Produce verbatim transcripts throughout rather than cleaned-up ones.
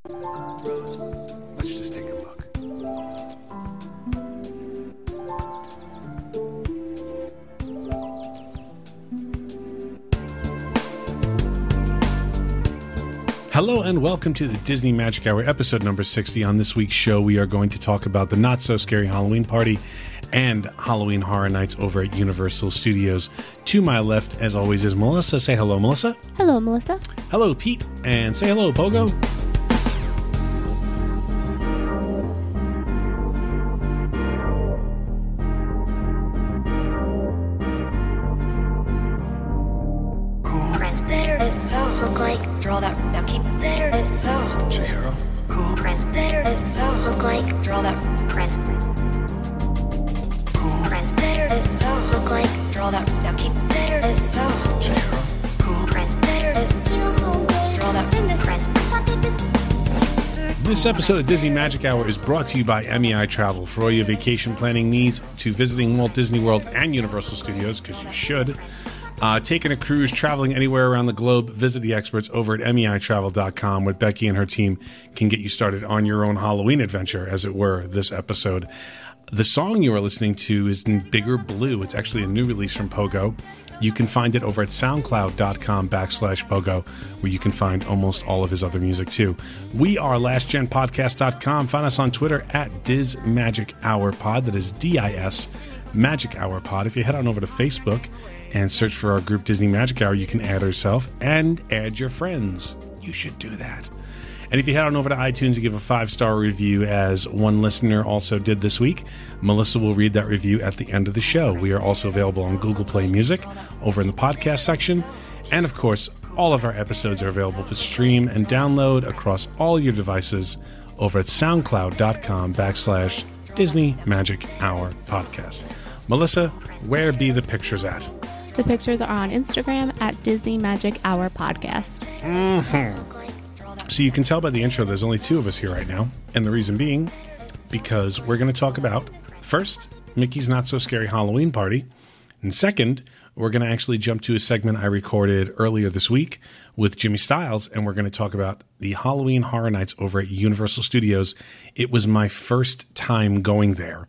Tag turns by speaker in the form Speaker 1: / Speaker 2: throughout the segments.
Speaker 1: Rose, let's just take a look.
Speaker 2: Hello and welcome to the Disney Magic Hour, episode number sixty. On this week's show, we are going to talk about the not-so-scary Halloween party and Halloween Horror Nights over at Universal Studios. To my left, as always, is Melissa. Say hello, Melissa.
Speaker 3: Hello, Melissa.
Speaker 2: Hello, Pete. And say hello, Pogo.
Speaker 4: Press better, so look like draw that now keep better, so
Speaker 1: J-Hero.
Speaker 4: press better, so look like draw that press press better, so look like draw that now keep better, so
Speaker 1: J-Hero.
Speaker 4: press better, feel so good, draw that press.
Speaker 2: This episode of Disney Magic Hour is brought to you by M E I Travel. For all your vacation planning needs to visiting Walt Disney World and Universal Studios, because you should, uh, taking a cruise, traveling anywhere around the globe, visit the experts over at M E I travel dot com, where Becky and her team can get you started on your own Halloween adventure, as it were, this episode. The song you are listening to is in Bigger Blue. It's actually a new release from Pogo. You can find it over at soundcloud.com backslash Pogo, where you can find almost all of his other music too. We are last gen podcast dot com. Find us on Twitter at Diz Magic Hour Pod. That is D I S Magic Hour Pod. If you head on over to Facebook and search for our group Disney Magic Hour, you can add yourself and add your friends. You should do that. And if you head on over to iTunes and give a five-star review, as one listener also did this week, Melissa will read that review at the end of the show. We are also available on Google Play Music over in the podcast section. And, of course, all of our episodes are available to stream and download across all your devices over at soundcloud.com backslash Disney Magic Hour Podcast. Melissa, where be the pictures at?
Speaker 3: The pictures are on Instagram at Disney Magic Hour Podcast.
Speaker 2: Mm-hmm. So you can tell by the intro there's only two of us here right now. And the reason being, because we're going to talk about, first, Mickey's Not So Scary Halloween Party. And second, we're going to actually jump to a segment I recorded earlier this week with Jimmy Styles. And we're going to talk about the Halloween Horror Nights over at Universal Studios. It was my first time going there.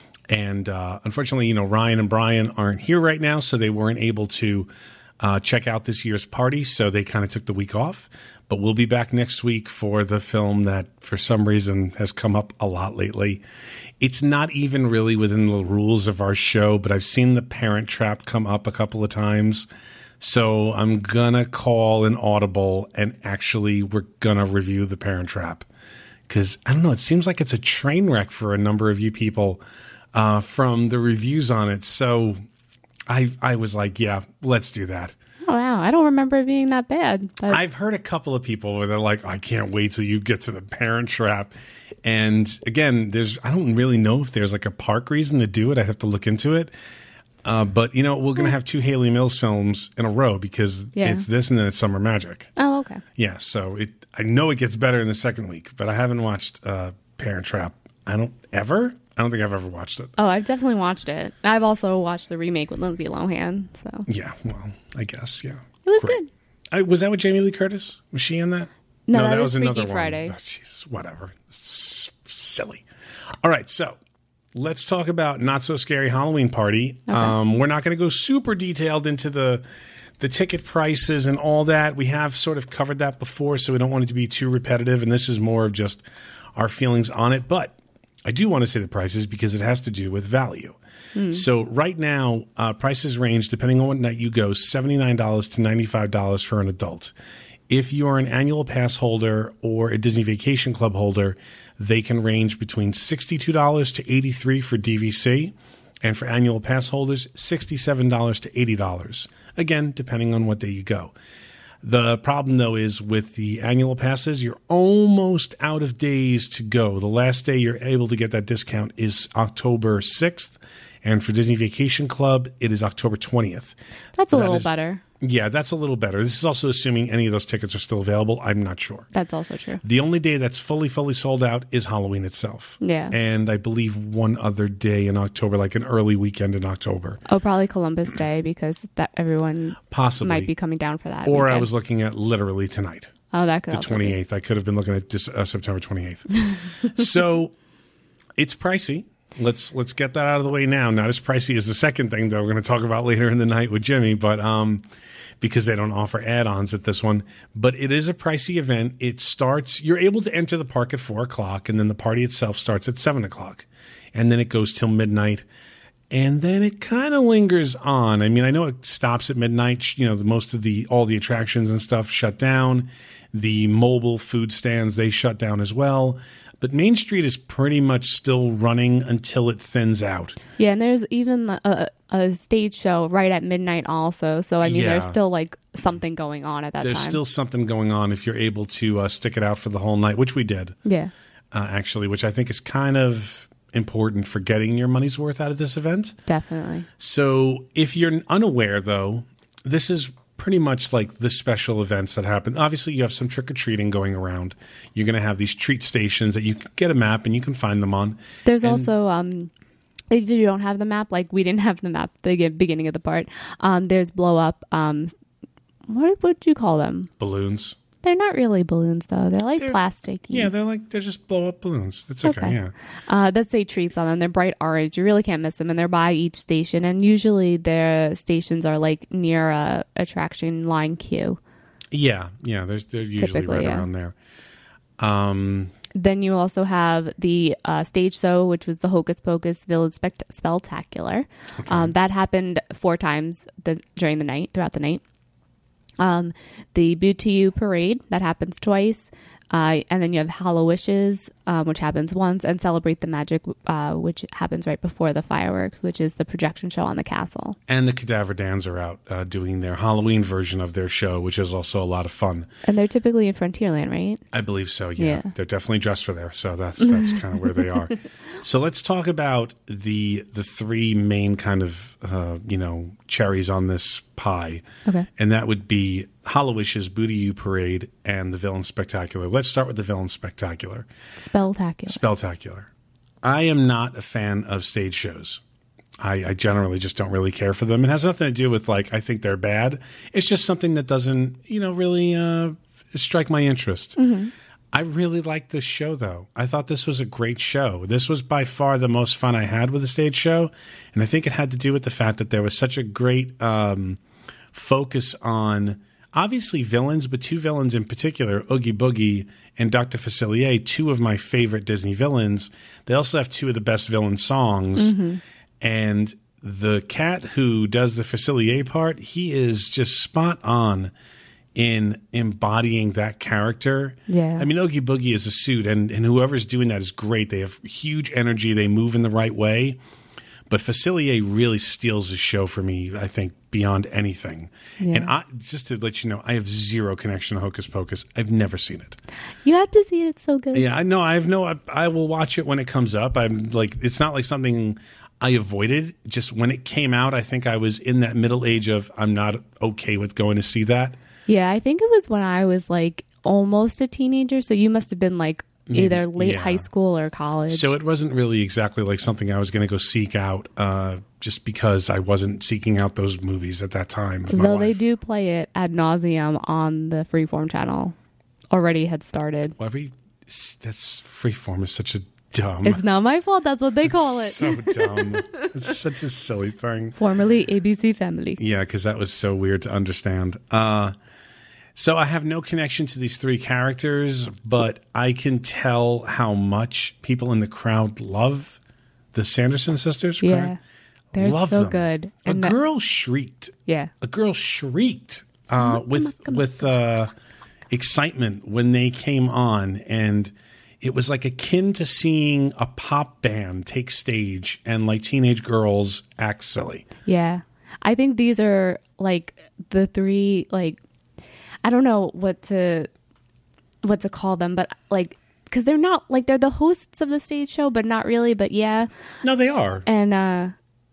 Speaker 2: And uh, unfortunately, you know, Ryan and Brian aren't here right now, so they weren't able to uh, check out this year's party. So they kind of took the week off. But we'll be back next week for the film that, for some reason, has come up a lot lately. It's not even really within the rules of our show, but I've seen The Parent Trap come up a couple of times. So I'm going to call an audible, and actually we're going to review The Parent Trap. Because, I don't know, it seems like it's a train wreck for a number of you people uh, from the reviews on it. So I, I was like, yeah, let's do that.
Speaker 3: Oh, wow. I don't remember it being that bad. But
Speaker 2: I've heard a couple of people where they're like, I can't wait till you get to The Parent Trap. And again, there's I don't really know if there's like a park reason to do it. I'd have to look into it. Uh, but, you know, we're going to have two Haley Mills films in a row because
Speaker 3: Yeah.
Speaker 2: it's this and then it's Summer Magic.
Speaker 3: Oh, okay.
Speaker 2: Yeah, so it. I know it gets better in the second week, but I haven't watched uh, Parent Trap. I don't ever. I don't think I've ever watched it.
Speaker 3: Oh, I've definitely watched it. I've also watched the remake with Lindsay Lohan. So
Speaker 2: Yeah, well, I guess, yeah.
Speaker 3: it was
Speaker 2: Great.
Speaker 3: good.
Speaker 2: I, was that with Jamie Lee Curtis? Was she in that?
Speaker 3: No, that was Freaky Friday.
Speaker 2: Oh, jeez, whatever. S- silly. All right, so let's talk about Not So Scary Halloween Party.
Speaker 3: Okay.
Speaker 2: Um, we're not going to go super detailed into the the ticket prices and all that. We have sort of covered that before, so we don't want it to be too repetitive, and this is more of just our feelings on it. But I do want to say the prices because it has to do with value. Mm. So right now, uh, prices range, depending on what night you go, seventy-nine dollars to ninety-five dollars for an adult. If you are an annual pass holder or a Disney Vacation Club holder, they can range between sixty-two dollars to eighty-three dollars for D V C. And for annual pass holders, sixty-seven dollars to eighty dollars. Again, depending on what day you go. The problem, though, is with the annual passes, you're almost out of days to go. The last day you're able to get that discount is October sixth. And for Disney Vacation Club, it is October twentieth.
Speaker 3: That's a
Speaker 2: That
Speaker 3: little
Speaker 2: is-
Speaker 3: better.
Speaker 2: Yeah, that's a little better. This is also assuming any of those tickets are still available. I'm not sure.
Speaker 3: That's also true.
Speaker 2: The only day that's fully, fully sold out is Halloween itself.
Speaker 3: Yeah.
Speaker 2: And I believe one other day in October, like an early weekend in October.
Speaker 3: Oh, probably Columbus Day because that everyone
Speaker 2: Possibly.
Speaker 3: might be coming down for that.
Speaker 2: Or I
Speaker 3: weekend.
Speaker 2: was looking at literally tonight.
Speaker 3: Oh, that could
Speaker 2: the
Speaker 3: also be.
Speaker 2: twenty-eighth. I could have been looking at just, uh, September twenty-eighth. So it's pricey. Let's let's get that out of the way now. Not as pricey as the second thing that we're going to talk about later in the night with Jimmy, but um, because they don't offer add-ons at this one. But it is a pricey event. It starts. You're able to enter the park at four o'clock, and then the party itself starts at seven o'clock, and then it goes till midnight. And then it kind of lingers on. I mean, I know it stops at midnight. You know, the, most of the all the attractions and stuff shut down. The mobile food stands, they shut down as well. But Main Street is pretty much still running until it thins out.
Speaker 3: Yeah, and there's even a, a stage show right at midnight also. So, I mean,
Speaker 2: Yeah.
Speaker 3: there's still like something going on at that
Speaker 2: There's
Speaker 3: time.
Speaker 2: still something going on if you're able to uh, stick it out for the whole night, which we did,
Speaker 3: Yeah.
Speaker 2: uh, actually, which I think is kind of important for getting your money's worth out of this event.
Speaker 3: Definitely.
Speaker 2: So if you're unaware, though, this is pretty much like the special events that happen. Obviously, you have some trick-or-treating going around. You're going to have these treat stations that you can get a map and you can find them on.
Speaker 3: There's
Speaker 2: And-
Speaker 3: also, um, if you don't have the map, like we didn't have the map at the beginning of the part, um, there's blow up. Um, what would you call them?
Speaker 2: Balloons.
Speaker 3: They're not really balloons, though. They're like
Speaker 2: They're-
Speaker 3: plastic.
Speaker 2: Yeah, they're like, they're just blow-up balloons. That's okay,
Speaker 3: Okay.
Speaker 2: yeah.
Speaker 3: Uh, that say treats on them. They're bright orange. You really can't miss them, and they're by each station. And usually their stations are like near a attraction line queue.
Speaker 2: Yeah, yeah, they're, they're usually
Speaker 3: Typically,
Speaker 2: right
Speaker 3: yeah.
Speaker 2: around there. Um,
Speaker 3: Then you also have the uh, stage show, which was the Hocus Pocus Village Spect- Spectacular. Um, that happened four times the, during the night, throughout the night. Um, the Boo to You Parade, that happens twice. Uh, and then you have Hallowishes, um, which happens once, and Celebrate the Magic, uh, which happens right before the fireworks, which is the projection show on the castle.
Speaker 2: and the Cadaver Dans are out uh, doing their Halloween version of their show, which is also a lot of fun.
Speaker 3: And they're typically in Frontierland, right?
Speaker 2: I believe so, yeah.
Speaker 3: Yeah.
Speaker 2: They're definitely dressed for there, so that's that's kind of where they are. So let's talk about the the three main kind of, uh, you know, cherries on this pie.
Speaker 3: Okay.
Speaker 2: And that would be Hallowishes, Boo to You Parade, and the Villain Spectacular. Let's start with the Villain Spectacular.
Speaker 3: Spelltacular.
Speaker 2: Spectacular. I am not a fan of stage shows. I, I generally just don't really care for them. It has nothing to do with, like, I think they're bad. It's just something that doesn't, you know, really uh, strike my interest. I really liked this show, though. I thought this was a great show. This was by far the most fun I had with a stage show. And I think it had to do with the fact that there was such a great um, focus on, obviously, villains, but two villains in particular, Oogie Boogie and Doctor Facilier, two of my favorite Disney villains. They also have two of the best villain songs. And the cat who does the Facilier part, he is just spot on in embodying that character.
Speaker 3: Yeah.
Speaker 2: I mean, Oogie Boogie is a suit, and, and whoever's doing that is great. They have huge energy. They move in the right way. But Facilier really steals the show for me, I think, beyond anything.
Speaker 3: Yeah.
Speaker 2: And I, just to let you know, I have zero connection to Hocus Pocus. I've never seen it.
Speaker 3: You have to see it. It's so good.
Speaker 2: Yeah, I know. I have no. I, I will watch it when it comes up. I'm like, it's not like something I avoided. Just when it came out, I think I was in that middle age of I'm not okay with going to see that.
Speaker 3: Yeah, I think it was when I was like almost a teenager. So you must have been like either late
Speaker 2: yeah.
Speaker 3: high school or college.
Speaker 2: So it wasn't really exactly like something I was going to go seek out, uh, just because I wasn't seeking out those movies at that time. with my
Speaker 3: Though they
Speaker 2: wife.
Speaker 3: do play it ad nauseum on the Freeform channel. Already had started.
Speaker 2: Well, every that's Freeform is such a dumb.
Speaker 3: It's not my fault. That's what they call it.
Speaker 2: So dumb. It's such a silly thing.
Speaker 3: Formerly A B C Family.
Speaker 2: Yeah, because that was so weird to understand. Uh, so I have no connection to these three characters, but I can tell how much people in the crowd love the Sanderson sisters.
Speaker 3: Yeah.
Speaker 2: correct?
Speaker 3: They're
Speaker 2: Love
Speaker 3: so
Speaker 2: them.
Speaker 3: good.
Speaker 2: A
Speaker 3: And that-
Speaker 2: girl shrieked.
Speaker 3: Yeah.
Speaker 2: A girl shrieked uh, with with uh, excitement when they came on, and it was like akin to seeing a pop band take stage and like teenage girls act silly.
Speaker 3: Yeah. I think these are like the three, like, I don't know what to, what to call them, but like, cause they're not like, they're the hosts of the stage show, but not really, but yeah.
Speaker 2: No, they are.
Speaker 3: And, uh,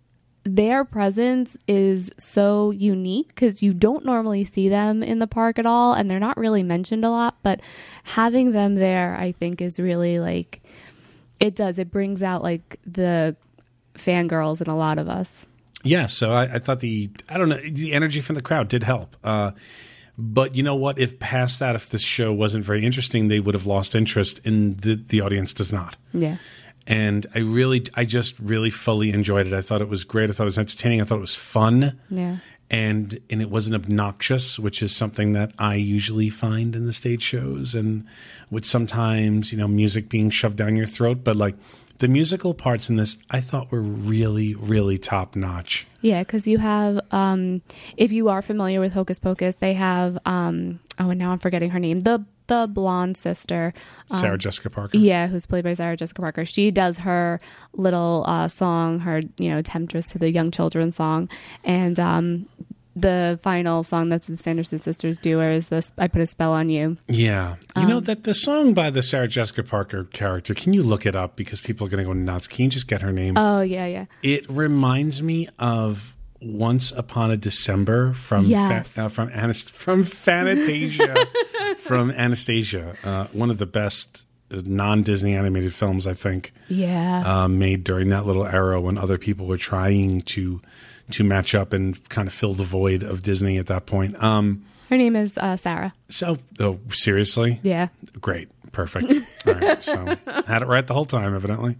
Speaker 3: their presence is so unique because you don't normally see them in the park at all, and they're not really mentioned a lot, but having them there, I think, is really like, it does, it brings out like the fangirls in a lot of us.
Speaker 2: Yeah, so I, I thought the I don't know the energy from the crowd did help. Uh, But you know what? If past that, if this show wasn't very interesting, they would have lost interest, and the, the audience does not.
Speaker 3: Yeah.
Speaker 2: And I really, I just really fully enjoyed it. I thought it was great. I thought it was entertaining. I thought it was fun.
Speaker 3: Yeah.
Speaker 2: And and it wasn't obnoxious, which is something that I usually find in the stage shows, and with sometimes, you know, music being shoved down your throat. But like the musical parts in this, I thought were really, really top notch.
Speaker 3: Yeah, because you have, um, if you are familiar with Hocus Pocus, they have, um, oh, and now I'm forgetting her name, the the blonde sister. Um,
Speaker 2: Sarah Jessica Parker.
Speaker 3: Yeah, who's played by Sarah Jessica Parker. She does her little uh, song, her, you know, Temptress to the Young Children song. And um, the final song that the Sanderson sisters do is this, I Put a Spell on You.
Speaker 2: Yeah. You
Speaker 3: Um,
Speaker 2: know, that the song by the Sarah Jessica Parker character, can you look it up? Because people are going to go nuts. Can you just get her name?
Speaker 3: Oh, yeah, yeah.
Speaker 2: It reminds me of Once Upon a December from
Speaker 3: Yes.
Speaker 2: fa- uh, from Anast- from Fantasia from Anastasia, uh, one of the best non-Disney animated films, I think,
Speaker 3: Yeah.
Speaker 2: uh, made during that little era when other people were trying to to match up and kind of fill the void of Disney at that point. Um,
Speaker 3: Her name is uh, Sarah.
Speaker 2: so, oh, seriously?
Speaker 3: Yeah.
Speaker 2: Great. Perfect. All right. So had it right the whole time, evidently.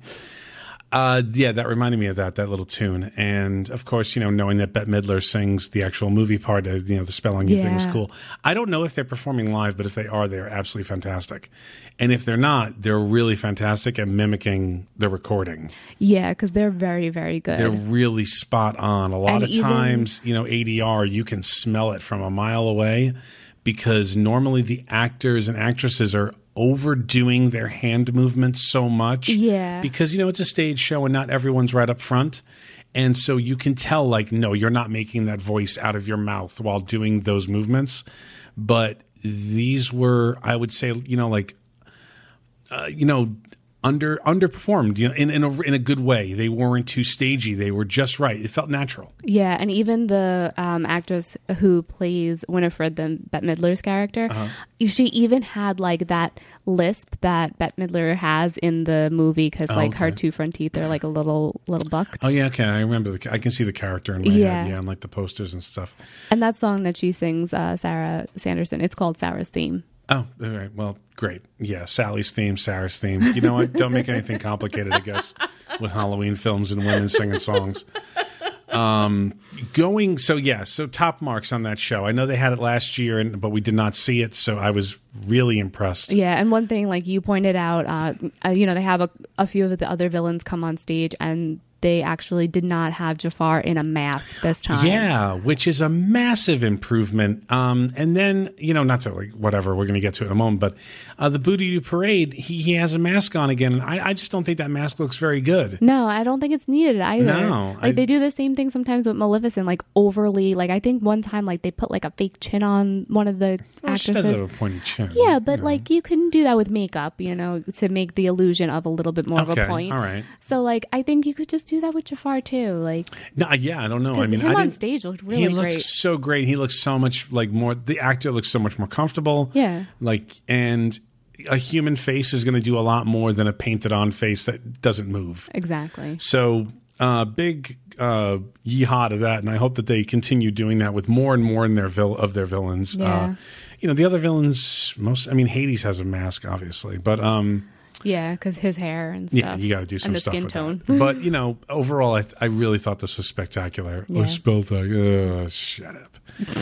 Speaker 2: Uh, yeah, that reminded me of that, that little tune. And of course, you know, knowing that Bette Midler sings the actual movie part, uh, you know, the spell on you thing was
Speaker 3: Yeah.
Speaker 2: cool. I don't know if they're performing live, but if they are, they're absolutely fantastic. And if they're not, they're really fantastic at mimicking the recording.
Speaker 3: Yeah, because they're very, very good.
Speaker 2: They're really spot on. A lot
Speaker 3: And
Speaker 2: of
Speaker 3: even-
Speaker 2: times, you know, A D R, you can smell it from a mile away because normally the actors and actresses are overdoing their hand movements so much.
Speaker 3: Yeah.
Speaker 2: Because, you know, it's a stage show and not everyone's right up front. And so you can tell, like, no, you're not making that voice out of your mouth while doing those movements. But these were, I would say, you know, like, uh, you know, under underperformed, you know, in in a, in a good way. They weren't too stagey. They were just right. It felt natural.
Speaker 3: Yeah, and even the um, actress who plays Winifred, the Bette Midler's character,
Speaker 2: Uh-huh.
Speaker 3: she even had like that lisp that Bette Midler has in the movie because like her
Speaker 2: okay.
Speaker 3: two front teeth are like a little little bucked.
Speaker 2: Oh yeah, okay. I remember. The, I can see the character in my
Speaker 3: Yeah.
Speaker 2: head. Yeah, and like the posters and stuff.
Speaker 3: And that song that she sings, uh, Sarah Sanderson, it's called Sarah's Theme.
Speaker 2: Oh, all right. Well, great. Yeah, Sally's theme, Sarah's theme. You know what? Don't make anything complicated, I guess, with Halloween films and women singing songs. Um, going, so yeah, so top marks on that show. I know they had it last year, and but we did not see it, so I was really impressed.
Speaker 3: Yeah, and one thing, like you pointed out, uh, uh, you know, they have a, a few of the other villains come on stage, and they actually did not have Jafar in a mask this time.
Speaker 2: Yeah, which is a massive improvement. Um, and then, you know, not to like whatever, we're going to get to it in a moment, but uh, the Booty Parade, he, he has a mask on again. And I, I just don't think that mask looks very good.
Speaker 3: No, I don't think it's needed either.
Speaker 2: No,
Speaker 3: like
Speaker 2: I-
Speaker 3: they do the same thing sometimes with Maleficent, like overly. Like I think one time, like they put like a fake chin on one of the
Speaker 2: Well, she
Speaker 3: actresses.
Speaker 2: does have a pointy chin.
Speaker 3: Yeah, but
Speaker 2: you know.
Speaker 3: like you can do that with makeup, you know, to make the illusion of a little bit more of
Speaker 2: Okay,
Speaker 3: a point.
Speaker 2: all right.
Speaker 3: So like I think you could just do that with Jafar too. Like
Speaker 2: No, yeah, I don't know. I
Speaker 3: 'cause
Speaker 2: mean,
Speaker 3: him
Speaker 2: I
Speaker 3: on
Speaker 2: didn't-
Speaker 3: stage looked really
Speaker 2: he looks
Speaker 3: great.
Speaker 2: so great. He looks so much like more. The actor looks so much more comfortable.
Speaker 3: Yeah.
Speaker 2: Like, and a human face is going to do a lot more than a painted-on face that doesn't move.
Speaker 3: Exactly.
Speaker 2: So, uh, big uh, yeehaw to that, and I hope that they continue doing that with more and more in their vil- of their villains.
Speaker 3: Yeah.
Speaker 2: Uh, you know, the other villains, most. I mean, Hades has a mask, obviously, but um,
Speaker 3: Yeah, because his hair and stuff.
Speaker 2: yeah, you got to do some
Speaker 3: and the
Speaker 2: stuff
Speaker 3: skin
Speaker 2: with
Speaker 3: tone.
Speaker 2: that. But you know, overall, I th- I really thought this was spectacular.
Speaker 3: Yeah.
Speaker 2: Oh, spectacular. Uh, shut up.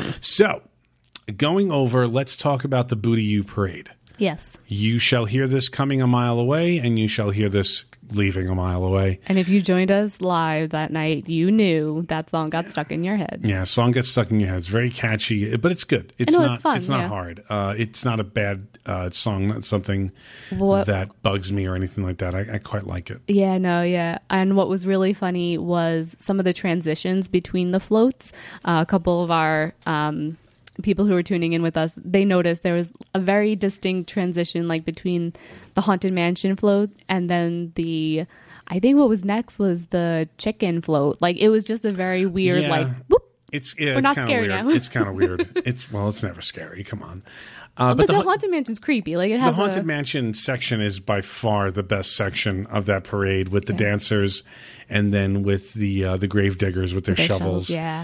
Speaker 2: So, going over, let's talk about the Booty You Parade.
Speaker 3: Yes.
Speaker 2: You shall hear this coming a mile away, and you shall hear this leaving a mile away.
Speaker 3: And if you joined us live that night, you knew that song got stuck in your head.
Speaker 2: Yeah, song gets stuck in your head. It's very catchy, but it's good. It's
Speaker 3: know,
Speaker 2: not.
Speaker 3: it's fun,
Speaker 2: it's not
Speaker 3: yeah.
Speaker 2: hard. Uh, it's not a bad uh, song. Not something
Speaker 3: What-
Speaker 2: that bugs me or anything like that. I, I quite like it.
Speaker 3: Yeah, no, yeah. And what was really funny was some of the transitions between the floats. Uh, a couple of our um, people who were tuning in with us, they noticed there was a very distinct transition, like between the Haunted Mansion float and then the. I think what was next was the chicken float. Like it was just a very weird,
Speaker 2: Yeah.
Speaker 3: like whoop.
Speaker 2: It's yeah,
Speaker 3: We're
Speaker 2: it's
Speaker 3: not
Speaker 2: kind of
Speaker 3: scary
Speaker 2: weird.
Speaker 3: now.
Speaker 2: It's kind of weird. It's well, it's never scary. Come on. Uh,
Speaker 3: But, the,
Speaker 2: ha-
Speaker 3: Haunted Mansion's creepy. Like it
Speaker 2: the
Speaker 3: has
Speaker 2: Haunted
Speaker 3: a,
Speaker 2: Mansion section is by far the best section of that parade, with the
Speaker 3: Yeah.
Speaker 2: dancers, and then with the uh, the grave diggers with their,
Speaker 3: their
Speaker 2: shovels.
Speaker 3: Yeah.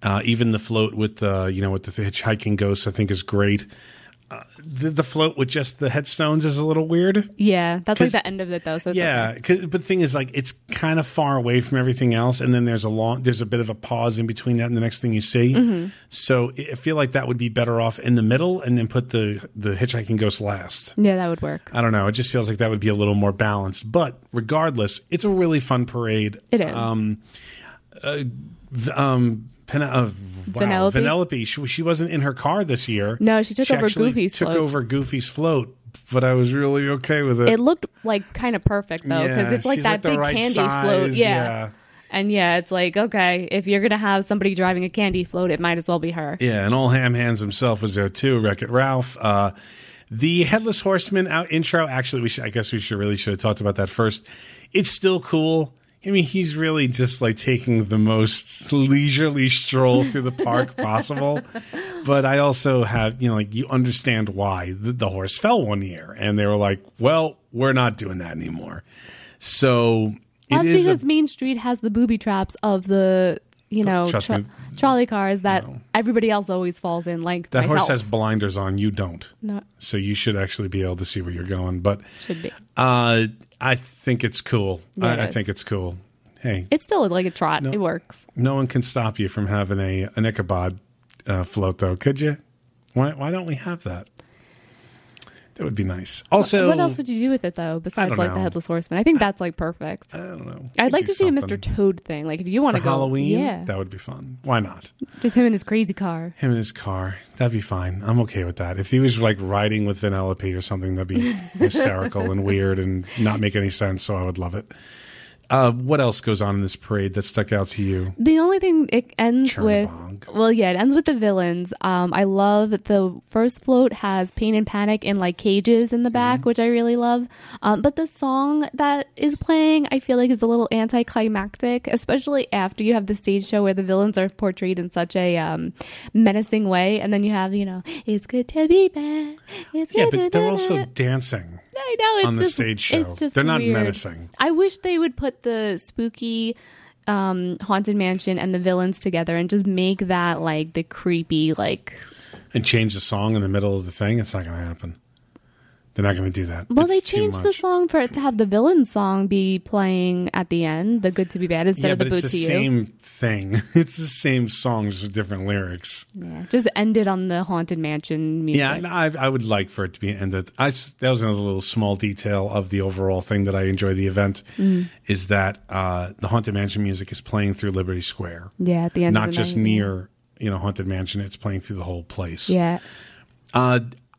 Speaker 2: Uh, even the float with the you know with the hitchhiking ghosts, I think, is great. Uh, the, the float with just the headstones is a little weird.
Speaker 3: Yeah, that's
Speaker 2: 'Cause-
Speaker 3: like the end of it though. So it's
Speaker 2: Yeah,
Speaker 3: okay.
Speaker 2: 'cause- but the thing is, like, it's kind of far away from everything else, and then there's a long, there's a bit of a pause in between that and the next thing you see.
Speaker 3: Mm-hmm.
Speaker 2: So I I feel like that would be better off in the middle, and then put the the hitchhiking ghost last.
Speaker 3: Yeah, that would work.
Speaker 2: I don't know. It just feels like that would be a little more balanced. But regardless, it's a really fun parade.
Speaker 3: It is.
Speaker 2: Um, uh, v- um, Pen- uh, wow.
Speaker 3: Vanellope?
Speaker 2: Vanellope. She, she wasn't in her car this year.
Speaker 3: No, she took over
Speaker 2: actually
Speaker 3: Goofy's
Speaker 2: took
Speaker 3: float.
Speaker 2: over Goofy's float, but I was really okay with it.
Speaker 3: It looked like kind of perfect though, because
Speaker 2: Yeah,
Speaker 3: it's like
Speaker 2: she's
Speaker 3: that
Speaker 2: like the
Speaker 3: big
Speaker 2: right
Speaker 3: candy
Speaker 2: size,
Speaker 3: float. Yeah.
Speaker 2: yeah.
Speaker 3: And yeah, it's like, okay, if you're gonna have somebody driving a candy float, it might as well be her.
Speaker 2: Yeah, and Old Ham Hands himself was there too. Wreck-It Ralph. Uh, the Headless Horseman out intro. Actually, we should, I guess we should really should have talked about that first. It's still cool. I mean, he's really just like taking the most leisurely stroll through the park possible. But I also have, you know, like you understand why the, the horse fell one year, and they were like, "Well, we're not doing that anymore." So
Speaker 3: That's
Speaker 2: it is.
Speaker 3: because
Speaker 2: A,
Speaker 3: Main Street has the booby traps of the, you know,
Speaker 2: Trust
Speaker 3: tro-
Speaker 2: me.
Speaker 3: trolley cars that everybody else always falls in. Like
Speaker 2: that
Speaker 3: myself.
Speaker 2: horse has blinders on. You don't.
Speaker 3: No,
Speaker 2: So you should actually be able to see where you're going. But
Speaker 3: should be.
Speaker 2: uh, I think it's cool.
Speaker 3: Yeah,
Speaker 2: I,
Speaker 3: it
Speaker 2: I
Speaker 3: is.
Speaker 2: think it's cool. Hey,
Speaker 3: It's still like a trot. It works.
Speaker 2: no one can stop you from having a an Ichabod uh, float, though, could you? Why Why don't we have that? That would be nice. Also,
Speaker 3: What else would you do with it though, besides
Speaker 2: don't
Speaker 3: like
Speaker 2: know.
Speaker 3: the Headless Horseman? I think that's like perfect.
Speaker 2: I don't know.
Speaker 3: I'd like
Speaker 2: do
Speaker 3: to see a Mister
Speaker 2: something.
Speaker 3: Toad thing. Like if you want
Speaker 2: For
Speaker 3: to go
Speaker 2: Halloween.
Speaker 3: yeah,
Speaker 2: That would be fun. Why not?
Speaker 3: just him in his crazy car.
Speaker 2: Him in his car. That'd be fine. I'm okay with that. If he was like riding with Vanellope or something, that'd be hysterical and weird and not make any sense. So I would love it. Uh, what else goes on in this parade that stuck out to you?
Speaker 3: The only thing it ends with,
Speaker 2: Chernabog.
Speaker 3: well, yeah, it ends with the villains. Um, I love that the first float has Pain and Panic in like cages in the back,
Speaker 2: Mm-hmm.
Speaker 3: which I really love. Um, but the song that is playing, I feel like is a little anticlimactic, especially after you have the stage show where the villains are portrayed in such a um, menacing way, and then you have, you know, it's good to be bad. It's
Speaker 2: Yeah,
Speaker 3: good
Speaker 2: but
Speaker 3: to
Speaker 2: they're
Speaker 3: do
Speaker 2: also
Speaker 3: that.
Speaker 2: dancing.
Speaker 3: I know it's
Speaker 2: on the
Speaker 3: just,
Speaker 2: stage show.
Speaker 3: It's just
Speaker 2: They're not
Speaker 3: weird.
Speaker 2: menacing.
Speaker 3: I wish they would put the spooky um, haunted mansion and the villains together and just make that like the creepy like.
Speaker 2: And change the song in the middle of the thing. It's not going to happen. They're not going to do that.
Speaker 3: Well,
Speaker 2: It's
Speaker 3: they
Speaker 2: too
Speaker 3: changed the
Speaker 2: much.
Speaker 3: song for it to have the villain song be playing at the end, the good to be bad instead
Speaker 2: Yeah,
Speaker 3: of the
Speaker 2: but
Speaker 3: boo
Speaker 2: it's
Speaker 3: to
Speaker 2: the
Speaker 3: you.
Speaker 2: same thing. It's the same songs with different lyrics.
Speaker 3: Yeah, just ended on the haunted mansion music.
Speaker 2: Yeah, and I, I would like for it to be ended. I, s- that was another little small detail of the overall thing that I enjoy the event
Speaker 3: Mm.
Speaker 2: is that uh, the Haunted Mansion music is playing through Liberty Square,
Speaker 3: Yeah, at the end,
Speaker 2: not
Speaker 3: of the
Speaker 2: just
Speaker 3: night.
Speaker 2: near you know Haunted Mansion. It's playing through the whole place.
Speaker 3: Yeah,
Speaker 2: Uh,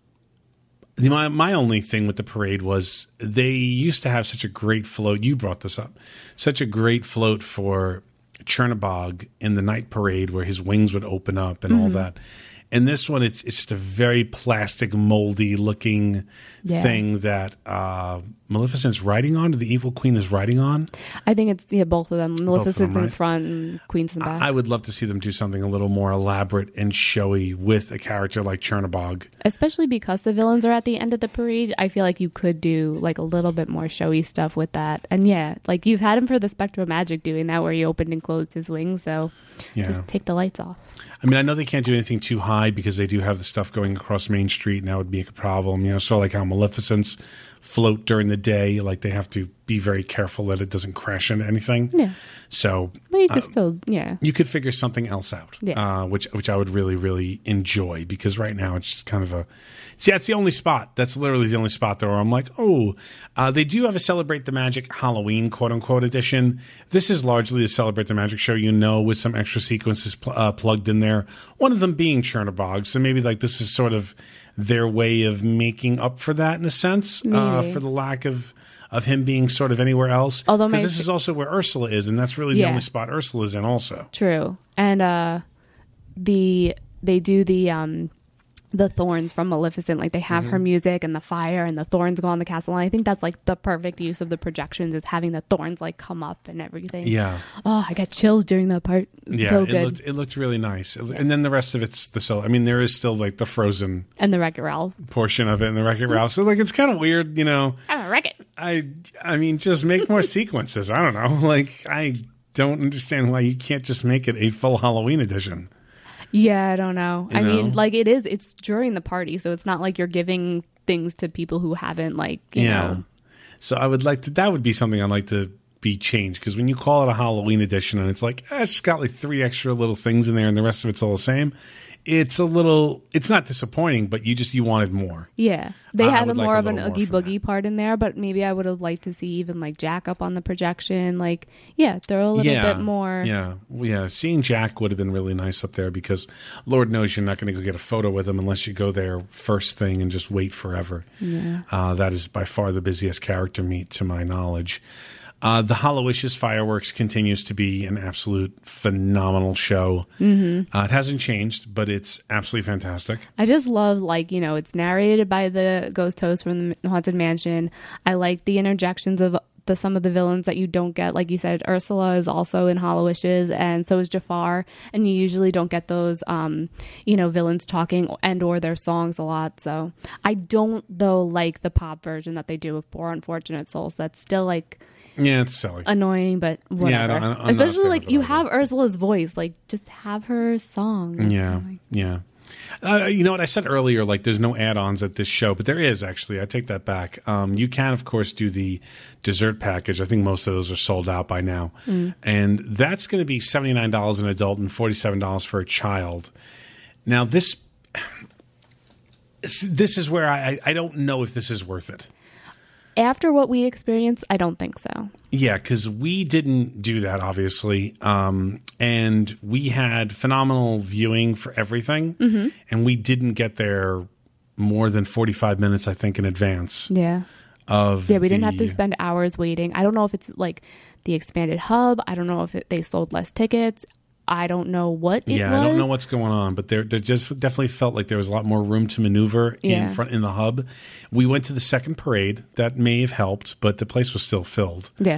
Speaker 2: my my only thing with the parade was they used to have such a great float. You brought this up, such a great float for Chernabog in the night parade, where his wings would open up and
Speaker 3: Mm-hmm.
Speaker 2: all that. And this one, it's it's just a very plastic, moldy looking
Speaker 3: Yeah.
Speaker 2: thing that uh, Maleficent's riding on, or the Evil Queen is riding on.
Speaker 3: I think it's yeah both of them.
Speaker 2: of them,
Speaker 3: Maleficent's in
Speaker 2: right?
Speaker 3: front and Queen's in back.
Speaker 2: I would love to see them do something a little more elaborate and showy with a character like Chernabog.
Speaker 3: Especially because the villains are at the end of the parade, I feel like you could do like a little bit more showy stuff with that. And yeah, like you've had him for the Spectral Magic doing that where he opened and closed his wings, so
Speaker 2: Yeah.
Speaker 3: just take the lights off.
Speaker 2: I mean, I know they can't do anything too high because they do have the stuff going across Main Street, and that would be a problem. You know, so like how Maleficent's float during the day, like they have to be very careful that it doesn't crash into anything.
Speaker 3: Yeah.
Speaker 2: So
Speaker 3: But you could still, yeah.
Speaker 2: you could figure something else out,
Speaker 3: Yeah.
Speaker 2: uh, which which I would really really enjoy because right now it's just kind of a see that's the only spot that's literally the only spot there where I'm like oh uh, they do have a Celebrate the Magic Halloween quote unquote edition. This is largely a Celebrate the Magic show, you know, with some extra sequences pl- uh, plugged in there. One of them being Chernabog, so maybe like this is sort of their way of making up for that in a sense uh,
Speaker 3: Maybe.
Speaker 2: for the lack of. Of him being sort of anywhere else,
Speaker 3: Although my
Speaker 2: because this is also where Ursula is, and that's really the
Speaker 3: Yeah.
Speaker 2: only spot Ursula is in. Also,
Speaker 3: True. And uh the they do the um the thorns from Maleficent, like they have
Speaker 2: Mm-hmm.
Speaker 3: her music and the fire and the thorns go on the castle. And I think that's like the perfect use of the projections is having the thorns like come up and everything.
Speaker 2: yeah,
Speaker 3: Oh, I got chills during that part.
Speaker 2: yeah,
Speaker 3: so
Speaker 2: it
Speaker 3: good.
Speaker 2: looked it looked really nice, and then the rest of it's the so. I mean, there is still like the Frozen
Speaker 3: And the Wreck-It Ralph.
Speaker 2: portion of it in the Wreck-It Ralph, so like it's kind of weird, you know.
Speaker 3: I'm a Wreck-It.
Speaker 2: I I mean, just make more sequences. I don't know, like I don't understand why you can't just make it a full Halloween edition.
Speaker 3: Yeah, I don't know.
Speaker 2: You
Speaker 3: I mean,
Speaker 2: know?
Speaker 3: like it is. It's during the party, so it's not like you're giving things to people who haven't, like, you
Speaker 2: Yeah.
Speaker 3: know.
Speaker 2: So I would like to. That would be something I'd like to be changed, because when you call it a Halloween edition and it's like, eh, it's just got like three extra little things in there and the rest of it's all the same. It's a little. It's not disappointing, but you just you wanted more.
Speaker 3: Yeah, they
Speaker 2: I
Speaker 3: had a
Speaker 2: would like
Speaker 3: more
Speaker 2: a
Speaker 3: of an
Speaker 2: little more
Speaker 3: Oogie
Speaker 2: from
Speaker 3: Boogie part in there, but maybe I would have liked to see even like Jack up on the projection. Like, yeah, throw a little
Speaker 2: yeah,
Speaker 3: bit more.
Speaker 2: Yeah, Well, yeah. Seeing Jack would have been really nice up there, because Lord knows you're not going to go get a photo with him unless you go there first thing and just wait forever.
Speaker 3: Yeah.
Speaker 2: Uh, that is by far the busiest character meet, to my knowledge. Uh, the Hallowishes fireworks continues to be an absolute phenomenal show. Mm-hmm. Uh, it hasn't changed, but it's absolutely fantastic.
Speaker 3: I just love, like, you know, it's narrated by the ghost host from the Haunted Mansion. I like the interjections of the some of the villains that you don't get. Like you said, Ursula is also in Hallowishes, and so is Jafar. And you usually don't get those, um, you know, villains talking and or their songs a lot. So I don't, though, like the pop version that they do of Poor Unfortunate Souls. That's still, like...
Speaker 2: Yeah, it's silly.
Speaker 3: annoying, but whatever.
Speaker 2: Yeah, I don't- I'm not a
Speaker 3: Especially
Speaker 2: fan
Speaker 3: like
Speaker 2: of it
Speaker 3: you
Speaker 2: either.
Speaker 3: have Ursula's voice, like just have her song.
Speaker 2: Yeah, yeah. Uh, you know what I said earlier? Like, there's no add-ons at this show, but there is actually. I take that back. Um, you can, of course, do the dessert package. I think most of those are sold out by now, and that's going to be seventy-nine dollars an adult and forty-seven dollars for a child. Now, this this is where I I don't know if this is worth it.
Speaker 3: After what we experienced, I don't think so.
Speaker 2: Yeah, because we didn't do that, obviously. Um, and we had phenomenal viewing for everything. Mm-hmm. And we didn't get there more than forty-five minutes, I think, in advance
Speaker 3: Yeah.
Speaker 2: of
Speaker 3: Yeah, we didn't have to
Speaker 2: the-
Speaker 3: spend hours waiting. I don't know if it's like the expanded hub. I don't know if it, they sold less tickets. I don't know what it
Speaker 2: Yeah,
Speaker 3: was.
Speaker 2: I don't know what's going on, but there, there just definitely felt like there was a lot more room to maneuver
Speaker 3: Yeah.
Speaker 2: in front in the hub. We went to the second parade. That may have helped, but the place was still filled.
Speaker 3: Yeah.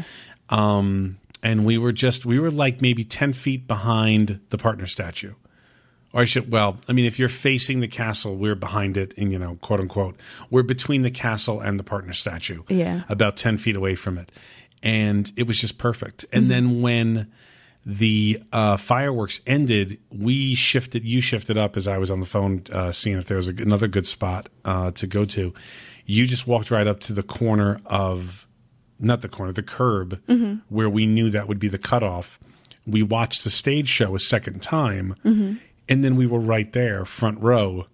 Speaker 2: Um, and we were just we were like maybe ten feet behind the partner statue. Or I should, well, I mean, if you're facing the castle, we're behind it, and, you know, quote unquote, we're between the castle and the partner statue.
Speaker 3: Yeah.
Speaker 2: About ten feet away from it. And it was just perfect. And then when the uh, fireworks ended, we shifted, you shifted up as I was on the phone uh, seeing if there was a, another good spot uh, to go to. You just walked right up to the corner of, not the corner, the curb, where we knew that would be the cutoff. We watched the stage show a second time, and then we were right there, front row,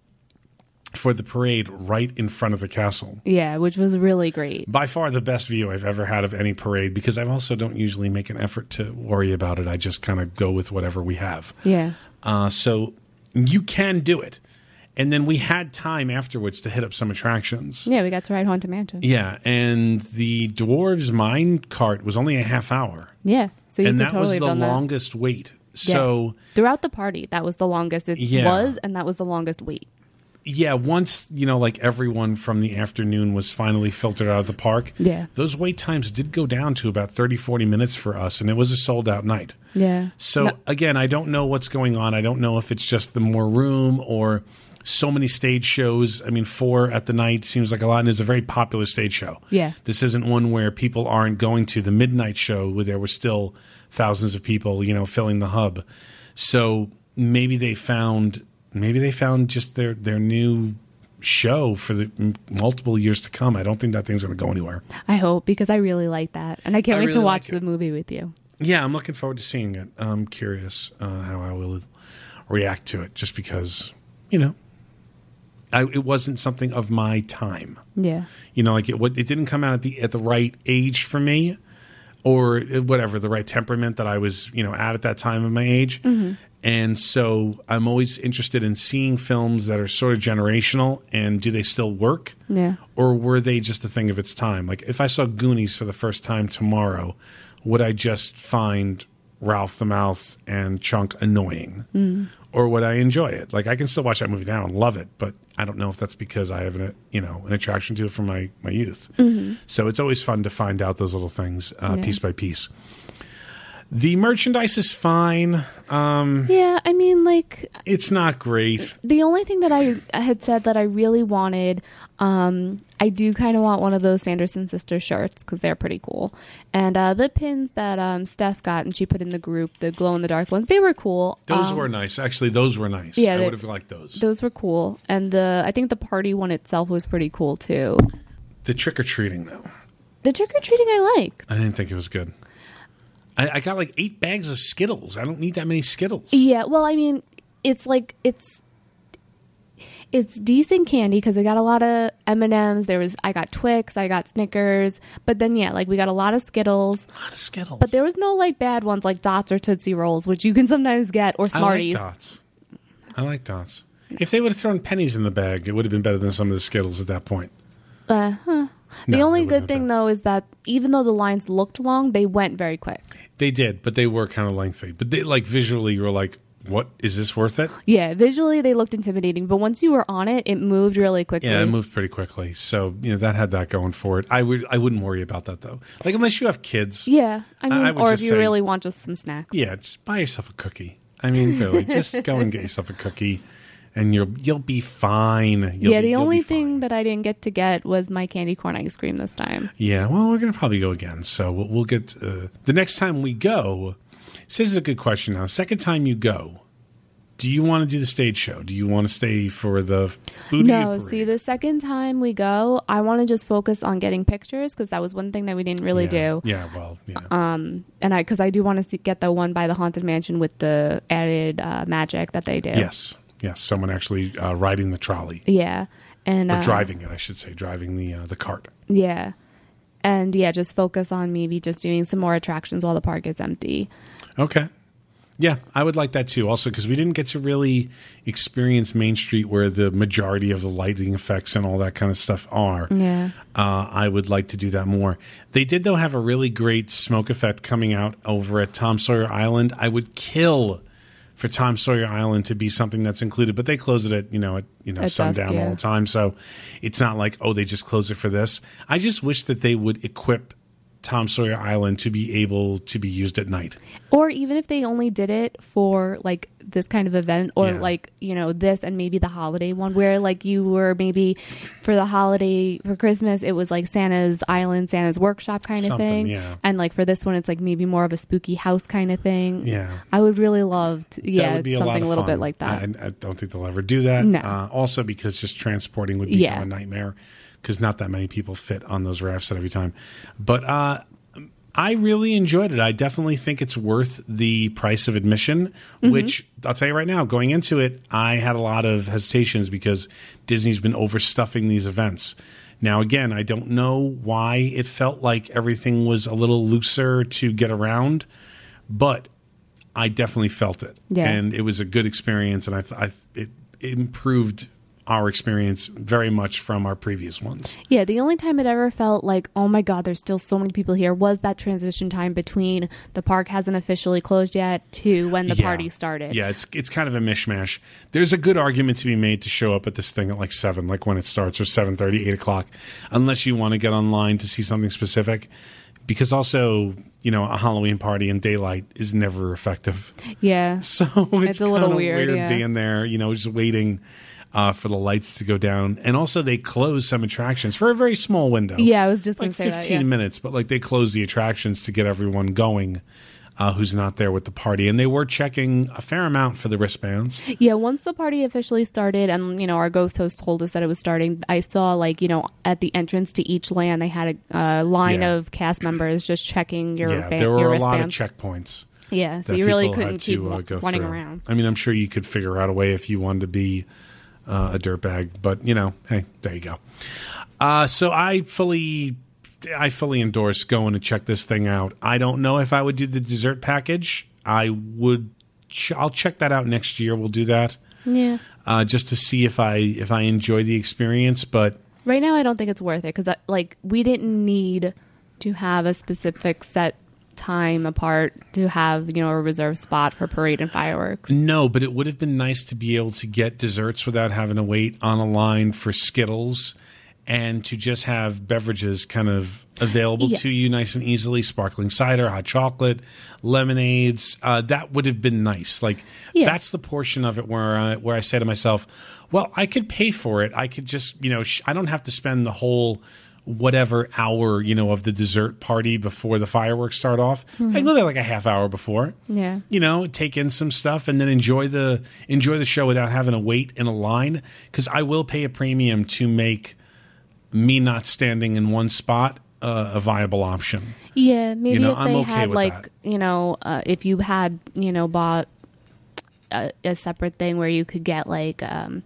Speaker 2: for the parade right in front of the castle.
Speaker 3: Yeah, which was really great.
Speaker 2: By far the best view I've ever had of any parade, because I also don't usually make an effort to worry about it. I just kind of go with whatever we have.
Speaker 3: Yeah.
Speaker 2: Uh, so you can do it. And then we had time afterwards to hit up some attractions.
Speaker 3: Yeah, we got to ride Haunted Mansion.
Speaker 2: Yeah, and the Dwarves Mine Cart was only a half hour.
Speaker 3: Yeah. So you
Speaker 2: and
Speaker 3: could
Speaker 2: that
Speaker 3: totally
Speaker 2: was the
Speaker 3: have done that.
Speaker 2: longest wait.
Speaker 3: Yeah.
Speaker 2: So,
Speaker 3: Throughout the party, that was the longest it
Speaker 2: Yeah.
Speaker 3: was, and that was the longest wait.
Speaker 2: yeah, once, you know, like everyone from the afternoon was finally filtered out of the park,
Speaker 3: Yeah.
Speaker 2: those wait times did go down to about thirty, forty minutes for us, and it was a sold-out night.
Speaker 3: Yeah.
Speaker 2: So,
Speaker 3: No-
Speaker 2: again, I don't know what's going on. I don't know if it's just the more room or so many stage shows. I mean, four at the night seems like a lot, and it's a very popular stage show.
Speaker 3: Yeah.
Speaker 2: This isn't one where people aren't going to. The midnight show, where there were still thousands of people, you know, filling the hub. So maybe they found, maybe they found just their, their new show for the m- multiple years to come. I don't think that thing's going to go anywhere.
Speaker 3: I hope, because I really like that. And I can't
Speaker 2: I
Speaker 3: wait
Speaker 2: really
Speaker 3: to
Speaker 2: like
Speaker 3: watch
Speaker 2: it.
Speaker 3: the movie with you.
Speaker 2: Yeah, I'm looking forward to seeing it. I'm curious uh, how I will react to it, just because, you know, I, it wasn't something of my time.
Speaker 3: Yeah.
Speaker 2: You know, like it, what, it didn't come out at the at the right age for me, or whatever, the right temperament that I was, you know, at at that time of my age. And so I'm always interested in seeing films that are sort of generational, and do they still work?
Speaker 3: Yeah.
Speaker 2: Or were they just a thing of its time? Like, if I saw Goonies for the first time tomorrow, would I just find Ralph the Mouth and Chunk annoying? Mm. Or would I enjoy it? Like, I can still watch that movie now and love it, but I don't know if that's because I have an, you know, an attraction to it from my, my youth. Mm-hmm. So it's always fun to find out those little things uh,
Speaker 3: Yeah.
Speaker 2: piece by piece. The merchandise is fine. Um,
Speaker 3: Yeah, I mean, like,
Speaker 2: it's not great.
Speaker 3: the only thing that I had said that I really wanted, um, I do kind of want one of those Sanderson Sisters shirts because they're pretty cool. And uh, the pins that um, Steph got and she put in the group, the glow-in-the-dark ones, they were cool.
Speaker 2: Those
Speaker 3: Um,
Speaker 2: were nice. Actually, those were nice.
Speaker 3: Yeah,
Speaker 2: I
Speaker 3: they-
Speaker 2: would have liked those.
Speaker 3: Those were cool. And the I think the party one itself was pretty cool, too.
Speaker 2: The trick-or-treating, though.
Speaker 3: The trick-or-treating I liked.
Speaker 2: I didn't think it was good. I, I got like eight bags of Skittles. I don't need that many Skittles.
Speaker 3: Yeah, well, I mean, it's like, it's... It's decent candy because I got a lot of M and M's. There was I got Twix, I got Snickers, but then yeah, like we got a lot of Skittles.
Speaker 2: A lot of Skittles.
Speaker 3: But there was no like bad ones like Dots or Tootsie Rolls, which you can sometimes get, or Smarties.
Speaker 2: I like Dots. I like Dots. If they would have thrown pennies in the bag, it would have been better than some of the Skittles at that point.
Speaker 3: Uh, huh. The
Speaker 2: No,
Speaker 3: only
Speaker 2: it wouldn't
Speaker 3: good
Speaker 2: have
Speaker 3: thing
Speaker 2: been.
Speaker 3: though is that even though the lines looked long, they went very quick.
Speaker 2: They did, but they were kind of lengthy. But they like visually, you were like, "What is this worth it?"
Speaker 3: Yeah, visually they looked intimidating, but once you were on it, it moved really quickly.
Speaker 2: Yeah, it moved pretty quickly. So you know that had that going for it. I would, I wouldn't worry about that though. Like unless you have kids.
Speaker 3: Yeah, I mean,
Speaker 2: I would
Speaker 3: or if
Speaker 2: just
Speaker 3: you
Speaker 2: say-
Speaker 3: really want just some snacks.
Speaker 2: Yeah, just buy yourself a cookie. I mean, really, just go and get yourself a cookie, and you'll you'll be fine. You'll
Speaker 3: yeah,
Speaker 2: be,
Speaker 3: the
Speaker 2: you'll
Speaker 3: only
Speaker 2: be
Speaker 3: thing
Speaker 2: fine.
Speaker 3: that I didn't get to get was my candy corn ice cream this time.
Speaker 2: Yeah, well, we're gonna probably go again. So we'll, we'll get uh, the next time we go. So this is a good question now. Second time you go, do you want to do the stage show? Do you want to stay for the booty
Speaker 3: No,
Speaker 2: parade?
Speaker 3: see, the second time we go, I want to just focus on getting pictures because that was one thing that we didn't really
Speaker 2: yeah.
Speaker 3: do.
Speaker 2: Yeah, well, yeah.
Speaker 3: Um, and I because I do want to get the one by the Haunted Mansion with the added uh, magic that they do.
Speaker 2: yes, yes. Someone actually uh, riding the trolley
Speaker 3: Yeah, and
Speaker 2: or
Speaker 3: uh,
Speaker 2: driving it, I should say, driving the uh, the cart.
Speaker 3: Yeah, and yeah, just focus on maybe just doing some more attractions while the park is empty.
Speaker 2: Okay. Yeah, I would like that too. Also, because we didn't get to really experience Main Street where the majority of the lighting effects and all that kind of stuff are.
Speaker 3: Yeah.
Speaker 2: Uh, I would like to do that more. They did, though, have a really great smoke effect coming out over at Tom Sawyer Island. I would kill for Tom Sawyer Island to be something that's included, but they close it at, you know, at you know
Speaker 3: At
Speaker 2: sundown
Speaker 3: dusk, yeah.
Speaker 2: all the time. So it's not like, oh, they just close it for this. I just wish that they would equip Tom Sawyer Island to be able to be used at night.
Speaker 3: Or even if they only did it for like this kind of event or
Speaker 2: Yeah.
Speaker 3: like, you know, this and maybe the holiday one where like you were maybe for the holiday for Christmas, it was like Santa's Island, Santa's Workshop kind of
Speaker 2: Something,
Speaker 3: thing.
Speaker 2: yeah.
Speaker 3: And like for this one, it's like maybe more of a spooky house kind of thing.
Speaker 2: Yeah.
Speaker 3: I would really love to,
Speaker 2: That
Speaker 3: yeah,
Speaker 2: would be a
Speaker 3: something
Speaker 2: lot
Speaker 3: a
Speaker 2: of
Speaker 3: little
Speaker 2: fun.
Speaker 3: bit like that.
Speaker 2: I, I don't think they'll ever do that.
Speaker 3: No.
Speaker 2: Uh, also because just transporting would become
Speaker 3: Yeah.
Speaker 2: a nightmare because not that many people fit on those rafts at every time. But uh, I really enjoyed it. I definitely think it's worth the price of admission,
Speaker 3: Mm-hmm.
Speaker 2: which I'll tell you right now, going into it, I had a lot of hesitations because Disney's been overstuffing these events. Now, again, I don't know why it felt like everything was a little looser to get around, but I definitely felt it.
Speaker 3: Yeah.
Speaker 2: And it was a good experience, and I, th- I it, it improved our experience very much from our previous ones.
Speaker 3: Yeah, the only time it ever felt like, oh my God, there's still so many people here was that transition time between the park hasn't officially closed yet to when the
Speaker 2: Yeah.
Speaker 3: party started.
Speaker 2: Yeah, it's it's kind of a mishmash. There's a good argument to be made to show up at this thing at like seven, like when it starts, or seven thirty, eight o'clock, unless you want to get online to see something specific. Because also, you know, a Halloween party in daylight is never effective.
Speaker 3: Yeah.
Speaker 2: So it's,
Speaker 3: It's a little
Speaker 2: kinda
Speaker 3: weird, yeah.
Speaker 2: being there, you know, just waiting uh, for the lights to go down. And also they close some attractions for a very small window.
Speaker 3: Yeah, I was just going
Speaker 2: Like
Speaker 3: to say that.
Speaker 2: fifteen
Speaker 3: Yeah.
Speaker 2: minutes, but like they close the attractions to get everyone going uh, who's not there with the party. And they were checking a fair amount for the wristbands.
Speaker 3: Yeah, once the party officially started and, you know, our ghost host told us that it was starting, I saw, like, you know, at the entrance to each land, they had a uh, line
Speaker 2: Yeah.
Speaker 3: of cast members just checking your,
Speaker 2: yeah,
Speaker 3: ba-
Speaker 2: there were
Speaker 3: your
Speaker 2: a lot of
Speaker 3: wristbands.
Speaker 2: checkpoints.
Speaker 3: Yeah, so
Speaker 2: that
Speaker 3: you really
Speaker 2: people
Speaker 3: couldn't
Speaker 2: had
Speaker 3: keep
Speaker 2: to, uh,
Speaker 3: wa-
Speaker 2: go
Speaker 3: running
Speaker 2: through.
Speaker 3: around.
Speaker 2: I mean, I'm sure you could figure out a way if you wanted to be uh, a dirtbag, but you know, hey, there you go. Uh, so I fully, I fully endorse going to check this thing out. I don't know if I would do the dessert package. I would. Ch- I'll check that out next year. We'll do that
Speaker 3: Yeah.
Speaker 2: uh, just to see if I if I enjoy the experience. But
Speaker 3: Right now, I don't think it's worth it because, like, we didn't need to have a specific set time apart to have, you know, a reserved spot for parade and fireworks.
Speaker 2: no, but it would have been nice to be able to get desserts without having to wait on a line for Skittles and to just have beverages kind of available
Speaker 3: Yes.
Speaker 2: to you nice and easily, sparkling cider, hot chocolate, lemonades, uh, that would have been nice. Like
Speaker 3: Yeah.
Speaker 2: that's the portion of it where I, where I say to myself, well, I could pay for it. I could just, you know, sh- I don't have to spend the whole whatever hour, you know, of the dessert party before the fireworks start off. I can go there like a half hour before.
Speaker 3: Yeah.
Speaker 2: You know, take in some stuff and then enjoy the enjoy the show without having to wait in a line, because I will pay a premium to make me not standing in one spot uh, a viable option.
Speaker 3: Yeah, maybe
Speaker 2: You know,
Speaker 3: if
Speaker 2: I'm
Speaker 3: they
Speaker 2: okay
Speaker 3: had
Speaker 2: with
Speaker 3: like
Speaker 2: that.
Speaker 3: you know, uh, if you had you know bought a, a separate thing where you could get like um,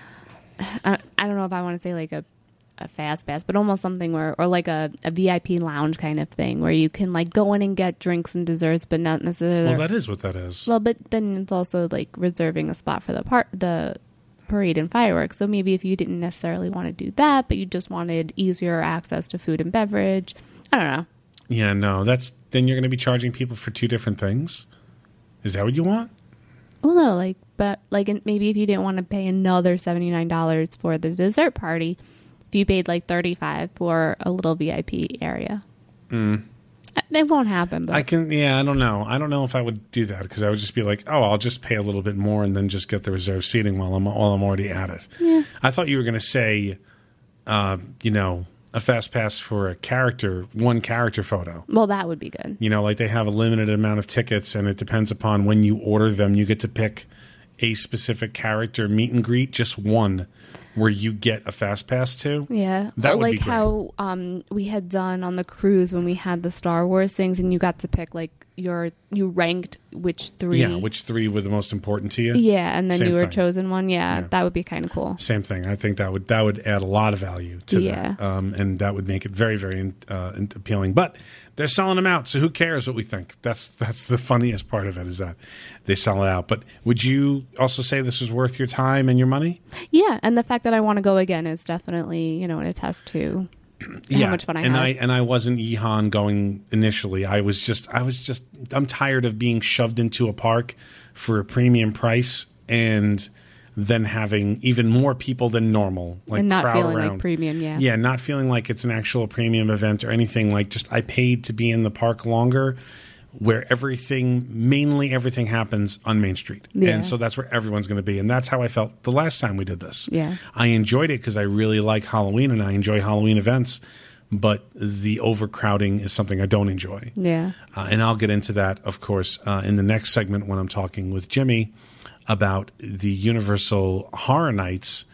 Speaker 3: I, I don't know if I want to say like a a fast pass, but almost something where or like a, a V I P lounge kind of thing where you can like go in and get drinks and desserts, but not necessarily.
Speaker 2: Well, that is what that is.
Speaker 3: Well, but then it's also like reserving a spot for the part the parade and fireworks. So maybe if you didn't necessarily want to do that, but you just wanted easier access to food and beverage, I don't know.
Speaker 2: Yeah, no, that's then you're going to be charging people for two different things. Is that what you want?
Speaker 3: Well, no, like, but like in- maybe if you didn't want to pay another seventy-nine dollars for the dessert party, if you paid like thirty-five for a little V I P area.
Speaker 2: Mm.
Speaker 3: It won't happen, but
Speaker 2: I can, yeah, I don't know. I don't know if I would do that, because I would just be like, oh, I'll just pay a little bit more and then just get the reserved seating while I'm while I'm already at it.
Speaker 3: Yeah.
Speaker 2: I thought you were going to say, uh, you know, a fast pass for a character, one character photo.
Speaker 3: well, that would be good.
Speaker 2: You know, like they have a limited amount of tickets, and it depends upon when you order them. You get to pick a specific character meet and greet, just one, where you get a fast pass to.
Speaker 3: Yeah,
Speaker 2: That would
Speaker 3: like
Speaker 2: be great.
Speaker 3: how um, we had done on the cruise when we had the Star Wars things, and you got to pick like your you ranked which three.
Speaker 2: Yeah, which three were the most important to you?
Speaker 3: Yeah, and then
Speaker 2: Same
Speaker 3: you were
Speaker 2: thing.
Speaker 3: chosen one. Yeah,
Speaker 2: Yeah.
Speaker 3: that would be kind of cool.
Speaker 2: Same thing. I think that would that would add a lot of value to
Speaker 3: Yeah.
Speaker 2: that, um, and that would make it very, very uh, appealing. But they're selling them out, so who cares what we think? That's that's the funniest part of it, is that they sell it out. But would you also say this was worth your time and your money?
Speaker 3: Yeah, and the fact that I want to go again is definitely you know an attest to how much fun I
Speaker 2: and
Speaker 3: had.
Speaker 2: I and I wasn't Yehan going initially. I was just I was just I'm tired of being shoved into a park for a premium price and then having even more people than normal, like
Speaker 3: and not
Speaker 2: crowd
Speaker 3: feeling
Speaker 2: around.
Speaker 3: like premium. Yeah,
Speaker 2: Yeah, not feeling like it's an actual premium event or anything. Like, just I paid to be in the park longer, where everything, mainly everything happens on Main Street.
Speaker 3: Yeah.
Speaker 2: And so that's where everyone's going to be. And that's how I felt the last time we did this.
Speaker 3: Yeah.
Speaker 2: I enjoyed it because I really like Halloween and I enjoy Halloween events, but the overcrowding is something I don't enjoy.
Speaker 3: yeah.
Speaker 2: Uh, and I'll get into that, of course, uh, in the next segment when I'm talking with Jimmy about the Universal Horror Nights.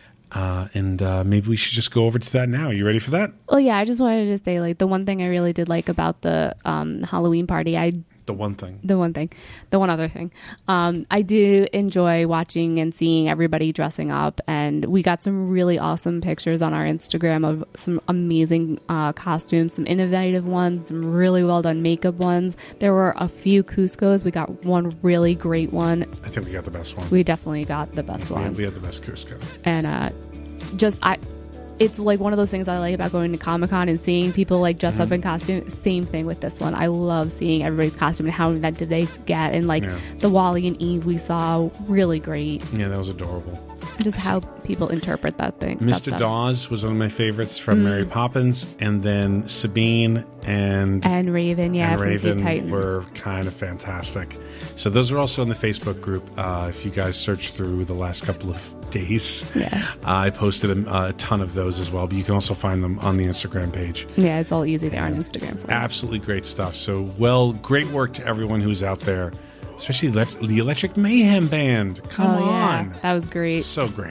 Speaker 2: Uh, and uh, maybe we should just go over to that now. You ready for that?
Speaker 3: Well, yeah. I just wanted to say like the one thing I really did like about the um, Halloween party. I
Speaker 2: The one thing.
Speaker 3: the one thing, the one other thing. Um, I do enjoy watching and seeing everybody dressing up, and we got some really awesome pictures on our Instagram of some amazing uh, costumes, some innovative ones, some really well done makeup ones. There were a few Cuscos. We got one really great one.
Speaker 2: I think we got the best one.
Speaker 3: We definitely got the best
Speaker 2: We,
Speaker 3: one,
Speaker 2: we had the best Cusco.
Speaker 3: and uh, just I. It's like one of those things I like about going to Comic-Con and seeing people like dress
Speaker 2: Mm-hmm.
Speaker 3: up in costume. Same thing with this one. I love seeing everybody's costume and how inventive they get. And like
Speaker 2: Yeah.
Speaker 3: the Wally and Eve we saw, really great.
Speaker 2: Yeah, that was adorable.
Speaker 3: Just how people interpret that thing. that
Speaker 2: Mister
Speaker 3: stuff.
Speaker 2: Dawes was one of my favorites from Mary Poppins, and then Sabine and
Speaker 3: And Raven, yeah,
Speaker 2: and
Speaker 3: from Teen
Speaker 2: Raven
Speaker 3: Titans.
Speaker 2: were kind of fantastic. So those are also in the Facebook group. Uh, if you guys search through the last couple of days,
Speaker 3: Yeah.
Speaker 2: uh, I posted a, a ton of those as well. But you can also find them on the Instagram page.
Speaker 3: Yeah, it's all easy there on Instagram. For me.
Speaker 2: Absolutely great stuff. So, well, great work to everyone who's out there, especially le- the Electric Mayhem Band. Come
Speaker 3: oh,
Speaker 2: on.
Speaker 3: yeah. That was great.
Speaker 2: So great.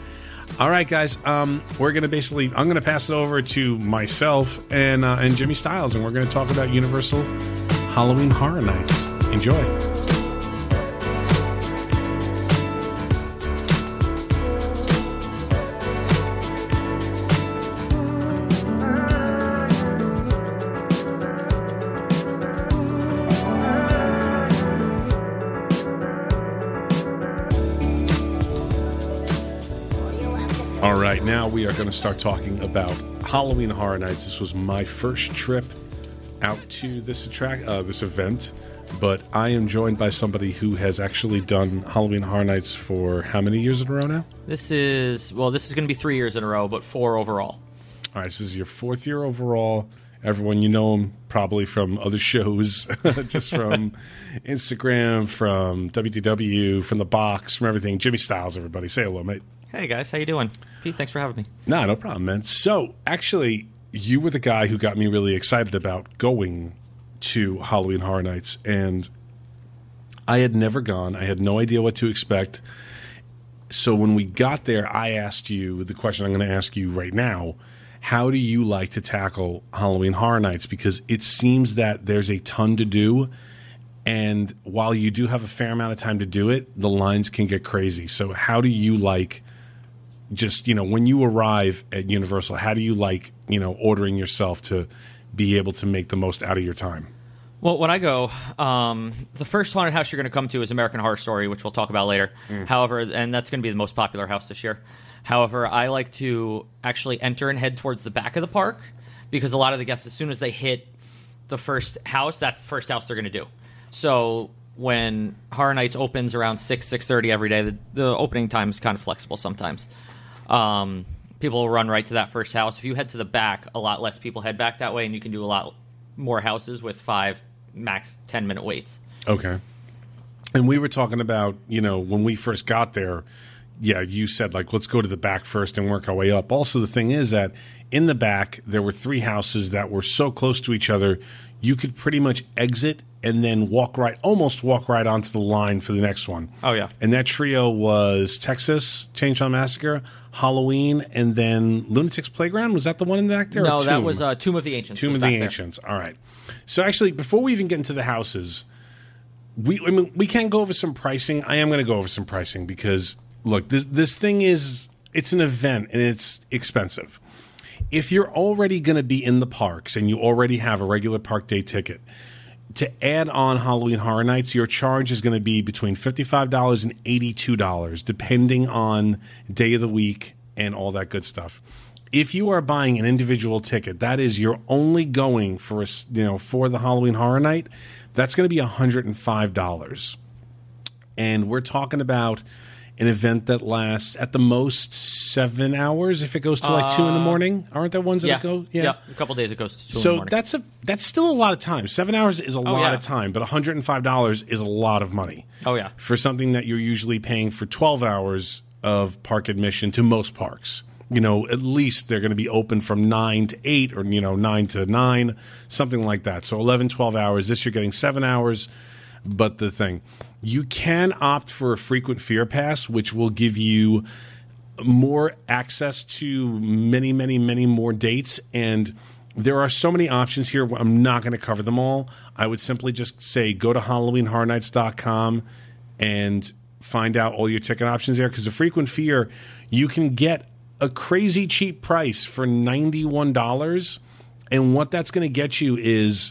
Speaker 2: All right, guys. Um, we're going to basically, I'm going to pass it over to myself and uh, and Jimmy Styles, and we're going to talk about Universal Halloween Horror Nights. Enjoy. All right, now we are going to start talking about Halloween Horror Nights. This was my first trip out to this attract uh, this event. But I am joined by somebody who has actually done Halloween Horror Nights for how many years in a row now?
Speaker 5: This is, well, this is going to be three years in a row, but four overall.
Speaker 2: All right, so this is your fourth year overall. Everyone, you know him probably from other shows, just from Instagram, from W D W, from The Box, from everything. Jimmy Styles, everybody. Say hello, mate.
Speaker 5: Hey, guys. How you doing? Pete, thanks for having me.
Speaker 2: Nah, no problem, man. So, actually, you were the guy who got me really excited about going to Halloween Horror Nights, and I had never gone. I had no idea what to expect. So when we got there, I asked you the question I'm going to ask you right now. How do you like to tackle Halloween Horror Nights? Because it seems that there's a ton to do, and while you do have a fair amount of time to do it, the lines can get crazy. So how do you like just, you know, when you arrive at Universal, how do you like, you know, ordering yourself to be able to make the most out of your time?
Speaker 5: Well, when I go, um, the first haunted house you're going to come to is American Horror Story, which we'll talk about later. Mm. However, and that's going to be the most popular house this year. However, I like to actually enter and head towards the back of the park because a lot of the guests, as soon as they hit the first house, that's the first house they're going to do. So when Horror Nights opens around six, six thirty every day, the, the opening time is kind of flexible sometimes. Um, people will run right to that first house. If you head to the back, a lot less people head back that way, and you can do a lot more houses with five, max ten-minute waits.
Speaker 2: Okay. And we were talking about, you know, when we first got there, yeah, you said, like, let's go to the back first and work our way up. Also, the thing is that in the back, there were three houses that were so close to each other, you could pretty much exit and then walk right, almost walk right onto the line for the next one.
Speaker 5: Oh, yeah.
Speaker 2: And that trio was Texas Chainsaw Massacre, Halloween, and then Lunatic's Playground. Was that the one in the back there?
Speaker 5: No, that was uh, Tomb of the Ancients.
Speaker 2: Tomb of the Ancients. All right. So actually, before we even get into the houses, we I mean, we can go over some pricing. I am going to go over some pricing because, look, this this thing is, it's an event and it's expensive. If you're already going to be in the parks and you already have a regular park day ticket, to add on Halloween Horror Nights, your charge is going to be between fifty-five dollars and eighty-two dollars, depending on day of the week and all that good stuff. If you are buying an individual ticket, that is, you're only going for a, you know, for the Halloween Horror Night, that's going to be one hundred five dollars. And we're talking about an event that lasts at the most seven hours if it goes to like uh, two in the morning. Aren't there ones that
Speaker 5: yeah,
Speaker 2: go?
Speaker 5: Yeah. yeah, a couple days it goes to two
Speaker 2: so
Speaker 5: in the morning.
Speaker 2: So that's a that's still a lot of time. Seven hours is a oh, lot
Speaker 5: yeah.
Speaker 2: of time, but one hundred five dollars is a lot of money.
Speaker 5: Oh, yeah.
Speaker 2: For something that you're usually paying for twelve hours of park admission to most parks. You know, at least they're going to be open from nine to eight or, you know, nine to nine, something like that. So eleven, twelve hours. This you're getting seven hours. But the thing, you can opt for a frequent fear pass, which will give you more access to many, many, many more dates. And there are so many options here. I'm not going to cover them all. I would simply just say go to Halloween Horror Nights dot com and find out all your ticket options there. Because the frequent fear, you can get a crazy cheap price for ninety-one dollars. And what that's going to get you is,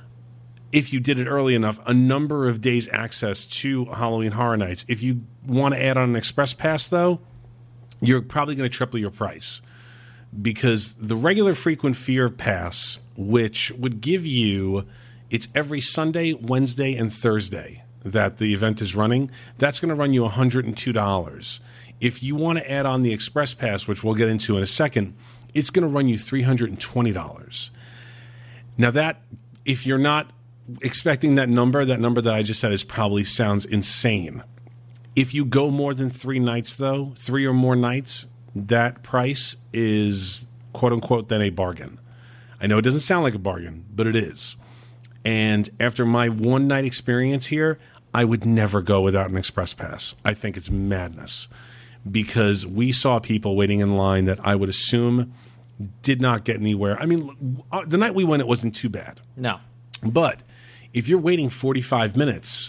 Speaker 2: if you did it early enough, a number of days access to Halloween Horror Nights. If you want to add on an express pass, though, you're probably going to triple your price. Because the regular frequent fear pass, which would give you, it's every Sunday, Wednesday, and Thursday that the event is running, that's going to run you one hundred two dollars. If you want to add on the express pass, which we'll get into in a second, it's going to run you three hundred twenty dollars. Now that, if you're not expecting that number, that number that I just said is probably sounds insane. If you go more than three nights, though, three or more nights, that price is, quote unquote, then a bargain. I know it doesn't sound like a bargain, but it is. And after my one night experience here, I would never go without an express pass. I think it's madness because we saw people waiting in line that I would assume did not get anywhere. I mean, the night we went, it wasn't too bad.
Speaker 5: No.
Speaker 2: But if you're waiting forty-five minutes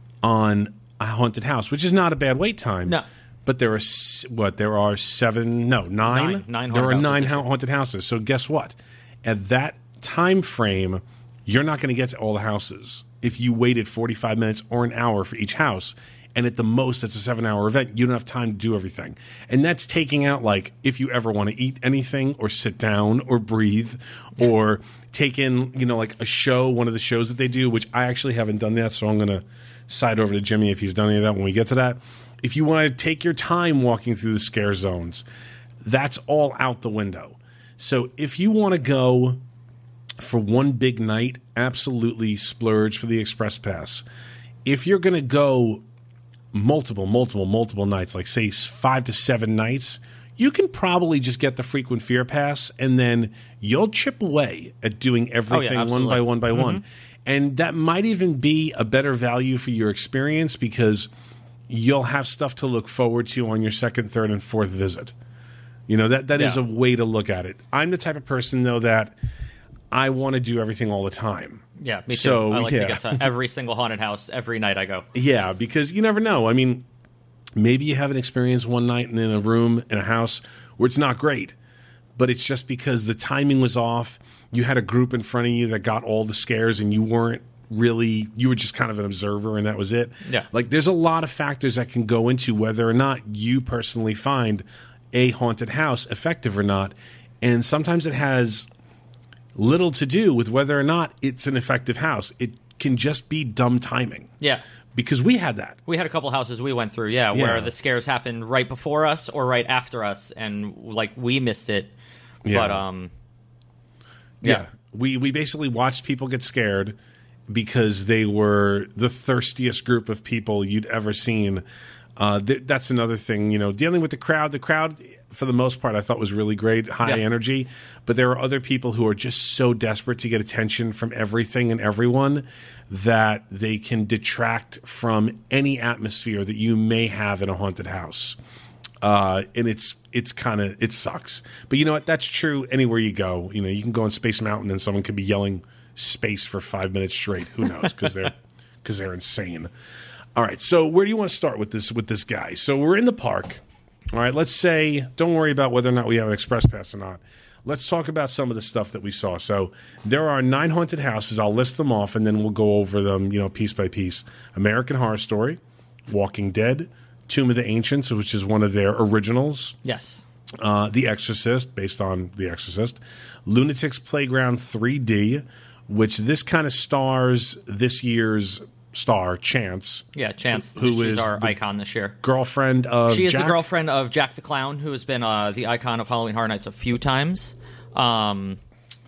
Speaker 2: on a haunted house, which is not a bad wait time.
Speaker 5: No.
Speaker 2: But there are, what, there are seven, no, nine?
Speaker 5: Nine, nine
Speaker 2: there are
Speaker 5: haunted
Speaker 2: nine
Speaker 5: houses.
Speaker 2: haunted houses. So guess what? At that time frame, you're not going to get to all the houses if you waited forty-five minutes or an hour for each house. And at the most, it's a seven-hour event. You don't have time to do everything. And that's taking out, like, if you ever want to eat anything or sit down or breathe or take in, you know, like a show, one of the shows that they do, which I actually haven't done that, so I'm going to side over to Jimmy if he's done any of that when we get to that. If you want to take your time walking through the scare zones, that's all out the window. So if you want to go for one big night, absolutely splurge for the Express Pass. If you're going to go multiple, multiple, multiple nights, like say five to seven nights, you can probably just get the Frequent Fear Pass, and then you'll chip away at doing everything
Speaker 5: oh, yeah,
Speaker 2: one by one by
Speaker 5: mm-hmm.
Speaker 2: one. And that might even be a better value for your experience because you'll have stuff to look forward to on your second, third, and fourth visit. You know, that, that
Speaker 5: yeah.
Speaker 2: is a way to look at it. I'm the type of person, though, that I want to do everything all the time.
Speaker 5: Yeah, me too.
Speaker 2: So,
Speaker 5: I like
Speaker 2: yeah.
Speaker 5: to get to every single haunted house every night I go.
Speaker 2: Yeah, because you never know. I mean, maybe you have an experience one night in a room in a house where it's not great, but it's just because the timing was off. You had a group in front of you that got all the scares and you weren't really, you were just kind of an observer and that was it.
Speaker 5: Yeah.
Speaker 2: Like there's a lot of factors that can go into whether or not you personally find a haunted house effective or not. And sometimes it has little to do with whether or not it's an effective house. It can just be dumb timing.
Speaker 5: Yeah.
Speaker 2: Because we had that.
Speaker 5: We had a couple houses we went through, yeah,
Speaker 2: Yeah.
Speaker 5: where the scares happened right before us or right after us, and like we missed it.
Speaker 2: Yeah.
Speaker 5: But um,
Speaker 2: Yeah.
Speaker 5: yeah.
Speaker 2: We we basically watched people get scared because they were the thirstiest group of people you'd ever seen. Uh, th- that's another thing, you know, dealing with the crowd. The crowd, for the most part, I thought was really great, high
Speaker 5: Yeah.
Speaker 2: energy. But there are other people who are just so desperate to get attention from everything and everyone that they can detract from any atmosphere that you may have in a haunted house. Uh, and it's it's kind of, it sucks. But you know what? That's true anywhere you go. You know, you can go on Space Mountain and someone could be yelling space for five minutes straight. Who knows? Because they're, because they're insane. All right, so where do you want to start with this with this guy? So we're in the park. All right, let's say, don't worry about whether or not we have an express pass or not. Let's talk about some of the stuff that we saw. So there are nine haunted houses. I'll list them off, and then we'll go over them, you know, piece by piece. American Horror Story, Walking Dead, Tomb of the Ancients, which is one of their originals.
Speaker 5: yes.
Speaker 2: Uh, The Exorcist, based on The Exorcist. Lunatics Playground three D, which this kind of stars this year's star, Chance.
Speaker 5: Yeah, Chance,
Speaker 2: Who
Speaker 5: she's
Speaker 2: is
Speaker 5: our
Speaker 2: the-
Speaker 5: icon this year.
Speaker 2: Girlfriend of
Speaker 5: She is
Speaker 2: Jack.
Speaker 5: the girlfriend of Jack the Clown, who has been uh, the icon of Halloween Horror Nights a few times. Um,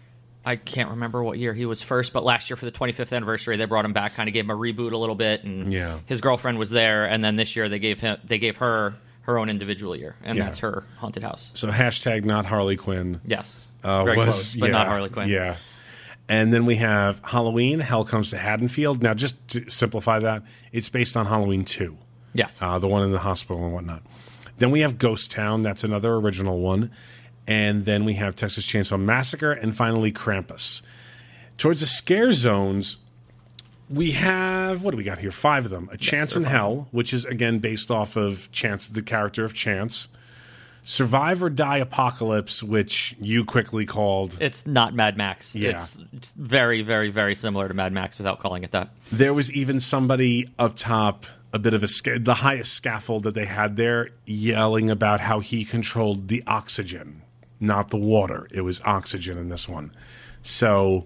Speaker 5: I can't remember what year he was first, but last year for the twenty-fifth anniversary, they brought him back, kind of gave him a reboot a little bit, and
Speaker 2: Yeah.
Speaker 5: his girlfriend was there. And then this year, they gave him, they gave her her own individual year, and
Speaker 2: Yeah.
Speaker 5: that's her haunted house.
Speaker 2: So hashtag not Harley Quinn.
Speaker 5: Yes,
Speaker 2: Uh,
Speaker 5: very
Speaker 2: was,
Speaker 5: close, but
Speaker 2: yeah,
Speaker 5: not Harley Quinn.
Speaker 2: Yeah. And then we have Halloween, Hell Comes to Haddonfield. Now, just to simplify that, it's based on Halloween two,
Speaker 5: Yes.
Speaker 2: uh, the one in the hospital and whatnot. Then we have Ghost Town. That's another original one. And then we have Texas Chainsaw Massacre. And finally, Krampus. Towards the scare zones, we have, what do we got here? Five of them. A Chance in Hell, which is, again, based off of Chance, the character of Chance. Survive or Die Apocalypse, which you quickly called.
Speaker 5: It's not Mad Max.
Speaker 2: Yeah.
Speaker 5: It's, it's very, very, very similar to Mad Max without calling it that.
Speaker 2: There was even somebody up top, a bit of a sca- the highest scaffold that they had there, yelling about how he controlled the oxygen, not the water. It was oxygen in this one. So,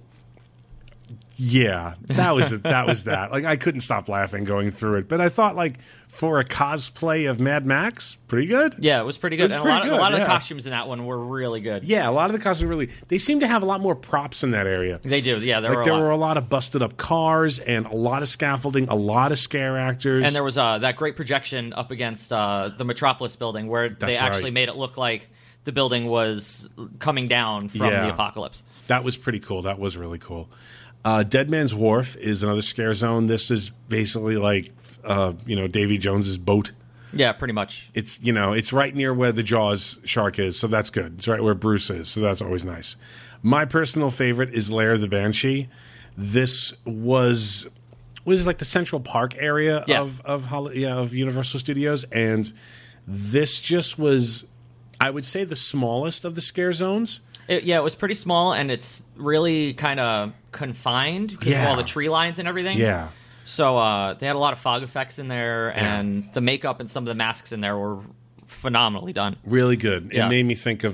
Speaker 2: yeah, that was that was that. Like, I couldn't stop laughing going through it. But I thought, like, for a cosplay of Mad Max, pretty good.
Speaker 5: Yeah, it was pretty good.
Speaker 2: was
Speaker 5: and
Speaker 2: pretty
Speaker 5: a lot,
Speaker 2: good,
Speaker 5: a lot of
Speaker 2: yeah.
Speaker 5: the costumes in that one were really good.
Speaker 2: Yeah, a lot of the costumes really. They seem to have a lot more props in that area.
Speaker 5: They do. Yeah, there
Speaker 2: Like,
Speaker 5: were a
Speaker 2: there
Speaker 5: lot.
Speaker 2: were a lot of busted up cars and a lot of scaffolding, a lot of scare actors.
Speaker 5: And there was uh, that great projection up against uh, the Metropolis building where they
Speaker 2: That's
Speaker 5: actually
Speaker 2: right.
Speaker 5: made it look like the building was coming down from
Speaker 2: Yeah.
Speaker 5: the apocalypse.
Speaker 2: That was pretty cool. That was really cool. Uh, Dead Man's Wharf is another scare zone. This is basically like, uh, you know, Davy Jones's boat.
Speaker 5: Yeah, pretty much.
Speaker 2: It's, you know, it's right near where the Jaws shark is, so that's good. It's right where Bruce is, so that's always nice. My personal favorite is Lair of the Banshee. This was was like the Central Park area
Speaker 5: Yeah.
Speaker 2: of of Hol- yeah, of Universal Studios, and this just was, I would say, the smallest of the scare zones.
Speaker 5: It, yeah, it was pretty small, and it's really kind of confined because
Speaker 2: Yeah.
Speaker 5: of all the tree lines and everything.
Speaker 2: Yeah.
Speaker 5: So uh, they had a lot of fog effects in there,
Speaker 2: Yeah.
Speaker 5: and the makeup and some of the masks in there were phenomenally done.
Speaker 2: Really good. It
Speaker 5: Yeah.
Speaker 2: made me think of like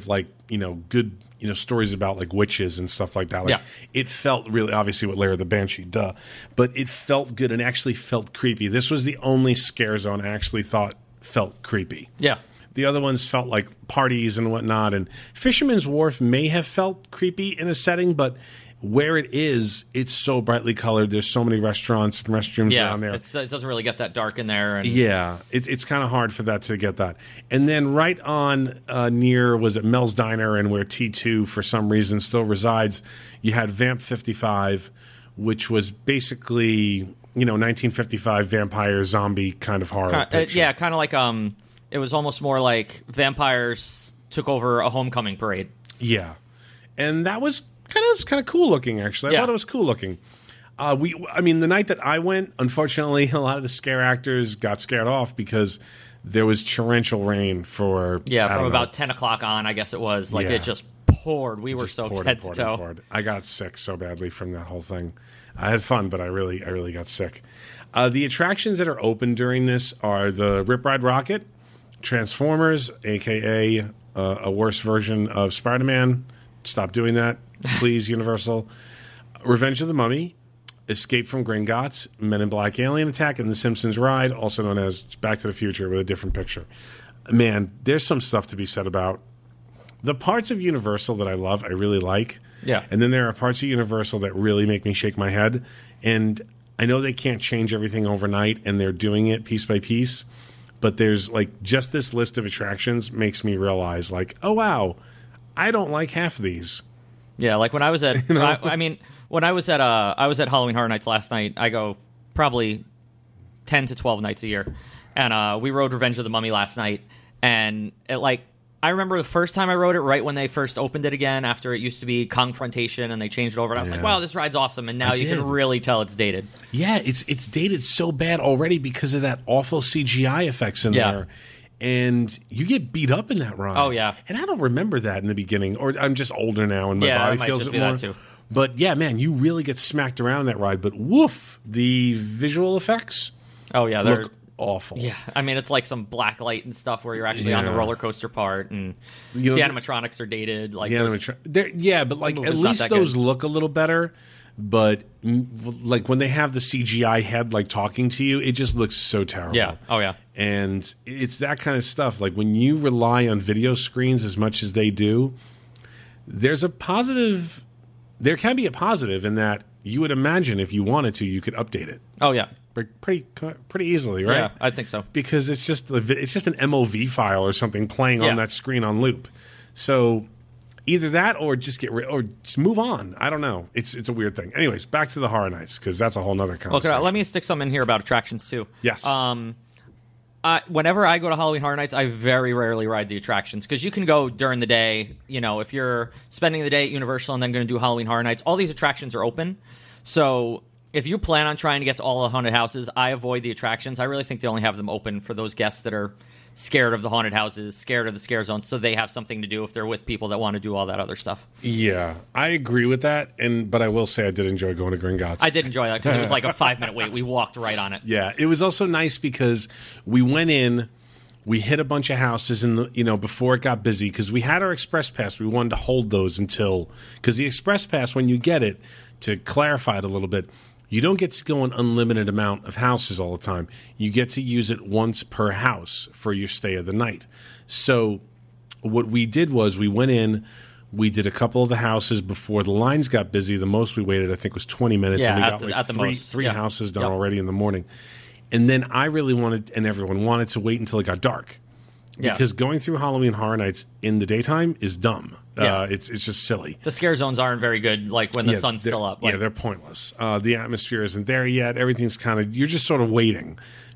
Speaker 2: you know, good, you know, stories about like witches and stuff like that. Like,
Speaker 5: Yeah.
Speaker 2: it felt really, obviously with Lair of the Banshee, duh, but it felt good and actually felt creepy. This was the only scare zone I actually thought felt creepy.
Speaker 5: Yeah.
Speaker 2: The other ones felt like parties and whatnot. And Fisherman's Wharf may have felt creepy in a setting, but where it is, it's so brightly colored. There's so many restaurants and restrooms
Speaker 5: Yeah.
Speaker 2: around there.
Speaker 5: It's, it doesn't really get that dark in there. And
Speaker 2: Yeah, it, it's kind of hard for that to get that. And then right on uh, near, was it Mel's Diner, and where T two for some reason still resides, you had Vamp fifty-five, which was basically, you know, nineteen fifty-five vampire zombie kind of horror
Speaker 5: Kind of- uh,
Speaker 2: picture.
Speaker 5: yeah, kind of like um, it was almost more like vampires took over a homecoming parade.
Speaker 2: Yeah, and that was kind of kind of cool looking. Actually, I
Speaker 5: Yeah.
Speaker 2: thought it was cool looking. Uh, we, I mean, the night that I went, unfortunately, a lot of the scare actors got scared off because there was torrential rain for
Speaker 5: Yeah,
Speaker 2: I
Speaker 5: from
Speaker 2: don't know,
Speaker 5: about ten o'clock on, I guess it was. Like
Speaker 2: Yeah.
Speaker 5: it just poured. We were
Speaker 2: just
Speaker 5: so
Speaker 2: poured
Speaker 5: head
Speaker 2: and poured
Speaker 5: to
Speaker 2: and
Speaker 5: toe.
Speaker 2: poured. I got sick so badly from that whole thing. I had fun, but I really, I really got sick. Uh, the attractions that are open during this are the Rip Ride Rocket, Transformers, aka uh, a worse version of Spider-Man. Stop doing that, please, Universal. Revenge of the Mummy, Escape from Gringotts, Men in Black Alien Attack, and The Simpsons Ride, also known as Back to the Future with a different picture. Man, there's some stuff to be said about the parts of Universal that I love, I really like.
Speaker 5: Yeah.
Speaker 2: And then there are parts of Universal that really make me shake my head. And I know they can't change everything overnight, and they're doing it piece by piece. But there's like just this list of attractions makes me realize, like, oh, wow, I don't like half of these.
Speaker 5: Yeah, like when I was at, I, I mean, when I was at, uh, I was at Halloween Horror Nights last night. I go probably ten to twelve nights a year, and uh, we rode Revenge of the Mummy last night, and it like. I remember the first time I rode it, right when they first opened it again, after it used to be Confrontation, and they changed it over. And I was like,
Speaker 2: Yeah.
Speaker 5: "Wow, this ride's awesome!" And now
Speaker 2: I
Speaker 5: you
Speaker 2: did.
Speaker 5: can really tell it's dated.
Speaker 2: Yeah, it's it's dated so bad already because of that awful C G I effects in
Speaker 5: Yeah.
Speaker 2: there. And you get beat up in that ride.
Speaker 5: Oh, yeah.
Speaker 2: And I don't remember that in the beginning. Or I'm just older now and my
Speaker 5: Yeah,
Speaker 2: body
Speaker 5: it might
Speaker 2: feels
Speaker 5: just
Speaker 2: it
Speaker 5: be
Speaker 2: more.
Speaker 5: that too.
Speaker 2: But yeah, man, you really get smacked around in that ride. But woof, the visual effects
Speaker 5: Oh yeah, they're
Speaker 2: look awful.
Speaker 5: yeah. I mean, it's like some black light and stuff where you're actually on the
Speaker 2: Yeah.
Speaker 5: roller coaster part, and
Speaker 2: You know,
Speaker 5: the
Speaker 2: the-
Speaker 5: animatronics are dated. Like
Speaker 2: The
Speaker 5: there's-
Speaker 2: animatron- they're- yeah, but like at
Speaker 5: movement's not
Speaker 2: least
Speaker 5: that
Speaker 2: those
Speaker 5: good.
Speaker 2: look a little better. But mm, like when they have the C G I head like talking to you, it just looks so terrible.
Speaker 5: yeah. Oh yeah.
Speaker 2: And it's that kind of stuff. Like when you rely on video screens as much as they do, there's a positive. There can be a positive in that you would imagine if you wanted to, you could update it
Speaker 5: Oh yeah.
Speaker 2: But pretty pretty easily, right?
Speaker 5: Yeah, I think so.
Speaker 2: Because it's just the vi- it's just an M O V file or something playing
Speaker 5: Yeah.
Speaker 2: on that screen on loop. So either that or just get rid or just move on. I don't know. It's it's a weird thing. Anyways, back to the Horror Nights because that's a whole nother
Speaker 5: Okay,
Speaker 2: conversation.
Speaker 5: let me stick some in here about attractions too.
Speaker 2: Yes.
Speaker 5: Um, I, whenever I go to Halloween Horror Nights, I very rarely ride the attractions because you can go during the day. You know, if you're spending the day at Universal and then going to do Halloween Horror Nights, all these attractions are open. So if you plan on trying to get to all the haunted houses, I avoid the attractions. I really think they only have them open for those guests that are scared of the haunted houses, scared of the scare zones, so they have something to do if they're with people that want to do all that other stuff.
Speaker 2: Yeah, I agree with that. And but I will say I did enjoy going to Gringotts.
Speaker 5: I did enjoy that because it was like a five minute wait. We walked right on it.
Speaker 2: Yeah, it was also nice because we went in, we hit a bunch of houses, in the you know before it got busy because we had our express pass. We wanted to hold those until because the express pass, when you get it, to clarify it a little bit, you don't get to go an unlimited amount of houses all the time. You get to use it once per house for your stay of the night. So what we did was we went in. We did a couple of the houses before the lines got busy. The most we waited, I think, was twenty minutes,
Speaker 5: Yeah,
Speaker 2: and we
Speaker 5: at
Speaker 2: got
Speaker 5: the-
Speaker 2: like
Speaker 5: at the
Speaker 2: three,
Speaker 5: most.
Speaker 2: three
Speaker 5: Yeah.
Speaker 2: houses done
Speaker 5: Yep.
Speaker 2: already in the morning. And then I really wanted, and everyone wanted to wait until it got dark.
Speaker 5: Yeah.
Speaker 2: Because going through Halloween Horror Nights in the daytime is dumb.
Speaker 5: Yeah.
Speaker 2: Uh, it's it's just silly.
Speaker 5: The scare zones aren't very good, like when the
Speaker 2: Yeah,
Speaker 5: sun's
Speaker 2: they're-
Speaker 5: still up.
Speaker 2: yeah,
Speaker 5: Like,
Speaker 2: they're pointless. Uh, the atmosphere isn't there yet. Everything's kind of, you're just sort of waiting.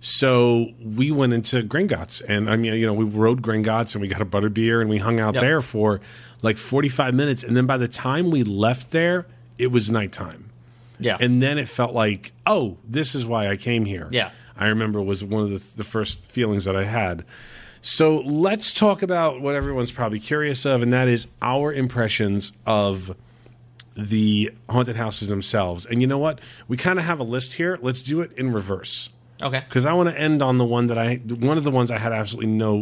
Speaker 2: So we went into Gringotts, and I mean, you know, we rode Gringotts, and we got a butterbeer, and we hung out
Speaker 5: Yep.
Speaker 2: there for like forty-five minutes. And then by the time we left there, it was nighttime.
Speaker 5: yeah.
Speaker 2: And then it felt like, oh, this is why I came here.
Speaker 5: Yeah.
Speaker 2: I remember it was one of the, the first feelings that I had. So let's talk about what everyone's probably curious of, and that is our impressions of the haunted houses themselves. And you know what? We kind of have a list here. Let's do it in reverse.
Speaker 5: okay.
Speaker 2: Because I want to end on the one that I, one of the ones I had absolutely no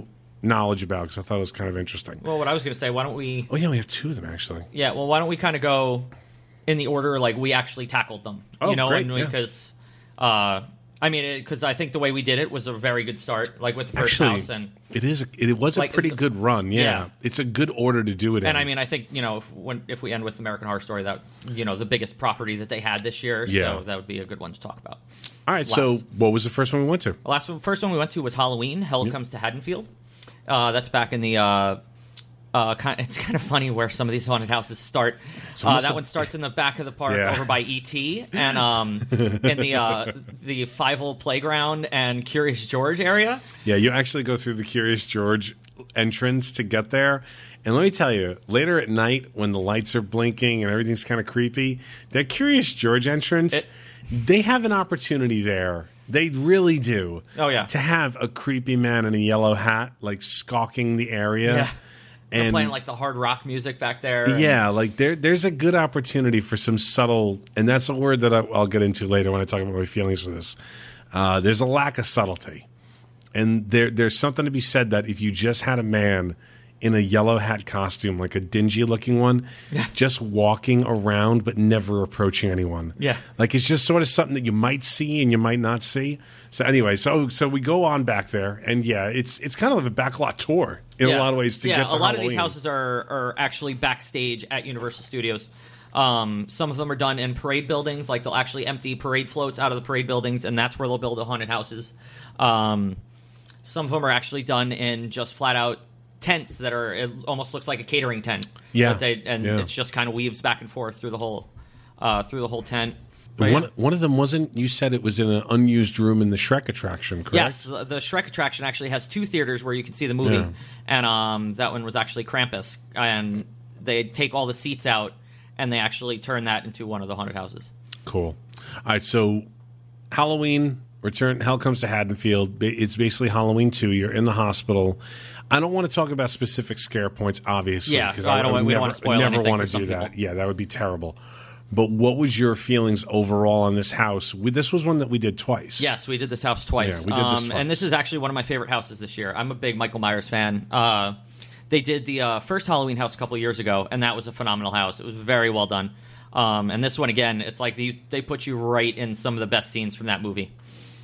Speaker 2: knowledge about because I thought it was kind of interesting.
Speaker 5: Well, what I was going to say, why don't we?
Speaker 2: Oh yeah, we have two of them actually.
Speaker 5: Yeah, well, why don't we kind of go in the order like we actually tackled them?
Speaker 2: Oh,
Speaker 5: you know,
Speaker 2: great,
Speaker 5: and
Speaker 2: yeah.
Speaker 5: because uh, I mean, because I think the way we did it was a very good start, like with the first
Speaker 2: Actually,
Speaker 5: house, and
Speaker 2: it is. A, it was
Speaker 5: Like,
Speaker 2: a pretty
Speaker 5: the-
Speaker 2: good run. Yeah.
Speaker 5: yeah.
Speaker 2: It's a good order to do it in.
Speaker 5: and I mean, I think you know, if, when if we end with American Horror Story, that you know the biggest property that they had this year,
Speaker 2: Yeah.
Speaker 5: so that would be a good one to talk about.
Speaker 2: all right. So,
Speaker 5: last.
Speaker 2: what was the first one we went to?
Speaker 5: The last one, first one we went to was Halloween. Hell Comes to Haddonfield. Uh, that's back in the. Uh, uh, kind it's kind of funny where some of these haunted houses start. Uh,
Speaker 2: almost
Speaker 5: that
Speaker 2: a-
Speaker 5: one starts in the back of the park
Speaker 2: Yeah.
Speaker 5: over by E T and um, in the uh, the Fievel Playground and Curious George area.
Speaker 2: Yeah, you actually go through the Curious George entrance to get there. And let me tell you, later at night when the lights are blinking and everything's kind of creepy, that Curious George entrance,
Speaker 5: It-
Speaker 2: they have an opportunity there. They really do.
Speaker 5: Oh, yeah.
Speaker 2: To have a creepy man in a yellow hat, like, stalking the area.
Speaker 5: Yeah. They're
Speaker 2: And
Speaker 5: playing like the hard rock music back there. and-
Speaker 2: yeah, like there, there's a good opportunity for some subtle, and that's a word that I, I'll get into later when I talk about my feelings for this. Uh, there's a lack of subtlety, and there, there's something to be said that if you just had a man in a yellow hat costume, like a dingy looking one, just walking around but never approaching anyone.
Speaker 5: Yeah.
Speaker 2: Like it's just sort of something that you might see and you might not see. So anyway, so so we go on back there, and yeah, it's it's kind of a backlot tour in
Speaker 5: Yeah.
Speaker 2: a lot of ways to
Speaker 5: yeah,
Speaker 2: get to
Speaker 5: a lot of
Speaker 2: Halloween.
Speaker 5: these houses are, are actually backstage at Universal Studios. Um, some of them are done in parade buildings, like they'll actually empty parade floats out of the parade buildings, and that's where they'll build the haunted houses. Um, some of them are actually done in just flat out tents that are, it almost looks like a catering tent.
Speaker 2: Yeah.
Speaker 5: That they, and
Speaker 2: Yeah.
Speaker 5: it's just kind of weaves back and forth through the whole, uh, through the whole tent.
Speaker 2: One, one of them wasn't. You said it was in an unused room in the Shrek attraction, correct?
Speaker 5: Yes, the the Shrek attraction actually has two theaters where you can see the movie,
Speaker 2: Yeah.
Speaker 5: and um, that one was actually Krampus, and they take all the seats out and they actually turn that into one of the haunted houses.
Speaker 2: Cool. All right, so Halloween, Return, Hell Comes to Haddonfield. Ba- It's basically Halloween two. You're in the hospital. I don't want to talk about specific scare points, obviously.
Speaker 5: Yeah,
Speaker 2: because
Speaker 5: I don't want- we
Speaker 2: never,
Speaker 5: don't want to spoil
Speaker 2: never
Speaker 5: anything
Speaker 2: want
Speaker 5: for
Speaker 2: to
Speaker 5: some
Speaker 2: do that.
Speaker 5: people.
Speaker 2: Yeah, that would be terrible. But what was your feelings overall on this house? We, this was one that we did twice.
Speaker 5: Yes, we did this house twice.
Speaker 2: Yeah, we did this
Speaker 5: um,
Speaker 2: twice.
Speaker 5: And this is actually one of my favorite houses this year. I'm a big Michael Myers fan. Uh, they did the uh, first Halloween house a couple years ago, and that was a phenomenal house. It was very well done. Um, and this one, again, it's like the, they put you right in some of the best scenes from that movie.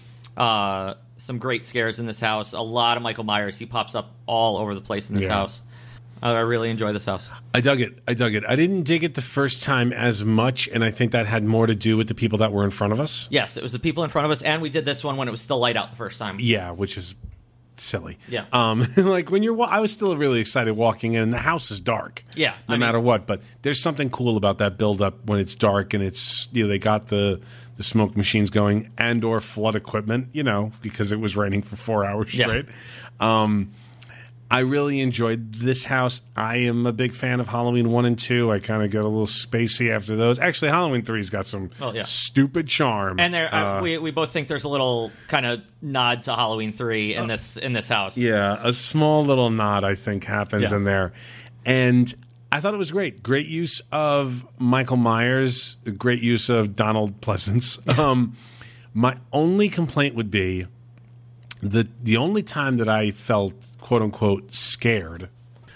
Speaker 5: Uh, some great scares in this house. A lot of Michael Myers. He pops up all over the place in this
Speaker 2: Yeah.
Speaker 5: house. Uh, I really enjoy this house.
Speaker 2: I dug it. I dug it. I didn't dig it the first time as much, and I think that had more to do with the people that were in front of us.
Speaker 5: Yes, it was the people in front of us, and we did this one when it was still light out the first time.
Speaker 2: Yeah, which is silly.
Speaker 5: Yeah.
Speaker 2: Um, like when you're, wa- I was still really excited walking in. The house is dark.
Speaker 5: Yeah,
Speaker 2: No
Speaker 5: I mean-
Speaker 2: matter what, but there's something cool about that build up when it's dark and it's you know they got the the smoke machines going and or flood equipment. You know because it was raining for four hours
Speaker 5: Yeah.
Speaker 2: straight. Um, I really enjoyed this house. I am a big fan of Halloween one and two. I kind of got a little spacey after those. Actually, Halloween three's got some
Speaker 5: Oh, yeah.
Speaker 2: stupid charm.
Speaker 5: And there, uh,
Speaker 2: Uh,
Speaker 5: we we both think there's a little kind of nod to Halloween three in this in this house.
Speaker 2: Yeah, a small little nod, I think, happens
Speaker 5: Yeah.
Speaker 2: in there. And I thought it was great. Great use of Michael Myers, great use of Donald Pleasance. Um, my only complaint would be the the only time that I felt, quote unquote, scared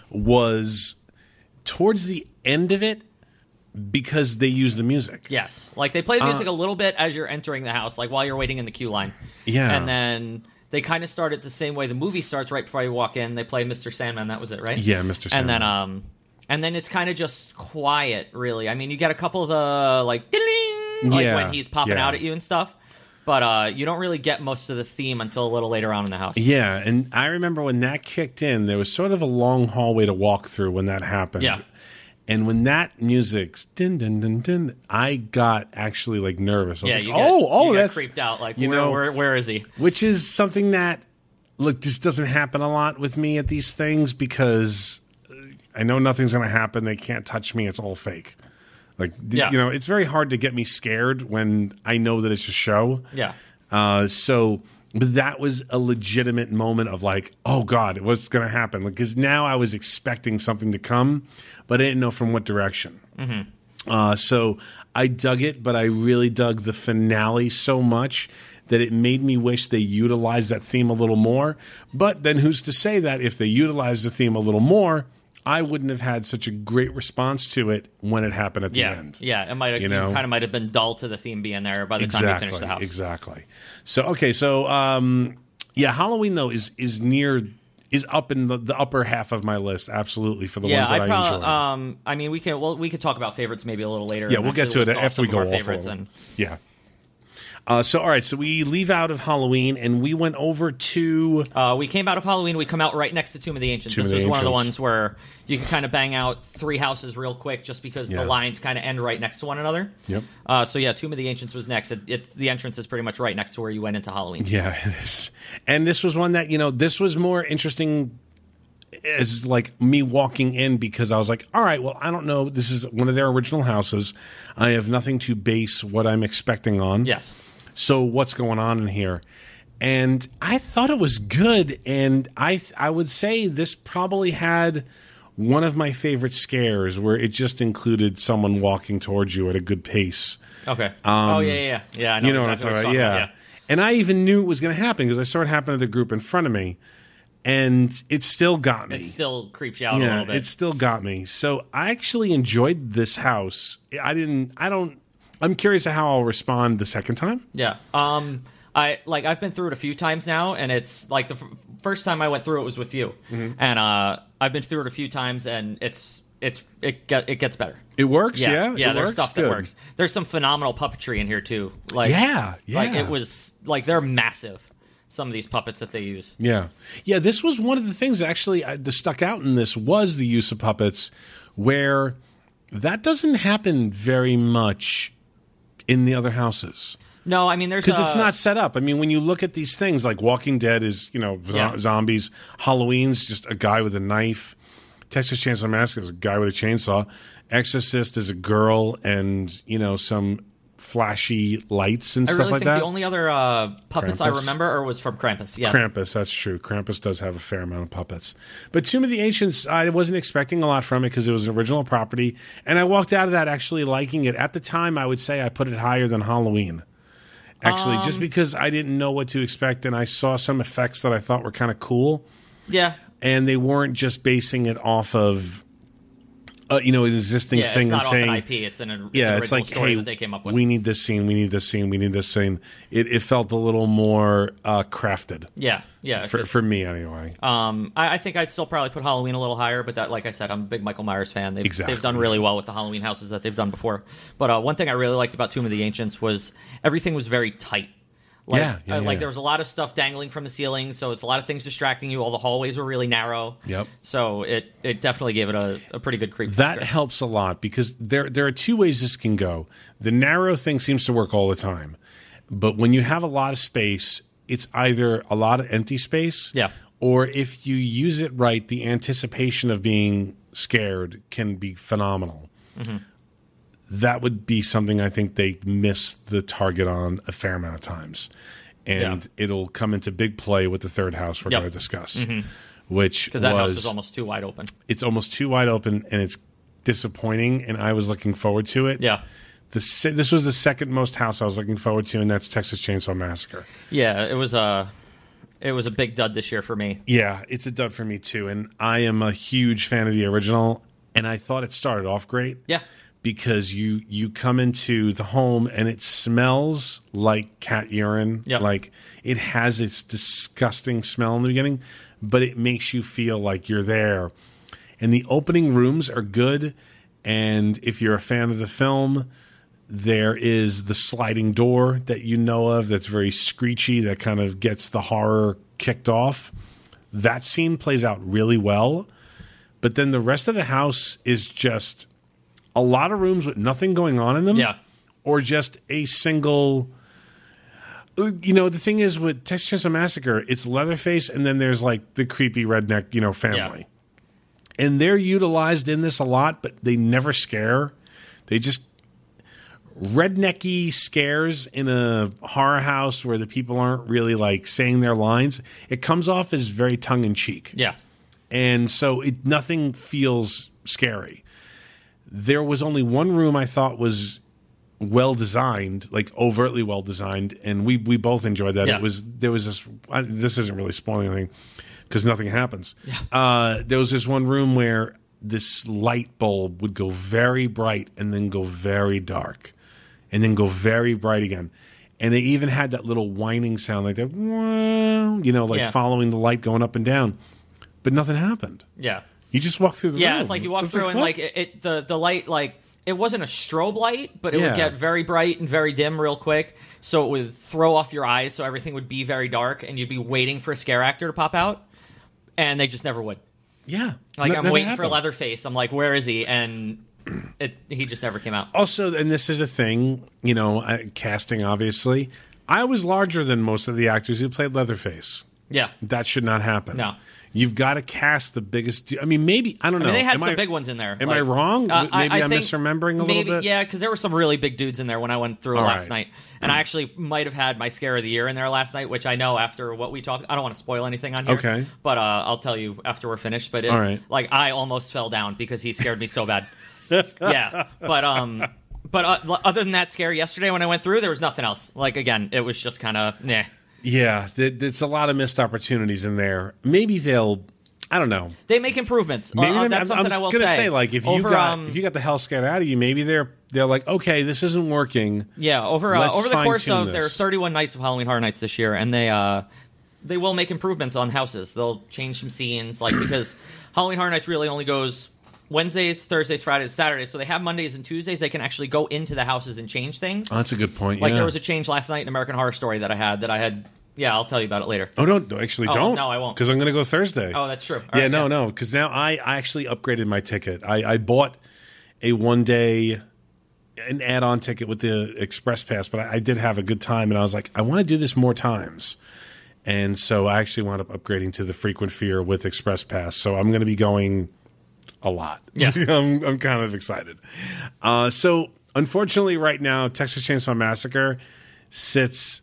Speaker 2: was towards the end of it because they used the music.
Speaker 5: Yes, like they play the
Speaker 2: Uh,
Speaker 5: music a little bit as you're entering the house, like while you're waiting in the queue line.
Speaker 2: Yeah.
Speaker 5: and then they kind of start it the same way the movie starts right before you walk in. They play Mister Sandman. That was it, right?
Speaker 2: Yeah, Mister
Speaker 5: And then
Speaker 2: Sandman.
Speaker 5: um, and then it's kind of just quiet, really. I mean, you get a couple of the like ding, like
Speaker 2: Yeah,
Speaker 5: when he's popping
Speaker 2: yeah.
Speaker 5: out at you and stuff. But uh, you don't really get most of the theme until a little later on in the house.
Speaker 2: Yeah, and I remember when that kicked in, there was sort of a long hallway to walk through when that happened.
Speaker 5: Yeah.
Speaker 2: And when that music's din din din din, I got actually like nervous. I was
Speaker 5: Yeah,
Speaker 2: like,
Speaker 5: you get,
Speaker 2: oh, oh,
Speaker 5: you get
Speaker 2: that's
Speaker 5: creeped out. Like,
Speaker 2: you
Speaker 5: where,
Speaker 2: know,
Speaker 5: where, where is he?
Speaker 2: which is something that look, this doesn't happen a lot with me at these things because uh, I know nothing's going to happen. They can't touch me. It's all fake. Like, th-
Speaker 5: Yeah.
Speaker 2: you know, it's very hard to get me scared when I know that it's a show.
Speaker 5: Yeah.
Speaker 2: Uh, so, but that was a legitimate moment of like, oh God, what's going to happen? Because now I was expecting something to come, but I didn't know from what direction. Uh, so I dug it, but I really dug the finale so much that it made me wish they utilized that theme a little more. But then who's to say that if they utilized the theme a little more, I wouldn't have had such a great response to it when it happened at the
Speaker 5: Yeah,
Speaker 2: end.
Speaker 5: yeah, it might have
Speaker 2: You know?
Speaker 5: kind of might have been dull to the theme being there by the time
Speaker 2: Exactly,
Speaker 5: you finish the house.
Speaker 2: exactly. So okay, so um, yeah, Halloween though is is near is up in the, the upper half of my list, absolutely, for the
Speaker 5: Yeah,
Speaker 2: ones that
Speaker 5: I
Speaker 2: I,
Speaker 5: probably.
Speaker 2: enjoy.
Speaker 5: Um, I mean, we can. Well, we could talk about favorites maybe a little later.
Speaker 2: yeah,
Speaker 5: and
Speaker 2: we'll get to
Speaker 5: actually
Speaker 2: it
Speaker 5: list off
Speaker 2: after we
Speaker 5: some
Speaker 2: go
Speaker 5: of our
Speaker 2: off
Speaker 5: favorites.
Speaker 2: over.
Speaker 5: And
Speaker 2: Yeah. Uh, so all right, so we leave out of Halloween and we went over to
Speaker 5: uh, we came out of Halloween. We come out right next to Tomb of the Ancients.
Speaker 2: Tomb of
Speaker 5: this
Speaker 2: the
Speaker 5: was one of the
Speaker 2: Ancients.
Speaker 5: ones where you can kind of bang out three houses real quick, just because
Speaker 2: Yeah.
Speaker 5: the lines kind of end right next to one another.
Speaker 2: Yep.
Speaker 5: Uh, so yeah, Tomb of the Ancients was next. It, it, the entrance is pretty much right next to where you went into Halloween.
Speaker 2: Yeah, it is. And this was one that, you know, this was more interesting as like me walking in because I was like, all right, well, I don't know. This is one of their original houses. I have nothing to base what I'm expecting on.
Speaker 5: Yes.
Speaker 2: So what's going on in here? And I thought it was good. And I, I would say this probably had one of my favorite scares where it just included someone walking towards you at a good pace.
Speaker 5: Okay. oh yeah, yeah, yeah. Yeah, I know
Speaker 2: You know
Speaker 5: exactly
Speaker 2: what I'm
Speaker 5: what
Speaker 2: talking
Speaker 5: you're
Speaker 2: about?
Speaker 5: talking
Speaker 2: Yeah. And I even knew it was going to happen because I saw it happen to the group in front of me, and it still got me.
Speaker 5: It still creeps you out a
Speaker 2: yeah,
Speaker 5: little bit.
Speaker 2: it still got me. So I actually enjoyed this house. I didn't. I don't. I'm curious how I'll respond the second time.
Speaker 5: Yeah. Um. I like. I've been through it a few times now, and it's like the f- first time I went through it was with you,
Speaker 2: Mm-hmm.
Speaker 5: and uh, I've been through it a few times, and it's it's it get, it gets better.
Speaker 2: It works.
Speaker 5: Yeah,
Speaker 2: Yeah,
Speaker 5: yeah.
Speaker 2: it
Speaker 5: There's
Speaker 2: works?
Speaker 5: stuff that
Speaker 2: Good.
Speaker 5: works. There's some phenomenal puppetry in here too. Like
Speaker 2: Yeah,
Speaker 5: like
Speaker 2: yeah.
Speaker 5: it was like they're massive. Some of these puppets that they use.
Speaker 2: Yeah, yeah. This was one of the things that actually uh, that stuck out in this was the use of puppets, where that doesn't happen very much in the other houses.
Speaker 5: No, I mean there's
Speaker 2: Because
Speaker 5: uh,
Speaker 2: it's not set up. I mean, when you look at these things, like Walking Dead is, you know, zo-
Speaker 5: Yeah.
Speaker 2: zombies. Halloween's just a guy with a knife. Texas Chainsaw Massacre is a guy with a chainsaw. Exorcist is a girl and, you know, some flashy lights and
Speaker 5: I
Speaker 2: stuff
Speaker 5: really
Speaker 2: like
Speaker 5: think
Speaker 2: that.
Speaker 5: the only other uh, puppets I
Speaker 2: Krampus?
Speaker 5: remember are was from Krampus. Yeah.
Speaker 2: Krampus, that's true. Krampus does have a fair amount of puppets. But Tomb of the Ancients, I wasn't expecting a lot from it because it was an original property. And I walked out of that actually liking it. At the time, I would say I put it higher than Halloween. Actually, just
Speaker 5: Um,
Speaker 2: because I didn't know what to expect and I saw some effects that I thought were kind of cool.
Speaker 5: Yeah.
Speaker 2: And they weren't just basing it off of, uh, you know, an existing
Speaker 5: Yeah.
Speaker 2: thing
Speaker 5: It's not
Speaker 2: and
Speaker 5: off
Speaker 2: saying,
Speaker 5: an I P. It's an, it's
Speaker 2: yeah,
Speaker 5: an
Speaker 2: it's
Speaker 5: original
Speaker 2: like,
Speaker 5: story
Speaker 2: hey,
Speaker 5: that they came up with.
Speaker 2: we need this scene, we need this scene, we need this scene. It, it felt a little more uh, crafted.
Speaker 5: yeah. Yeah.
Speaker 2: For, for me, anyway.
Speaker 5: Um, I, I think I'd still probably put Halloween a little higher, but that, like I said, I'm a big Michael Myers fan. They've,
Speaker 2: Exactly.
Speaker 5: they've done really well with the Halloween houses that they've done before. But uh, one thing I really liked about Tomb of the Ancients was everything was very tight. Like,
Speaker 2: Yeah, yeah,
Speaker 5: uh, like
Speaker 2: yeah.
Speaker 5: there was a lot of stuff dangling from the ceiling, so it's a lot of things distracting you. All the hallways were really narrow.
Speaker 2: Yep.
Speaker 5: So it, it definitely gave it a, a pretty good creep
Speaker 2: That
Speaker 5: factor.
Speaker 2: helps a lot because there there are two ways this can go. The narrow thing seems to work all the time. But when you have a lot of space, it's either a lot of empty space,
Speaker 5: Yeah.
Speaker 2: or if you use it right, the anticipation of being scared can be phenomenal.
Speaker 5: Mm-hmm.
Speaker 2: That would be something I think they miss the target on a fair amount of times. And
Speaker 5: Yeah.
Speaker 2: it'll come into big play with the third house we're
Speaker 5: Yep.
Speaker 2: going to discuss, which
Speaker 5: Because that
Speaker 2: was,
Speaker 5: house was almost too wide open.
Speaker 2: it's almost too wide open and it's disappointing, and I was looking forward to it.
Speaker 5: Yeah.
Speaker 2: The se- this was the second most house I was looking forward to, and that's Texas Chainsaw Massacre.
Speaker 5: Yeah, it was a it was a big dud this year for me.
Speaker 2: Yeah, it's a dud for me too, and I am a huge fan of the original, and I thought it started off great.
Speaker 5: Yeah.
Speaker 2: Because you you come into the home and it smells like cat urine.
Speaker 5: Yep.
Speaker 2: Like it has its disgusting smell in the beginning, but it makes you feel like you're there. And the opening rooms are good. And if you're a fan of the film, there is the sliding door that you know of that's very screechy, that kind of gets the horror kicked off. That scene plays out really well. But then the rest of the house is just a lot of rooms with nothing going on in them.
Speaker 5: Yeah.
Speaker 2: Or just a single. You know, the thing is with Texas Chainsaw Massacre, it's Leatherface and then there's like the creepy redneck, you know, family. And they're utilized in this a lot, but they never scare. They just rednecky scares in a horror house where the people aren't really like saying their lines. It comes off as very tongue in cheek.
Speaker 5: Yeah.
Speaker 2: And so it nothing feels scary. There was only one room I thought was well designed, like overtly well designed, and we we both enjoyed that.
Speaker 5: Yeah.
Speaker 2: It was there was this. I, this isn't really spoiling anything because nothing happens. Yeah. Uh, there was this one room where this light bulb would go very bright and then go very dark, and then go very bright again. And they even had that little whining sound like that, you know, like
Speaker 5: Yeah.
Speaker 2: following the light going up and down. But nothing happened.
Speaker 5: Yeah.
Speaker 2: You just walk through the
Speaker 5: Yeah,
Speaker 2: room.
Speaker 5: it's like you walk
Speaker 2: It's
Speaker 5: through and
Speaker 2: what?
Speaker 5: like it, it the the light like it wasn't a strobe light, but it
Speaker 2: Yeah.
Speaker 5: would get very bright and very dim real quick. So it would throw off your eyes, so everything would be very dark, and you'd be waiting for a scare actor to pop out, and they just never would.
Speaker 2: Yeah.
Speaker 5: Like
Speaker 2: No-
Speaker 5: I'm
Speaker 2: nothing
Speaker 5: waiting
Speaker 2: happened.
Speaker 5: for Leatherface. I'm like, where is he? And it, he just never came out.
Speaker 2: Also, and this is a thing, you know, uh, casting, obviously. I was larger than most of the actors who played Leatherface.
Speaker 5: Yeah.
Speaker 2: That should not happen.
Speaker 5: No.
Speaker 2: You've got to cast the biggest. du- I mean, maybe, I don't know.
Speaker 5: I mean, they had
Speaker 2: Am
Speaker 5: some
Speaker 2: I-
Speaker 5: big ones in there.
Speaker 2: Am
Speaker 5: Like,
Speaker 2: I wrong?
Speaker 5: uh, I-
Speaker 2: maybe
Speaker 5: I
Speaker 2: I'm
Speaker 5: think
Speaker 2: misremembering a
Speaker 5: maybe,
Speaker 2: little bit.
Speaker 5: Yeah, because there were some really big dudes in there when I went through
Speaker 2: All
Speaker 5: last
Speaker 2: right.
Speaker 5: night. And I actually might have had my scare of the year in there last night, which I know after what we talked. I don't want to spoil anything on here.
Speaker 2: Okay.
Speaker 5: But uh, I'll tell you after we're finished. But it,
Speaker 2: All right.
Speaker 5: like I almost fell down because he scared me so bad. Yeah. But um. But uh, other than that scare yesterday when I went through, there was nothing else. Like again, it was just kind of nah.
Speaker 2: Yeah, th- there's a lot of missed opportunities in there. Maybe they'll. I don't know.
Speaker 5: They make improvements.
Speaker 2: Maybe
Speaker 5: uh,
Speaker 2: they-
Speaker 5: that's
Speaker 2: I'm,
Speaker 5: something
Speaker 2: I'm
Speaker 5: I will
Speaker 2: gonna
Speaker 5: say.
Speaker 2: say, like, if you
Speaker 5: Over,
Speaker 2: got
Speaker 5: um,
Speaker 2: if you got the hell scared out of you, maybe they're they're like, okay, this isn't working.
Speaker 5: Yeah, over uh,
Speaker 2: Let's
Speaker 5: over the course
Speaker 2: fine-tune
Speaker 5: of there are
Speaker 2: this.
Speaker 5: thirty-one nights of Halloween Horror Nights this year, and they uh they will make improvements on houses. They'll change some scenes, like because Halloween Horror Nights really only goes Wednesdays, Thursdays, Fridays, Saturdays. So they have Mondays and Tuesdays. They can actually go into the houses and change things.
Speaker 2: Oh, that's a good point.
Speaker 5: Like
Speaker 2: yeah.
Speaker 5: there was a change last night in American Horror Story that I had that I had. Yeah, I'll tell you about it later.
Speaker 2: Oh, don't actually
Speaker 5: Oh,
Speaker 2: don't.
Speaker 5: no, I won't.
Speaker 2: Because I'm going to go Thursday.
Speaker 5: Oh, that's true. All
Speaker 2: yeah,
Speaker 5: right,
Speaker 2: no, no. Because now I, I actually upgraded my ticket. I, I bought a one day, an add on ticket with the Express Pass, but I, I did have a good time, and I was like, I want to do this more times. And so I actually wound up upgrading to the Frequent Fear with Express Pass. So I'm going to be going a lot.
Speaker 5: Yeah.
Speaker 2: I'm, I'm kind of excited. Uh, so unfortunately, right now, Texas Chainsaw Massacre sits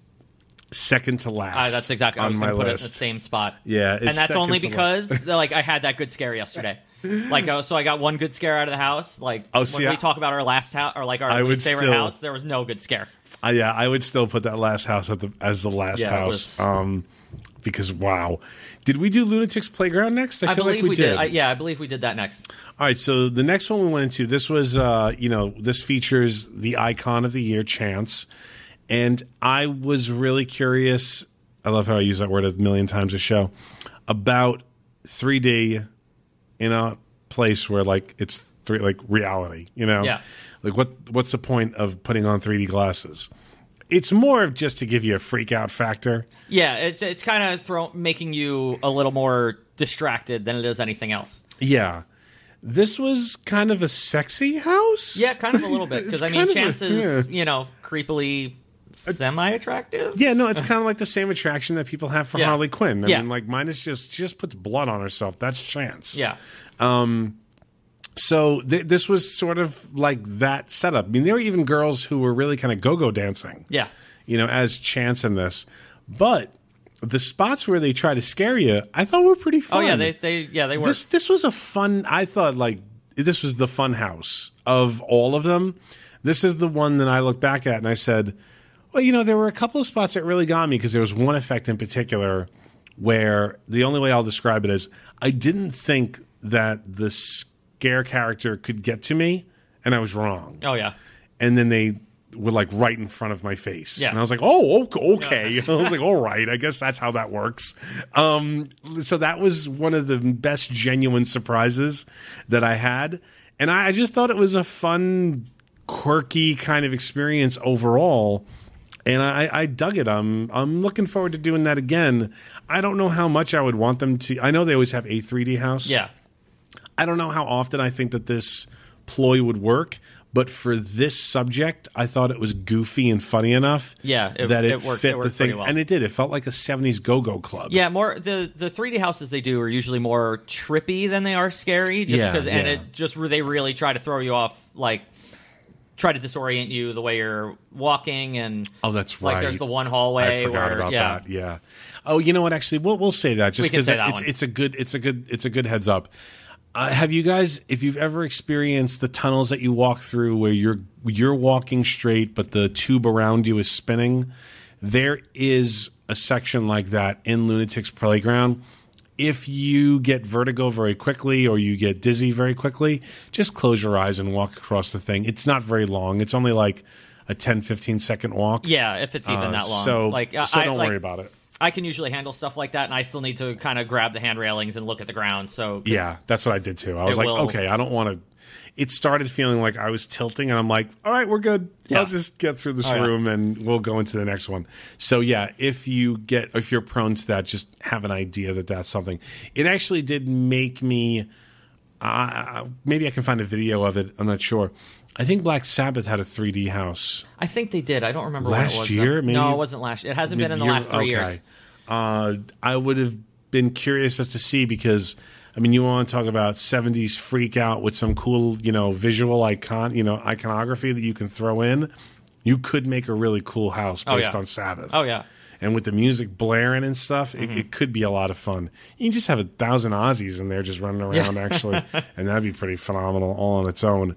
Speaker 2: second to last.
Speaker 5: Uh, that's exactly. I
Speaker 2: on
Speaker 5: was
Speaker 2: my
Speaker 5: going to put it in
Speaker 2: list.
Speaker 5: the same spot.
Speaker 2: Yeah, it's
Speaker 5: and that's
Speaker 2: second
Speaker 5: only
Speaker 2: to
Speaker 5: because like I had that good scare yesterday. Like uh, so, I got one good scare out of the house. Like
Speaker 2: Oh,
Speaker 5: when
Speaker 2: see,
Speaker 5: we
Speaker 2: I-
Speaker 5: talk about our last house or like our
Speaker 2: I would
Speaker 5: least favorite
Speaker 2: still-
Speaker 5: house, there was no good scare.
Speaker 2: Uh, yeah, I would still put that last house at the, as the last
Speaker 5: Yeah, it
Speaker 2: house.
Speaker 5: was-
Speaker 2: Um, because wow, did we do Lunatics Playground next? I,
Speaker 5: I
Speaker 2: feel
Speaker 5: believe
Speaker 2: like we, did.
Speaker 5: I, yeah, I believe we did that next.
Speaker 2: All right, so the next one we went into, this was, uh, you know, this features the icon of the year, Chance, and I was really curious. I love how I use that word a million times a show about three D in a place where like it's three, like reality, you know?
Speaker 5: Yeah.
Speaker 2: Like what? What's the point of putting on three D glasses? It's more of just to give you a freak out factor.
Speaker 5: Yeah, it's it's kind of throw making you a little more distracted than it is anything else.
Speaker 2: Yeah. This was kind of a sexy house.
Speaker 5: Yeah, kind of a little bit because I
Speaker 2: It's
Speaker 5: mean,
Speaker 2: kind of a-
Speaker 5: Chance is
Speaker 2: yeah.
Speaker 5: you know creepily semi-attractive.
Speaker 2: Yeah, no, it's kind of like the same attraction that people have for
Speaker 5: Yeah.
Speaker 2: Harley Quinn. I
Speaker 5: Yeah.
Speaker 2: mean, like mine is just she just puts blood on herself. That's Chance.
Speaker 5: Yeah,
Speaker 2: So th- this was sort of like that setup. I mean, there were even girls who were really kind of go-go dancing.
Speaker 5: yeah,
Speaker 2: You know, as Chance in this, but the spots where they try to scare you, I thought were pretty
Speaker 5: oh
Speaker 2: fun.
Speaker 5: yeah, they they yeah they were.
Speaker 2: This this was a fun. I thought like this was the fun house of all of them. This is the one that I look back at and I said, well, you know, there were a couple of spots that really got me because there was one effect in particular where the only way I'll describe it is I didn't think that the scare character could get to me, and I was wrong.
Speaker 5: oh yeah,
Speaker 2: And then they were like right in front of my face.
Speaker 5: Yeah.
Speaker 2: And I was like, oh, ok- okay. I was like, all right, I guess that's how that works. Um, so that was one of the best genuine surprises that I had. And I, I just thought it was a fun, quirky kind of experience overall. And I, I dug it. I'm I'm looking forward to doing that again. I don't know how much I would want them to. I know they always have a three D house.
Speaker 5: yeah.
Speaker 2: I don't know how often I think that this ploy would work, but for this subject, I thought it was goofy and funny enough
Speaker 5: Yeah, it-
Speaker 2: that it,
Speaker 5: it worked-
Speaker 2: fit
Speaker 5: it worked
Speaker 2: the thing.
Speaker 5: pretty well.
Speaker 2: And it did. It felt like a seventies go-go club.
Speaker 5: Yeah, more the the three D houses they do are usually more trippy than they are scary. Just
Speaker 2: Yeah,
Speaker 5: because, and
Speaker 2: yeah.
Speaker 5: it just they really try to throw you off, like try to disorient you the way you're walking, and
Speaker 2: Oh, that's
Speaker 5: like
Speaker 2: right.
Speaker 5: there's the one hallway
Speaker 2: I forgot
Speaker 5: where
Speaker 2: about
Speaker 5: yeah,
Speaker 2: that. Yeah. Oh, you know what? Actually, we'll we'll say that just
Speaker 5: We can
Speaker 2: because
Speaker 5: say that
Speaker 2: it's,
Speaker 5: one.
Speaker 2: it's a good it's a good it's a good heads up. Uh, have you guys, if you've ever experienced the tunnels that you walk through where you're you're walking straight, but the tube around you is spinning, there is a section like that in Lunatic's Playground. If you get vertigo very quickly or you get dizzy very quickly, just close your eyes and walk across the thing. It's not very long. It's only like a ten, fifteen second walk.
Speaker 5: Yeah, if it's even
Speaker 2: Uh,
Speaker 5: that long.
Speaker 2: So,
Speaker 5: like, I-
Speaker 2: so
Speaker 5: I-
Speaker 2: don't
Speaker 5: like,
Speaker 2: worry about it.
Speaker 5: I can usually handle stuff like that, and I still need to kind of grab the hand railings and look at the ground. So 'cause
Speaker 2: Yeah, that's what I did too. I was
Speaker 5: It
Speaker 2: like,
Speaker 5: will-
Speaker 2: okay, I don't want to. It started feeling like I was tilting, and I'm like, all right, we're good.
Speaker 5: Yeah.
Speaker 2: I'll just get through this
Speaker 5: Oh, yeah.
Speaker 2: room, and we'll go into the next one. So yeah, if you get, if you're prone to that, just have an idea that that's something. It actually did make me. Uh, maybe I can find a video of it. I'm not sure. I think Black Sabbath had a three D house.
Speaker 5: I think they did. I don't remember
Speaker 2: Last
Speaker 5: when it was.
Speaker 2: year,
Speaker 5: though.
Speaker 2: maybe?
Speaker 5: No, it wasn't last year. It hasn't been in the
Speaker 2: Mid-year?
Speaker 5: last three
Speaker 2: Okay.
Speaker 5: years.
Speaker 2: Uh, I would have been curious as to see because, I mean, you want to talk about seventies freak out with some cool, you know, visual icon, you know, iconography that you can throw in. You could make a really cool house
Speaker 5: Oh,
Speaker 2: based
Speaker 5: yeah.
Speaker 2: on Sabbath.
Speaker 5: Oh, yeah.
Speaker 2: And with the music blaring and stuff, it, it could be a lot of fun. You can just have a thousand Aussies in there just running around, actually, and that'd be pretty phenomenal all on its own.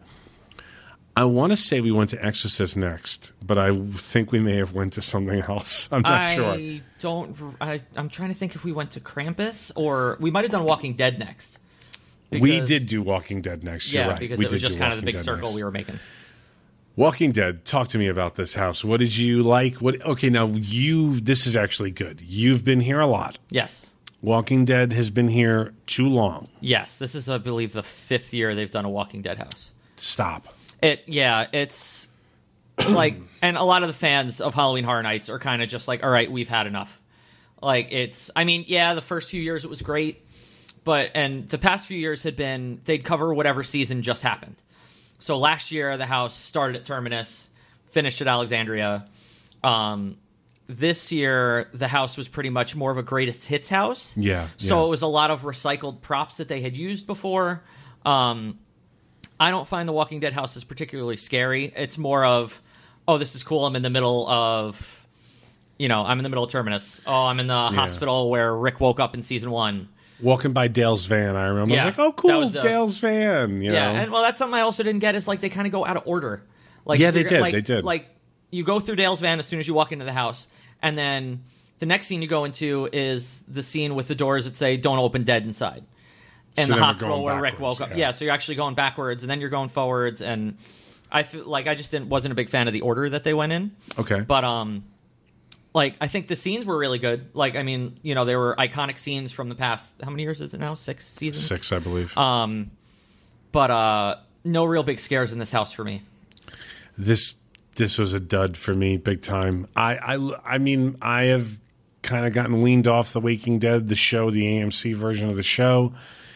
Speaker 2: I want to say we went to Exorcist next, but I think we may have went to something else. I'm not
Speaker 5: I
Speaker 2: sure.
Speaker 5: don't. I, I'm trying to think if we went to Krampus or we might have done Walking Dead next.
Speaker 2: We
Speaker 5: Because-
Speaker 2: did do Walking Dead next. You're
Speaker 5: Yeah,
Speaker 2: right.
Speaker 5: because
Speaker 2: we
Speaker 5: it was
Speaker 2: did
Speaker 5: just
Speaker 2: do
Speaker 5: kind of the
Speaker 2: Walking
Speaker 5: big
Speaker 2: Dead
Speaker 5: circle
Speaker 2: next.
Speaker 5: we were making.
Speaker 2: Walking Dead. Talk to me about this house. What did you like? What? Okay, now you. This is actually good. You've been here a lot.
Speaker 5: Yes.
Speaker 2: Walking Dead has been here too long.
Speaker 5: Yes. This is, I believe, the fifth year they've done a Walking Dead house.
Speaker 2: Stop.
Speaker 5: It. Yeah. It's like, and a lot of the fans of Halloween Horror Nights are kind of just like, all right, we've had enough. Like it's. I mean, yeah, the first few years it was great, but and the past few years had been they'd cover whatever season just happened. So last year, the house started at Terminus, finished at Alexandria. Um, this year, the house was pretty much more of a greatest hits house.
Speaker 2: Yeah,
Speaker 5: So
Speaker 2: yeah.
Speaker 5: it was a lot of recycled props that they had used before. Um, I don't find the Walking Dead house is particularly scary. It's more of, oh, this is cool. I'm in the middle of, you know, I'm in the middle of Terminus. Oh, I'm in the hospital where Rick woke up in season one.
Speaker 2: Walking by Dale's van, I remember.
Speaker 5: Yeah,
Speaker 2: I was like, "Oh,
Speaker 5: that
Speaker 2: cool,
Speaker 5: was the-
Speaker 2: Dale's van." You
Speaker 5: Yeah,
Speaker 2: know?
Speaker 5: and well, that's something I also didn't get is like they kind of go out of order. Like
Speaker 2: Yeah, they
Speaker 5: you're-
Speaker 2: did,
Speaker 5: Like,
Speaker 2: they did.
Speaker 5: Like you go through Dale's van as soon as you walk into the house, and then the next scene you go into is the scene with the doors that say "Don't open, dead inside," and
Speaker 2: So
Speaker 5: the
Speaker 2: then we're
Speaker 5: hospital
Speaker 2: going
Speaker 5: where Rick
Speaker 2: backwards,
Speaker 5: woke up.
Speaker 2: yeah.
Speaker 5: Yeah, so you're actually going backwards, and then you're going forwards, and I feel like I just didn't wasn't a big fan of the order that they went in.
Speaker 2: Okay.
Speaker 5: But um, like I think the scenes were really good. Like I mean, you know, there were iconic scenes from the past. How many years is it now? Six seasons.
Speaker 2: Six, I believe.
Speaker 5: Um, but uh, no real big scares in this house for me.
Speaker 2: this this was a dud for me, big time. I I, I mean, I have kind of gotten weaned off The Waking Dead, the show, the A M C version of the show,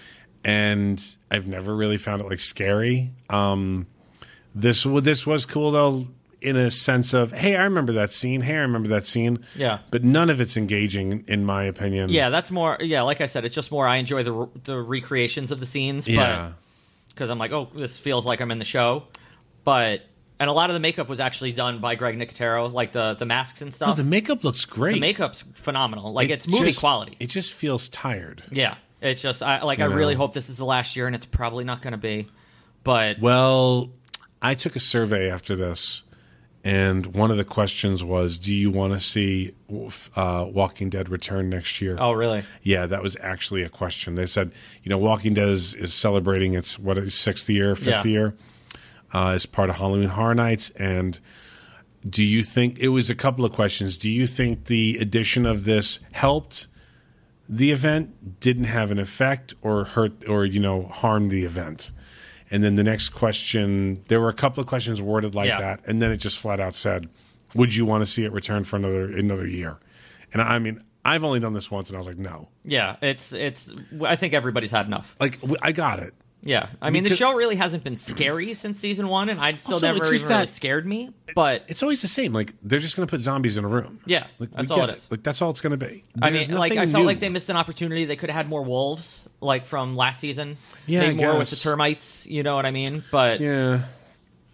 Speaker 2: and I've never really found it like scary. Um, this w- this was cool though, in a sense of, hey, I remember that scene. Hey, I remember that scene.
Speaker 5: Yeah.
Speaker 2: But none of it's engaging, in my opinion.
Speaker 5: Yeah, that's more. Yeah, like I said, it's just more. I enjoy the the recreations of the scenes.
Speaker 2: Yeah.
Speaker 5: Because I'm like, oh, this feels like I'm in the show. But and a lot of the makeup was actually done by Greg Nicotero, like the the masks and
Speaker 2: Oh,
Speaker 5: stuff.
Speaker 2: the makeup looks great.
Speaker 5: The makeup's phenomenal. Like
Speaker 2: It
Speaker 5: it's movie
Speaker 2: just-
Speaker 5: quality.
Speaker 2: It just feels tired.
Speaker 5: Yeah, it's just I like. I
Speaker 2: You know?
Speaker 5: really hope this is the last year, and it's probably not going to be. But
Speaker 2: Well, I took a survey after this, and one of the questions was, do you want to see uh, Walking Dead return next year?
Speaker 5: oh, really?
Speaker 2: Yeah, that was actually a question. They said, you know, Walking Dead is, is celebrating its, what, its sixth year, fifth
Speaker 5: Yeah.
Speaker 2: year, uh, as part of Halloween Horror Nights, and do you think, it was a couple of questions, do you think the addition of this helped the event, didn't have an effect, or hurt, or, you know, harmed the event? And then the next question, there were a couple of questions worded like
Speaker 5: Yeah.
Speaker 2: that, and then it just flat out said, would you want to see it return for another another year? And I mean, I've only done this once, and I was like, no.
Speaker 5: Yeah, it's it's. I think everybody's had enough.
Speaker 2: Like, w- I got it.
Speaker 5: Yeah, I mean,
Speaker 2: Because-
Speaker 5: the show really hasn't been scary since season one, and I still
Speaker 2: Also,
Speaker 5: never
Speaker 2: it's
Speaker 5: even
Speaker 2: just
Speaker 5: really
Speaker 2: that-
Speaker 5: scared me. But
Speaker 2: It's always the same. Like, they're just going to put zombies in a room.
Speaker 5: Yeah,
Speaker 2: like, we
Speaker 5: that's
Speaker 2: get
Speaker 5: all it is.
Speaker 2: Like, that's all it's going to be.
Speaker 5: I
Speaker 2: There's
Speaker 5: mean, like I
Speaker 2: nothing
Speaker 5: felt
Speaker 2: new.
Speaker 5: like they missed an opportunity. They could have had more wolves, like from last season.
Speaker 2: Yeah,
Speaker 5: maybe
Speaker 2: I
Speaker 5: more with the
Speaker 2: guess.
Speaker 5: termites. You know what I mean? But
Speaker 2: Yeah.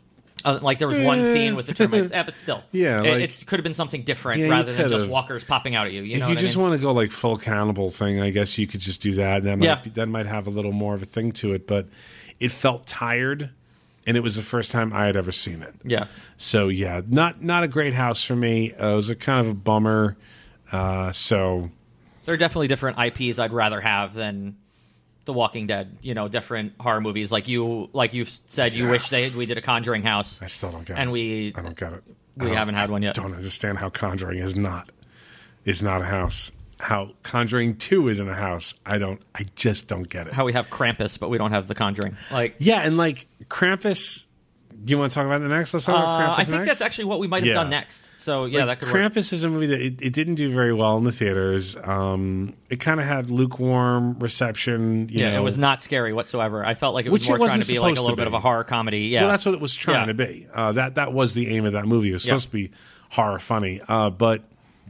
Speaker 5: Uh, like there was one
Speaker 2: Eh.
Speaker 5: scene with the termites, eh, but still,
Speaker 2: Yeah,
Speaker 5: it,
Speaker 2: like-
Speaker 5: it's could have been something different
Speaker 2: Yeah, you
Speaker 5: rather than just
Speaker 2: could've.
Speaker 5: walkers popping out at you. You know
Speaker 2: if you
Speaker 5: what
Speaker 2: just
Speaker 5: I mean?
Speaker 2: want to go like full cannibal thing, I guess you could just do that. And that might
Speaker 5: Yeah.
Speaker 2: be, that might have a little more of a thing to it, but it felt tired, and it was the first time I had ever seen it.
Speaker 5: Yeah.
Speaker 2: So yeah, not not a great house for me. Uh, it was a kind of a bummer. Uh, so
Speaker 5: There are definitely different I Ps I'd rather have than The Walking Dead. You know, different horror movies. Like you, like you've said, you
Speaker 2: Yeah.
Speaker 5: wish they we did a Conjuring house.
Speaker 2: I still don't get
Speaker 5: And
Speaker 2: it.
Speaker 5: we-
Speaker 2: I don't get it.
Speaker 5: we
Speaker 2: I don't-
Speaker 5: haven't had one yet.
Speaker 2: I don't understand how Conjuring is not is not a house. How Conjuring two isn't a house. I don't. I just don't get it.
Speaker 5: How we have Krampus, but we don't have The Conjuring. Like,
Speaker 2: Yeah, and like Krampus. You want to talk about the next? Let's talk about
Speaker 5: uh,
Speaker 2: Krampus
Speaker 5: I think
Speaker 2: next?
Speaker 5: that's actually what we might have
Speaker 2: Yeah.
Speaker 5: done next. So yeah,
Speaker 2: Like,
Speaker 5: that could work.
Speaker 2: Krampus is a movie that it, it didn't do very well in the theaters. Um, it kind of had lukewarm reception. You
Speaker 5: Yeah,
Speaker 2: know.
Speaker 5: it was not scary whatsoever. I felt like it was
Speaker 2: Which it
Speaker 5: more trying
Speaker 2: wasn't
Speaker 5: to be like a
Speaker 2: supposed
Speaker 5: little
Speaker 2: to
Speaker 5: bit of
Speaker 2: be.
Speaker 5: a horror comedy. Yeah,
Speaker 2: Well, that's what it was trying
Speaker 5: Yeah.
Speaker 2: to be. Uh, that that was the aim of that movie. It was
Speaker 5: Yeah.
Speaker 2: supposed to be horror funny. Uh, but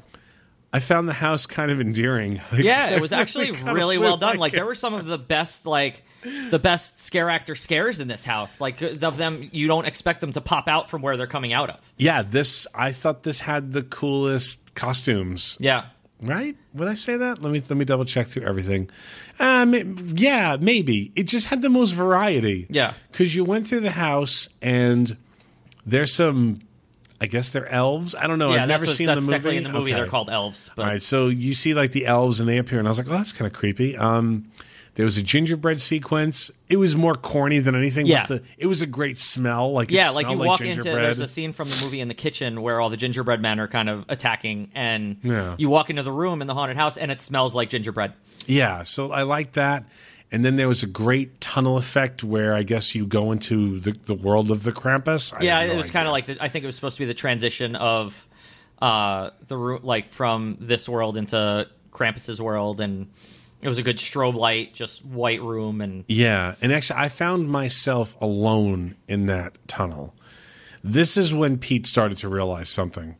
Speaker 2: I found the house kind of endearing. Like,
Speaker 5: Yeah, it
Speaker 2: I
Speaker 5: was actually
Speaker 2: really kinda
Speaker 5: really well done.
Speaker 2: like
Speaker 5: Like
Speaker 2: it.
Speaker 5: there were some of the best, like the best scare actor scares in this house. Like of them, you don't expect them to pop out from where they're coming out of.
Speaker 2: Yeah, this I thought this had the coolest costumes.
Speaker 5: Yeah,
Speaker 2: Right? Would I say that? Let me let me double check through everything. Um, yeah, maybe it just had the most variety.
Speaker 5: Yeah.
Speaker 2: because you went through the house and there's some. I guess they're elves. I don't know.
Speaker 5: yeah.
Speaker 2: I've
Speaker 5: that's
Speaker 2: never
Speaker 5: what-
Speaker 2: seen
Speaker 5: that's
Speaker 2: the movie.
Speaker 5: technically in the movie.
Speaker 2: Okay.
Speaker 5: They're called elves. But
Speaker 2: All right, so you see like the elves and they appear, and I was like, oh, that's kind of creepy. Um, there was a gingerbread sequence. It was more corny than anything.
Speaker 5: Yeah.
Speaker 2: But the, it was a great smell. Like
Speaker 5: yeah,
Speaker 2: it
Speaker 5: like you
Speaker 2: smelled
Speaker 5: walk into
Speaker 2: gingerbread.
Speaker 5: there's a scene from the movie in the kitchen where all the gingerbread men are kind of attacking, and
Speaker 2: Yeah.
Speaker 5: you walk into the room in the haunted house and it smells like gingerbread.
Speaker 2: Yeah, so I like that. And then there was a great tunnel effect where I guess you go into the, the world of the Krampus. I
Speaker 5: Yeah,
Speaker 2: have no
Speaker 5: it was kind
Speaker 2: idea.
Speaker 5: of like the, I think it was supposed to be the transition of uh, the ro- like from this world into Krampus's world, and it was a good strobe light, just white room, and
Speaker 2: Yeah, and actually, I found myself alone in that tunnel. This is when Pete started to realize something.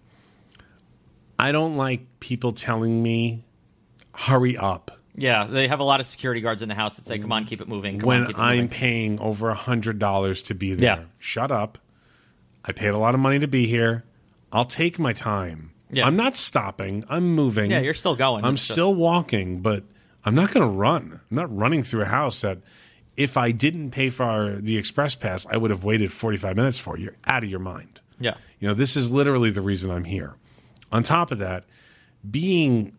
Speaker 2: I don't like people telling me, hurry up,
Speaker 5: yeah, they have a lot of security guards in the house that say, "Come on, keep it moving." Come on,
Speaker 2: when
Speaker 5: keep it
Speaker 2: I'm
Speaker 5: moving.
Speaker 2: paying over a hundred dollars to be there.
Speaker 5: Yeah.
Speaker 2: Shut up. I paid a lot of money to be here. I'll take my time.
Speaker 5: Yeah.
Speaker 2: I'm not stopping. I'm moving.
Speaker 5: Yeah, you're still going.
Speaker 2: I'm
Speaker 5: It's just-
Speaker 2: still walking, but I'm not going to run. I'm not running through a house that if I didn't pay for the express pass, I would have waited forty-five minutes for. You're out of your mind.
Speaker 5: yeah,
Speaker 2: You know, this is literally the reason I'm here. On top of that, being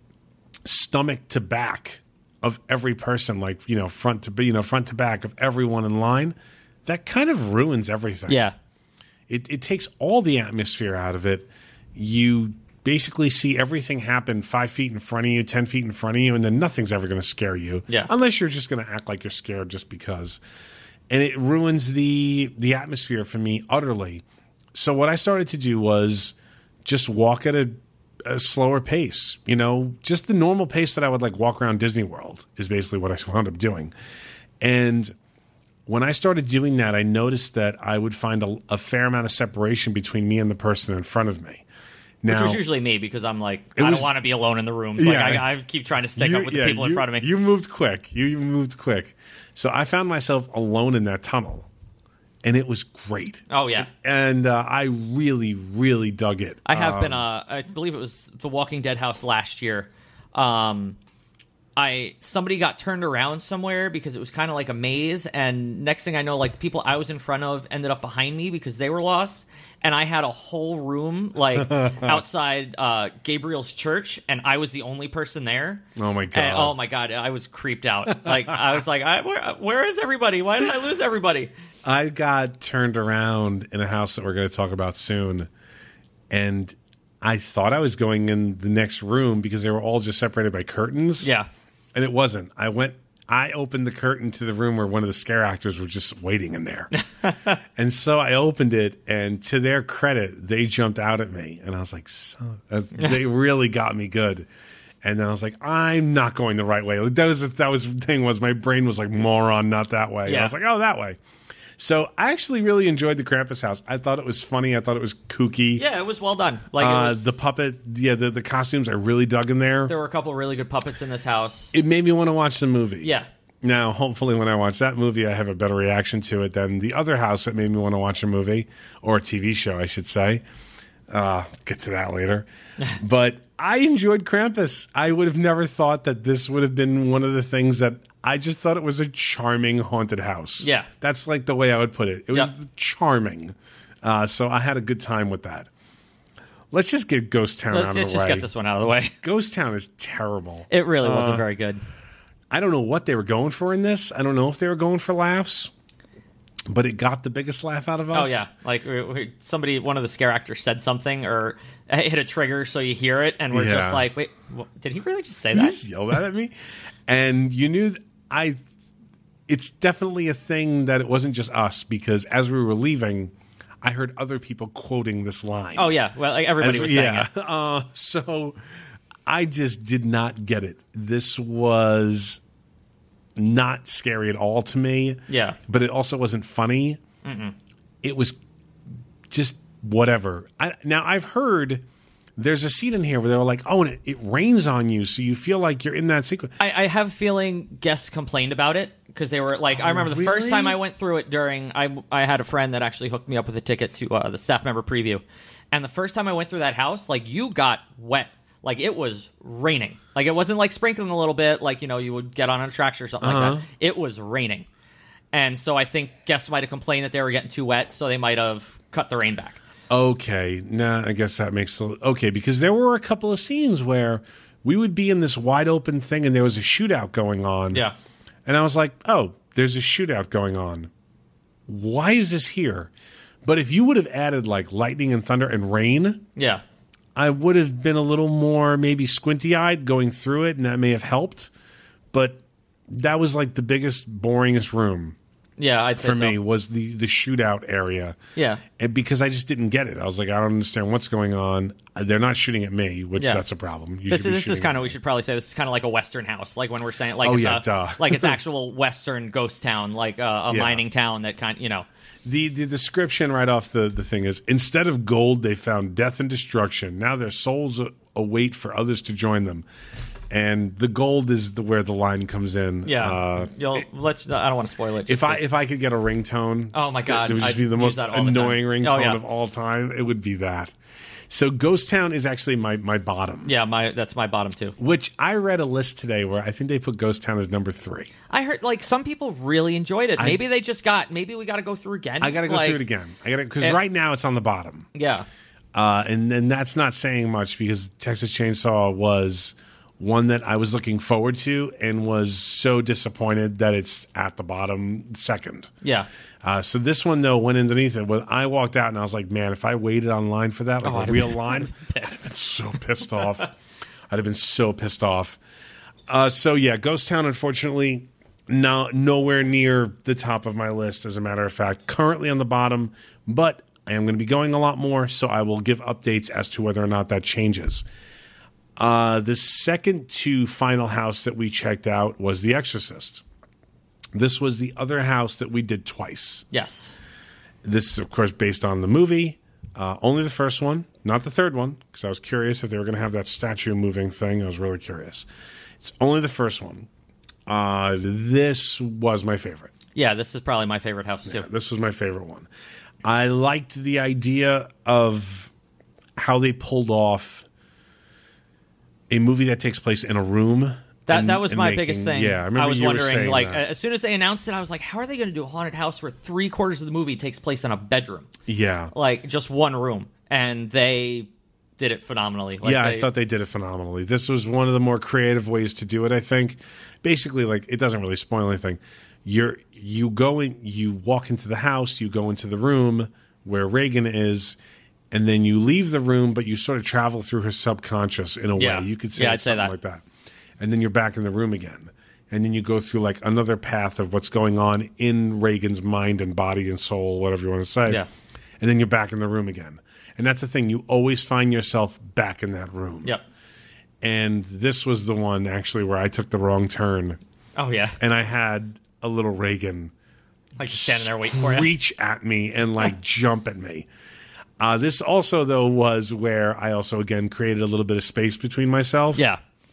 Speaker 2: stomach to back of every person, like, you know, front to you know, front to back of everyone in line, that kind of ruins everything.
Speaker 5: yeah,
Speaker 2: It it takes all the atmosphere out of it. You basically see everything happen five feet in front of you, ten feet in front of you, and then nothing's ever going to scare you.
Speaker 5: Yeah.
Speaker 2: Unless you're just going to act like you're scared just because. And it ruins the the atmosphere for me utterly. So what I started to do was just walk at a, a slower pace. You know, just the normal pace that I would like walk around Disney World is basically what I wound up doing. And when I started doing that, I noticed that I would find a, a fair amount of separation between me and the person in front of me. Now,
Speaker 5: which was usually me because I'm like,
Speaker 2: It
Speaker 5: I
Speaker 2: was-
Speaker 5: don't want to be alone in the rooms. Like,
Speaker 2: Yeah.
Speaker 5: I, I keep trying to stick
Speaker 2: you-
Speaker 5: up with
Speaker 2: yeah,
Speaker 5: the people in
Speaker 2: you-
Speaker 5: front of me.
Speaker 2: You moved quick. You, you moved quick. So I found myself alone in that tunnel, and it was great.
Speaker 5: oh yeah.
Speaker 2: And uh, I really, really dug it.
Speaker 5: I have
Speaker 2: Um,
Speaker 5: been. Uh, I believe it was the Walking Dead house last year. Um, I somebody got turned around somewhere because it was kind of like a maze, and next thing I know, like the people I was in front of ended up behind me because they were lost, and I had a whole room like outside uh, Gabriel's church, and I was the only person there.
Speaker 2: Oh, my God.
Speaker 5: And, oh my god! I was creeped out. Like I was like, I, where, where is everybody? Why did I lose everybody?
Speaker 2: I got turned around in a house that we're going to talk about soon, and I thought I was going in the next room because they were all just separated by curtains.
Speaker 5: Yeah.
Speaker 2: And it wasn't. I went, I opened the curtain to the room where one of the scare actors were just waiting in there. And so I opened it, and to their credit, they jumped out at me. And I was like, so, uh, they really got me good. And then I was like, I'm not going the right way. That was, that was the thing was my brain was like, moron, not that way. And
Speaker 5: Yeah.
Speaker 2: I was like, oh, that way. So I actually really enjoyed the Krampus house. I thought it was funny. I thought it was kooky.
Speaker 5: Yeah, it was well done. Like it
Speaker 2: Uh,
Speaker 5: was,
Speaker 2: the puppet, yeah, the, the costumes I really dug in there.
Speaker 5: there were a couple really good puppets in this house.
Speaker 2: It made me want to watch the movie.
Speaker 5: Yeah.
Speaker 2: Now, hopefully, when I watch that movie, I have a better reaction to it than the other house that made me want to watch a movie or a T V show, I should say. Uh, get to that later. But I enjoyed Krampus. I would have never thought that this would have been one of the things that I just thought it was a charming haunted house.
Speaker 5: Yeah.
Speaker 2: That's like the way I would put it. It was
Speaker 5: Yep.
Speaker 2: charming. Uh, so I had a good time with that. Let's just get Ghost Town
Speaker 5: Let's,
Speaker 2: out of
Speaker 5: let's
Speaker 2: the
Speaker 5: just
Speaker 2: way.
Speaker 5: get this one out of the way.
Speaker 2: Ghost Town is terrible.
Speaker 5: It really
Speaker 2: Uh,
Speaker 5: wasn't very good.
Speaker 2: I don't know what they were going for in this. I don't know if they were going for laughs, but it got the biggest laugh out of us.
Speaker 5: Oh yeah, like we- we- somebody, one of the scare actors said something or hit a trigger, so you hear it, and we're
Speaker 2: Yeah.
Speaker 5: just like, wait, what, did he really just say
Speaker 2: He
Speaker 5: that?
Speaker 2: just yelled that at me, and you knew th- I. It's definitely a thing that it wasn't just us, because as we were leaving, I heard other people quoting this line.
Speaker 5: Oh yeah, well, like everybody
Speaker 2: As-
Speaker 5: was saying
Speaker 2: yeah.
Speaker 5: it.
Speaker 2: Uh, so I just did not get it. This was not scary at all to me.
Speaker 5: Yeah.
Speaker 2: But it also wasn't funny.
Speaker 5: Mm-mm.
Speaker 2: It was just whatever. I, now, I've heard there's a scene in here where they were like, oh, and it, it rains on you, so you feel like you're in that sequence.
Speaker 5: I, I have a feeling guests complained about it because they were like, I remember the first
Speaker 2: really?
Speaker 5: time I went through it during, I, I had a friend that actually hooked me up with a ticket to uh, the staff member preview. And the first time I went through that house, like you got wet. Like it was raining. Like it wasn't like sprinkling a little bit, like, you know, you would get on an attraction or something
Speaker 2: Uh-huh.
Speaker 5: like that. It was raining. And so I think guests might have complained that they were getting too wet, so they might have cut the rain back.
Speaker 2: Okay, nah, I guess that makes a, okay, because there were a couple of scenes where we would be in this wide open thing and there was a shootout going on.
Speaker 5: Yeah.
Speaker 2: And I was like, oh, there's a shootout going on. Why is this here? But if you would have added like lightning and thunder and rain,
Speaker 5: Yeah.
Speaker 2: I would have been a little more maybe squinty eyed going through it, and that may have helped. But that was like the biggest, boringest room
Speaker 5: Yeah, I'd say
Speaker 2: for
Speaker 5: so.
Speaker 2: me was the the shootout area.
Speaker 5: Yeah.
Speaker 2: And because I just didn't get it. I was like, I don't understand what's going on. They're not shooting at me, which
Speaker 5: Yeah.
Speaker 2: that's a problem. You
Speaker 5: This,
Speaker 2: should be
Speaker 5: this is
Speaker 2: shooting
Speaker 5: kind
Speaker 2: at
Speaker 5: of, we
Speaker 2: me.
Speaker 5: should probably say this is kind of like a Western house. Like when we're saying, like,
Speaker 2: Oh,
Speaker 5: it's,
Speaker 2: yeah,
Speaker 5: a,
Speaker 2: duh.
Speaker 5: like it's actual Western ghost town, like uh, a
Speaker 2: Yeah.
Speaker 5: mining town that kind you know.
Speaker 2: The the description right off the, the thing is, instead of gold, they found death and destruction. Now their souls a- await for others to join them. And the gold is the where the line comes in.
Speaker 5: Yeah.
Speaker 2: Uh,
Speaker 5: You'll, let's, I don't want to spoil it.
Speaker 2: if
Speaker 5: just
Speaker 2: I
Speaker 5: 'cause-
Speaker 2: if I could get a ringtone,
Speaker 5: Oh, my God.
Speaker 2: it would just
Speaker 5: I'd
Speaker 2: be the
Speaker 5: use
Speaker 2: most
Speaker 5: that all the time.
Speaker 2: annoying
Speaker 5: Oh,
Speaker 2: ringtone
Speaker 5: yeah.
Speaker 2: of all time. It would be that. So Ghost Town is actually my, my bottom.
Speaker 5: Yeah, my that's my bottom two.
Speaker 2: Which I read a list today where I think they put Ghost Town as number three.
Speaker 5: I heard like some people really enjoyed it.
Speaker 2: I-
Speaker 5: Maybe they just got. Maybe we got to go through again.
Speaker 2: I got to go
Speaker 5: Like,
Speaker 2: through it again. I got to because
Speaker 5: And-
Speaker 2: right now it's on the bottom,
Speaker 5: Yeah.
Speaker 2: uh, and and that's not saying much because Texas Chainsaw was one that I was looking forward to and was so disappointed that it's at the bottom second.
Speaker 5: Yeah.
Speaker 2: Uh, so this one though went underneath it. When I walked out and I was like, man, if I waited online for that, like
Speaker 5: Oh, I'd
Speaker 2: a
Speaker 5: have
Speaker 2: real
Speaker 5: been-
Speaker 2: line,
Speaker 5: I'd have been
Speaker 2: I'm so pissed off. I'd have been so pissed off. Uh, so yeah, Ghost Town, unfortunately, no, nowhere near the top of my list. As a matter of fact, currently on the bottom, but I am going to be going a lot more, so I will give updates as to whether or not that changes. Uh, the second to final house that we checked out was The Exorcist. This was the other house that we did twice.
Speaker 5: Yes.
Speaker 2: This is, of course, based on the movie. Uh, only the first one, not the third one, because I was curious if they were going to have that statue moving thing. I was really curious. It's only the first one. Uh, this was my favorite.
Speaker 5: Yeah. This is probably my favorite house too.
Speaker 2: This was my favorite one. I liked the idea of how they pulled off a movie that takes place in a room.
Speaker 5: That
Speaker 2: and-
Speaker 5: that was
Speaker 2: and
Speaker 5: my
Speaker 2: making-
Speaker 5: biggest thing.
Speaker 2: Yeah, I remember
Speaker 5: was
Speaker 2: you were
Speaker 5: wondering,
Speaker 2: saying
Speaker 5: like,
Speaker 2: that.
Speaker 5: as soon as they announced it, I was like, how are they going to do a haunted house where three quarters of the movie takes place in a bedroom,
Speaker 2: Yeah.
Speaker 5: like just one room, and they did it phenomenally. Like,
Speaker 2: yeah,
Speaker 5: they-
Speaker 2: I thought they did it phenomenally. This was one of the more creative ways to do it, I think. Basically, like, it doesn't really spoil anything. You're you go in, you walk into the house, you go into the room where Reagan is, and then you leave the room, but you sort of travel through her subconscious in a
Speaker 5: Yeah.
Speaker 2: way. You could say,
Speaker 5: Yeah,
Speaker 2: it
Speaker 5: I'd say
Speaker 2: something
Speaker 5: that.
Speaker 2: like that. And then you're back in the room again. And then you go through like another path of what's going on in Reagan's mind and body and soul, whatever you want to say.
Speaker 5: Yeah.
Speaker 2: And then you're back in the room again. And that's the thing. You always find yourself back in that room.
Speaker 5: Yep.
Speaker 2: And this was the one actually where I took the wrong turn.
Speaker 5: Oh yeah.
Speaker 2: And I had a little Reagan
Speaker 5: Like just standing there waiting for you.
Speaker 2: reach at me and like jump at me. Uh, this also, though, was where I also, again, created a little bit of space between myself.
Speaker 5: Yeah.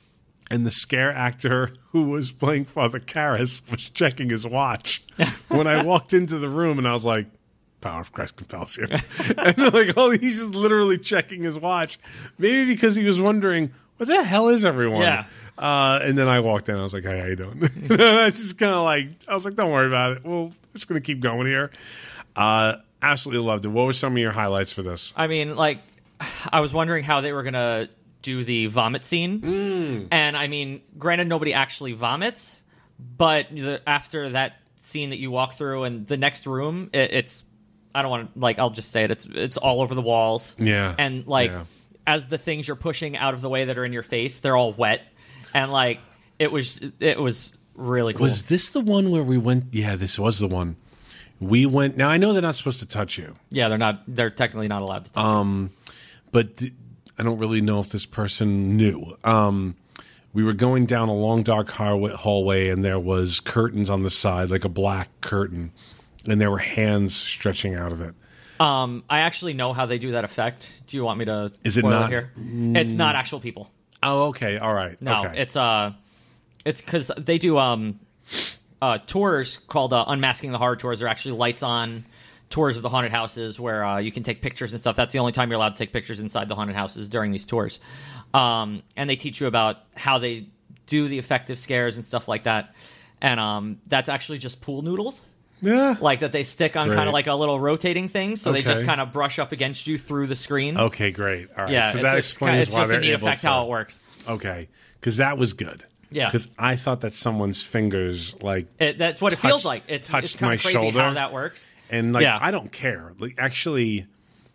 Speaker 2: and the scare actor who was playing Father Karras was checking his watch when I walked into the room, and I was like, power of Christ compels you. And they're like, oh, he's just literally checking his watch. Maybe because he was wondering, what the hell is everyone?
Speaker 5: Yeah.
Speaker 2: Uh, and then I walked in, I was like, hey, how you doing? And I just kind of like, I was like, don't worry about it. We're just going to keep going here. Uh, absolutely loved it. What were some of your highlights for this?
Speaker 5: I mean, like, I was wondering how they were going to do the vomit scene.
Speaker 2: Mm.
Speaker 5: And, I mean, granted, nobody actually vomits, but the, after that scene that you walk through and the next room, it, it's, I don't want to, like, I'll just say it, it's it's all over the walls.
Speaker 2: Yeah.
Speaker 5: And, like,
Speaker 2: Yeah.
Speaker 5: as the things you're pushing out of the way that are in your face, they're all wet. And, like, it was, it was really cool.
Speaker 2: Was this the one where we went? Yeah, this was the one. We went. Now, I know they're not supposed to touch you.
Speaker 5: Yeah, they're not, they're technically not allowed to touch
Speaker 2: Um, but th- I don't really know if this person knew. Um, we were going down a long, dark hallway, hallway, and there was curtains on the side, like a black curtain, and there were hands stretching out of it.
Speaker 5: Um, I actually know how they do that effect. Do you want me to
Speaker 2: Is it
Speaker 5: spoil
Speaker 2: not-
Speaker 5: here? It's not actual people.
Speaker 2: Oh, okay, all right.
Speaker 5: No,
Speaker 2: okay.
Speaker 5: it's uh, it's because they do um, uh, tours called uh, Unmasking the Horror Tours. They're actually lights on tours of the haunted houses where uh, you can take pictures and stuff. That's the only time you're allowed to take pictures inside the haunted houses during these tours. Um, and they teach you about how they do the effective scares and stuff like that. And um, that's actually just pool noodles.
Speaker 2: yeah.
Speaker 5: Like that they stick on
Speaker 2: Great.
Speaker 5: kind of like a little rotating thing, so they
Speaker 2: Okay.
Speaker 5: just kind of brush up against you through the screen.
Speaker 2: Okay, great. All right.
Speaker 5: Yeah,
Speaker 2: so
Speaker 5: it's,
Speaker 2: that
Speaker 5: it's,
Speaker 2: explains
Speaker 5: it's
Speaker 2: why
Speaker 5: just
Speaker 2: they're
Speaker 5: a neat
Speaker 2: able
Speaker 5: effect
Speaker 2: to.
Speaker 5: how it works.
Speaker 2: Okay, because that was good.
Speaker 5: Yeah.
Speaker 2: Because I thought that someone's fingers, like,
Speaker 5: It, that's what it
Speaker 2: Touched-
Speaker 5: feels like. It's,
Speaker 2: touched
Speaker 5: it's kind
Speaker 2: my
Speaker 5: of crazy
Speaker 2: shoulder.
Speaker 5: how that works.
Speaker 2: and like,
Speaker 5: Yeah.
Speaker 2: I don't care. Like, actually,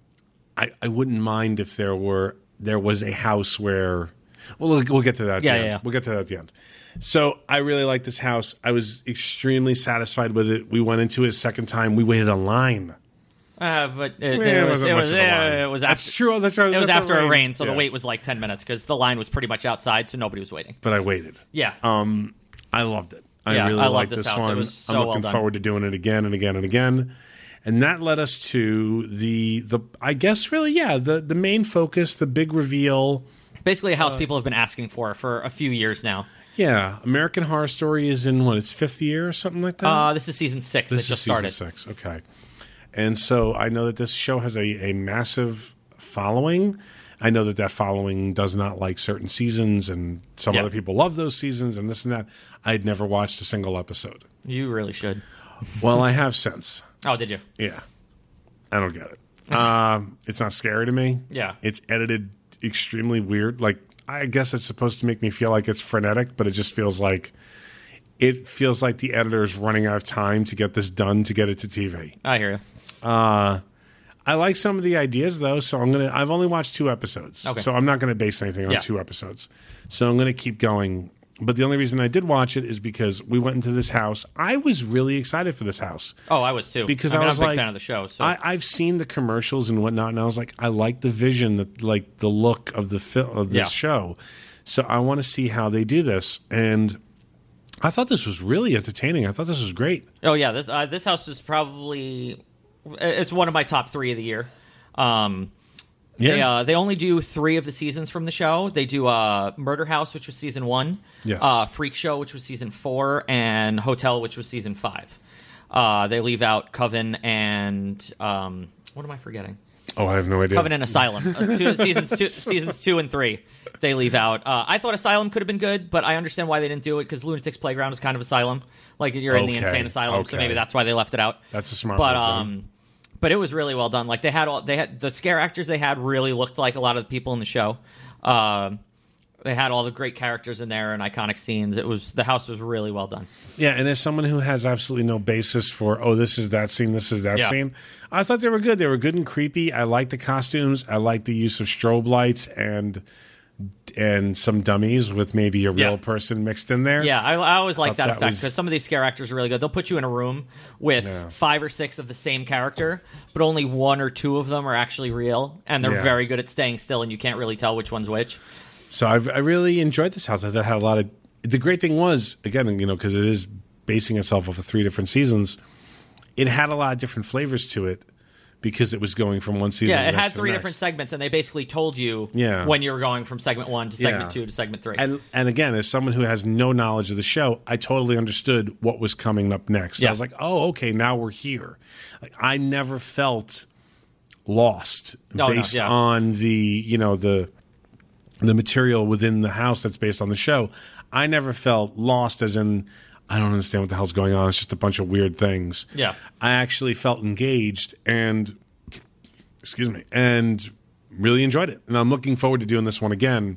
Speaker 2: I I wouldn't mind if there were there was a house where. Well, we'll, we'll get to that. At
Speaker 5: Yeah,
Speaker 2: the
Speaker 5: yeah,
Speaker 2: end.
Speaker 5: yeah.
Speaker 2: We'll get to that at the end. So I really like this house. I was extremely satisfied with it. We went into it a second time. We waited online.
Speaker 5: Uh, but it,
Speaker 2: Yeah,
Speaker 5: there
Speaker 2: it
Speaker 5: was,
Speaker 2: wasn't
Speaker 5: it
Speaker 2: much
Speaker 5: was,
Speaker 2: of a line.
Speaker 5: it was
Speaker 2: That's
Speaker 5: after,
Speaker 2: true. That's right.
Speaker 5: it was after a rain, so
Speaker 2: Yeah.
Speaker 5: the wait was like ten minutes because the line was pretty much outside, so nobody was waiting.
Speaker 2: But I waited.
Speaker 5: Yeah.
Speaker 2: Um, I loved it. I
Speaker 5: Yeah,
Speaker 2: really
Speaker 5: I love
Speaker 2: liked
Speaker 5: this
Speaker 2: this
Speaker 5: house. It
Speaker 2: one.
Speaker 5: was so
Speaker 2: I'm
Speaker 5: well
Speaker 2: looking
Speaker 5: done.
Speaker 2: forward to doing it again and again and again. And that led us to the the I guess really yeah the the main focus, the big reveal.
Speaker 5: Basically, a
Speaker 2: Uh,
Speaker 5: house people have been asking for for a few years now.
Speaker 2: Yeah, American Horror Story is in what its fifth year or something like that.
Speaker 5: Uh, this is season six.
Speaker 2: this
Speaker 5: that
Speaker 2: is
Speaker 5: just
Speaker 2: season
Speaker 5: started.
Speaker 2: six. Okay, and so I know that this show has a, a massive following. I know that that following does not like certain seasons, and some
Speaker 5: Yeah.
Speaker 2: other people love those seasons, and this and that. I had never watched a single episode.
Speaker 5: You really should.
Speaker 2: Well, I have since.
Speaker 5: Oh, did you?
Speaker 2: Yeah, I don't get it. um, it's not scary to me.
Speaker 5: Yeah.
Speaker 2: It's edited extremely weird. Like, I guess it's supposed to make me feel like it's frenetic, but it just feels like it feels like the editor is running out of time to get this done to get it to T V.
Speaker 5: I hear you.
Speaker 2: Uh, I like some of the ideas though, so I'm gonna. I've only watched two episodes,
Speaker 5: Okay.
Speaker 2: so I'm not gonna base anything on
Speaker 5: Yeah.
Speaker 2: two episodes. So I'm gonna keep going. But the only reason I did watch it is because we went into this house. I was really excited for this house.
Speaker 5: Oh, I was too.
Speaker 2: Because
Speaker 5: I, mean,
Speaker 2: I was
Speaker 5: I'm a big
Speaker 2: like,
Speaker 5: fan of the show. So
Speaker 2: I, I've seen the commercials and whatnot, and I was like, I like the vision, that like the look of the film of this
Speaker 5: Yeah.
Speaker 2: show. So I want to see how they do this, and I thought this was really entertaining. I thought this was great.
Speaker 5: Oh yeah, this uh, this house is probably it's one of my top three of the year. Um,
Speaker 2: Yeah,
Speaker 5: They, uh, they only do three of the seasons from the show. They do uh, Murder House, which was season one,
Speaker 2: Yes.
Speaker 5: uh, Freak Show, which was season four, and Hotel, which was season five. Uh, they leave out Coven and um, what am I forgetting?
Speaker 2: oh, I have no idea.
Speaker 5: Coven and Asylum. Uh, two, seasons two, seasons two and three. They leave out. Uh, I thought Asylum could have been good, but I understand why they didn't do it because Lunatic's Playground is kind of Asylum. Like you're in the
Speaker 2: Okay,
Speaker 5: insane asylum, so
Speaker 2: okay.
Speaker 5: maybe that's why they left it out.
Speaker 2: That's a smart
Speaker 5: But
Speaker 2: move, then.
Speaker 5: um, but it was really well done. Like they had all they had the scare actors they had really looked like a lot of the people in the show. Um, they had all the great characters in there and iconic scenes. It was the house was really well done.
Speaker 2: Yeah, and as someone who has absolutely no basis for, oh, this is that scene, this is that
Speaker 5: Yeah.
Speaker 2: scene, I thought they were good. They were good and creepy. I liked the costumes. I liked the use of strobe lights and and some dummies with maybe a real
Speaker 5: Yeah.
Speaker 2: person mixed in there.
Speaker 5: Yeah, I, I always like
Speaker 2: Thought
Speaker 5: that,
Speaker 2: that
Speaker 5: effect
Speaker 2: was-
Speaker 5: because some of these scare actors are really good. They'll put you in a room with
Speaker 2: Yeah.
Speaker 5: five or six of the same character, but only one or two of them are actually real, and they're
Speaker 2: Yeah.
Speaker 5: very good at staying still, and you can't really tell which one's which.
Speaker 2: So I, I really enjoyed this house. I thought it had a lot of. The great thing was, again, you know, because it is basing itself off of three different seasons, it had a lot of different flavors to it because it was going from one season.
Speaker 5: Yeah,
Speaker 2: to
Speaker 5: it
Speaker 2: the
Speaker 5: had
Speaker 2: next to the
Speaker 5: three
Speaker 2: next.
Speaker 5: different segments, and they basically told you
Speaker 2: Yeah.
Speaker 5: when you were going from segment one to segment
Speaker 2: Yeah.
Speaker 5: two to segment three.
Speaker 2: And and again, as someone who has no knowledge of the show, I totally understood what was coming up next.
Speaker 5: Yeah.
Speaker 2: I was like, oh, okay, now we're here. Like, I never felt lost
Speaker 5: No, no,
Speaker 2: based
Speaker 5: yeah.
Speaker 2: on the you know the the material within the house that's based on the show. I never felt lost as in I don't understand what the hell's going on. It's just a bunch of weird things.
Speaker 5: Yeah.
Speaker 2: I actually felt engaged and excuse me and really enjoyed it. And I'm looking forward to doing this one again.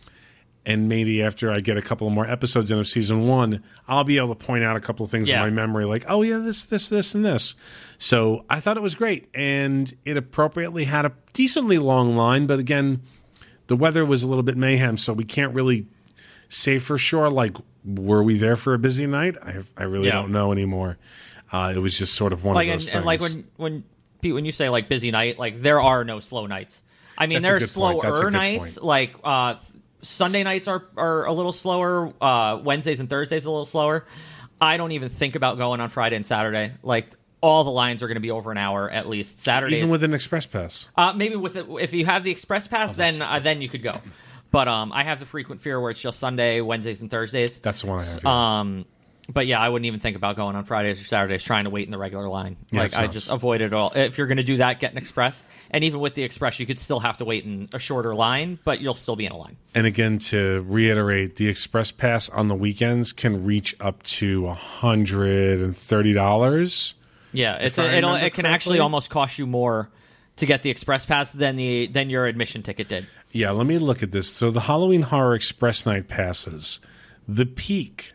Speaker 2: And maybe after I get a couple more episodes in of season one, I'll be able to point out a couple of things
Speaker 5: Yeah.
Speaker 2: in my memory, like, oh yeah, this, this, this, and this. So I thought it was great, and it appropriately had a decently long line. But again, the weather was a little bit mayhem, so we can't really say for sure. Like, were we there for a busy night? I I really
Speaker 5: Yeah.
Speaker 2: don't know anymore. Uh, it was just sort of one
Speaker 5: like
Speaker 2: of
Speaker 5: and,
Speaker 2: those things.
Speaker 5: and like when when Pete, when you say like busy night, like there are no slow nights. I mean,
Speaker 2: That's a
Speaker 5: there are
Speaker 2: good point. That's a
Speaker 5: slower
Speaker 2: good
Speaker 5: nights.
Speaker 2: point.
Speaker 5: Like uh, Sunday nights are are a little slower. Uh, Wednesdays and Thursdays a little slower. I don't even think about going on Friday and Saturday. Like all the lines are going to be over an hour at least. Saturdays,
Speaker 2: even with an express pass.
Speaker 5: uh, maybe with it, if you have the express pass,
Speaker 2: Oh,
Speaker 5: then uh, then you could go. But um, I have the frequent fear where it's just Sunday, Wednesdays, and Thursdays.
Speaker 2: That's the one I have. yeah.
Speaker 5: Um, but yeah, I wouldn't even think about going on Fridays or Saturdays trying to wait in the regular line.
Speaker 2: Yeah,
Speaker 5: like
Speaker 2: it
Speaker 5: I
Speaker 2: sucks.
Speaker 5: just avoid it all. If you're going to do that, get an express. And even with the express, you could still have to wait in a shorter line, but you'll still be in a line.
Speaker 2: And again, to reiterate, the express pass on the weekends can reach up to one hundred thirty dollars.
Speaker 5: Yeah, it's
Speaker 2: I
Speaker 5: a, it'll,
Speaker 2: remember
Speaker 5: it can actually
Speaker 2: correctly.
Speaker 5: almost cost you more to get the express pass than the than your admission ticket did.
Speaker 2: Yeah, let me look at this. So the Halloween Horror Express Night passes, the peak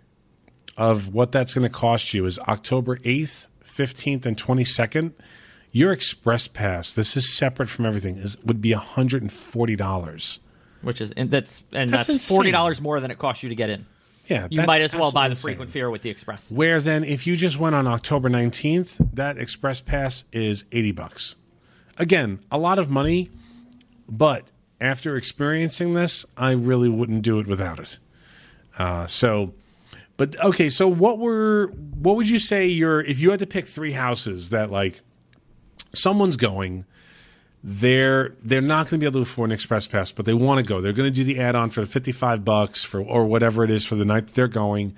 Speaker 2: of what that's going to cost you is October eighth, fifteenth, and twenty-second. Your express pass, this is separate from everything, is would be one hundred forty dollars.
Speaker 5: Which is and that's and
Speaker 2: That's
Speaker 5: that's,
Speaker 2: insane.
Speaker 5: forty dollars more than it costs you to get in.
Speaker 2: Yeah,
Speaker 5: You
Speaker 2: that's
Speaker 5: might as well buy the
Speaker 2: absolutely insane.
Speaker 5: frequent fear with the express.
Speaker 2: Where then, if you just went on October nineteenth, that express pass is eighty bucks. Again, a lot of money, but after experiencing this, I really wouldn't do it without it. Uh, so, but okay, so what were what would you say your if you had to pick three houses that like someone's going, they're they're not going to be able to afford an express pass, but they want to go. They're going to do the add-on for fifty-five bucks for or whatever it is for the night that they're going,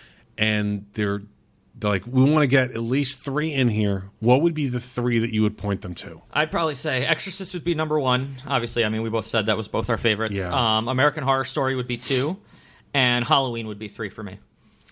Speaker 2: and they're they're like, we want to get at least three in here. What would be the three that you would point them to?
Speaker 5: I'd probably say Exorcist would be number one. Obviously, I mean, we both said that was both our favorites.
Speaker 2: Yeah.
Speaker 5: Um, American Horror Story would be two, and Halloween would be three for me.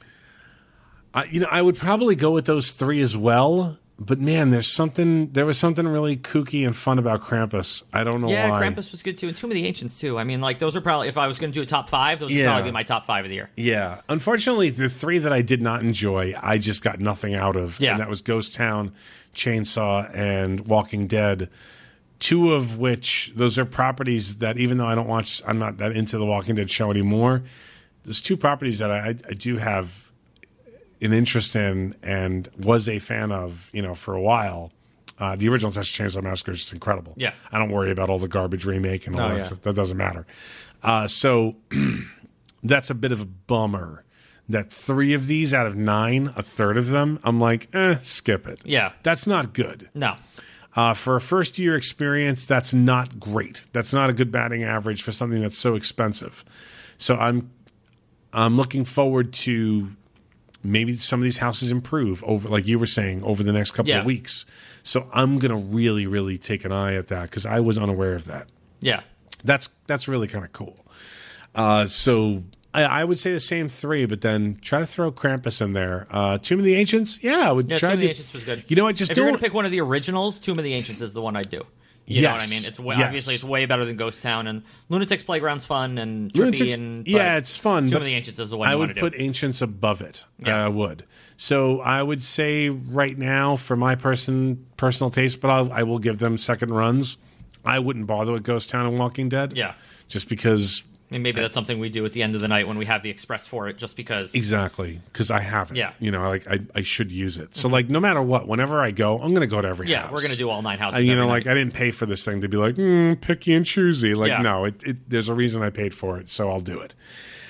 Speaker 2: I, you know, I would probably go with those three as well. But man, there's something. There was something really kooky and fun about Krampus. I don't know
Speaker 5: Yeah,
Speaker 2: why.
Speaker 5: Krampus was good too, and Tomb of the Ancients too. I mean, like those are probably if I was going to do a top five, those
Speaker 2: Yeah.
Speaker 5: would probably be my top five of the year.
Speaker 2: Yeah, unfortunately, the three that I did not enjoy, I just got nothing out of.
Speaker 5: Yeah.
Speaker 2: And that was Ghost Town, Chainsaw, and Walking Dead. Two of which, those are properties that even though I don't watch, I'm not that into the Walking Dead show anymore. There's two properties that I, I do have an interest in and was a fan of, you know, for a while. Uh, the original Texas Chainsaw Massacre is just incredible.
Speaker 5: Yeah.
Speaker 2: I don't worry about all the garbage remake and all
Speaker 5: Oh,
Speaker 2: that
Speaker 5: yeah.
Speaker 2: stuff. That doesn't matter. Uh, so that's a bit of a bummer that three of these out of nine, a third of them, I'm like, eh, skip it.
Speaker 5: Yeah.
Speaker 2: That's not good.
Speaker 5: No.
Speaker 2: Uh, for a first year experience, that's not great. That's not a good batting average for something that's so expensive. So I'm I'm looking forward to maybe some of these houses improve over, like you were saying, over the next couple
Speaker 5: Yeah.
Speaker 2: of weeks. So I'm gonna really, really take an eye at that because I was unaware of that.
Speaker 5: Yeah.
Speaker 2: That's that's really kind of cool. Uh, so I, I would say the same three, but then try to throw Krampus in there. Uh, Tomb of the Ancients, yeah, I would
Speaker 5: Yeah,
Speaker 2: try
Speaker 5: Tomb of
Speaker 2: to.
Speaker 5: the Ancients was good.
Speaker 2: You know what? Just
Speaker 5: if
Speaker 2: do
Speaker 5: you're
Speaker 2: it.
Speaker 5: going to pick one of the originals, Tomb of the Ancients is the one I'd do. You know what I
Speaker 2: Yes.
Speaker 5: mean? It's way,
Speaker 2: Yes.
Speaker 5: obviously it's way better than Ghost Town, and Lunatic's Playground's fun and trippy
Speaker 2: Lunatics-
Speaker 5: and
Speaker 2: yeah,
Speaker 5: but
Speaker 2: it's fun.
Speaker 5: Tomb
Speaker 2: but
Speaker 5: of the Ancients is the one
Speaker 2: I
Speaker 5: you
Speaker 2: would
Speaker 5: want to
Speaker 2: put
Speaker 5: do.
Speaker 2: Ancients above it.
Speaker 5: Yeah.
Speaker 2: I would. So I would say right now, for my person personal taste, but I'll, I will give them second runs. I wouldn't bother with Ghost Town and Walking Dead.
Speaker 5: Yeah.
Speaker 2: just because.
Speaker 5: I mean, maybe that's something we do at the end of the night when we have the express for it, just because.
Speaker 2: Exactly, because I have it.
Speaker 5: Yeah.
Speaker 2: You know, like I, I should use it. So like, no matter what, whenever I go, I'm going to go to every
Speaker 5: Yeah,
Speaker 2: house.
Speaker 5: we're going to do all nine houses.
Speaker 2: And, you know,
Speaker 5: every
Speaker 2: like
Speaker 5: night.
Speaker 2: I didn't pay for this thing to be like mm, picky and choosy. Like,
Speaker 5: Yeah.
Speaker 2: no, it, it, there's a reason I paid for it, so I'll do it.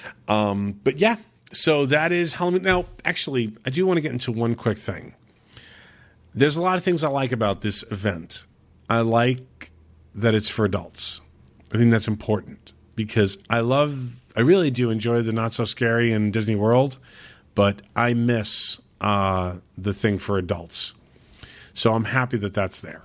Speaker 2: Um, but yeah, so that is Halloween. Now, actually, I do want to get into one quick thing. There's a lot of things I like about this event. I like that it's for adults. I think that's important because I love, I really do enjoy the Not So Scary in Disney World, but I miss uh, the thing for adults. So I'm happy that that's there.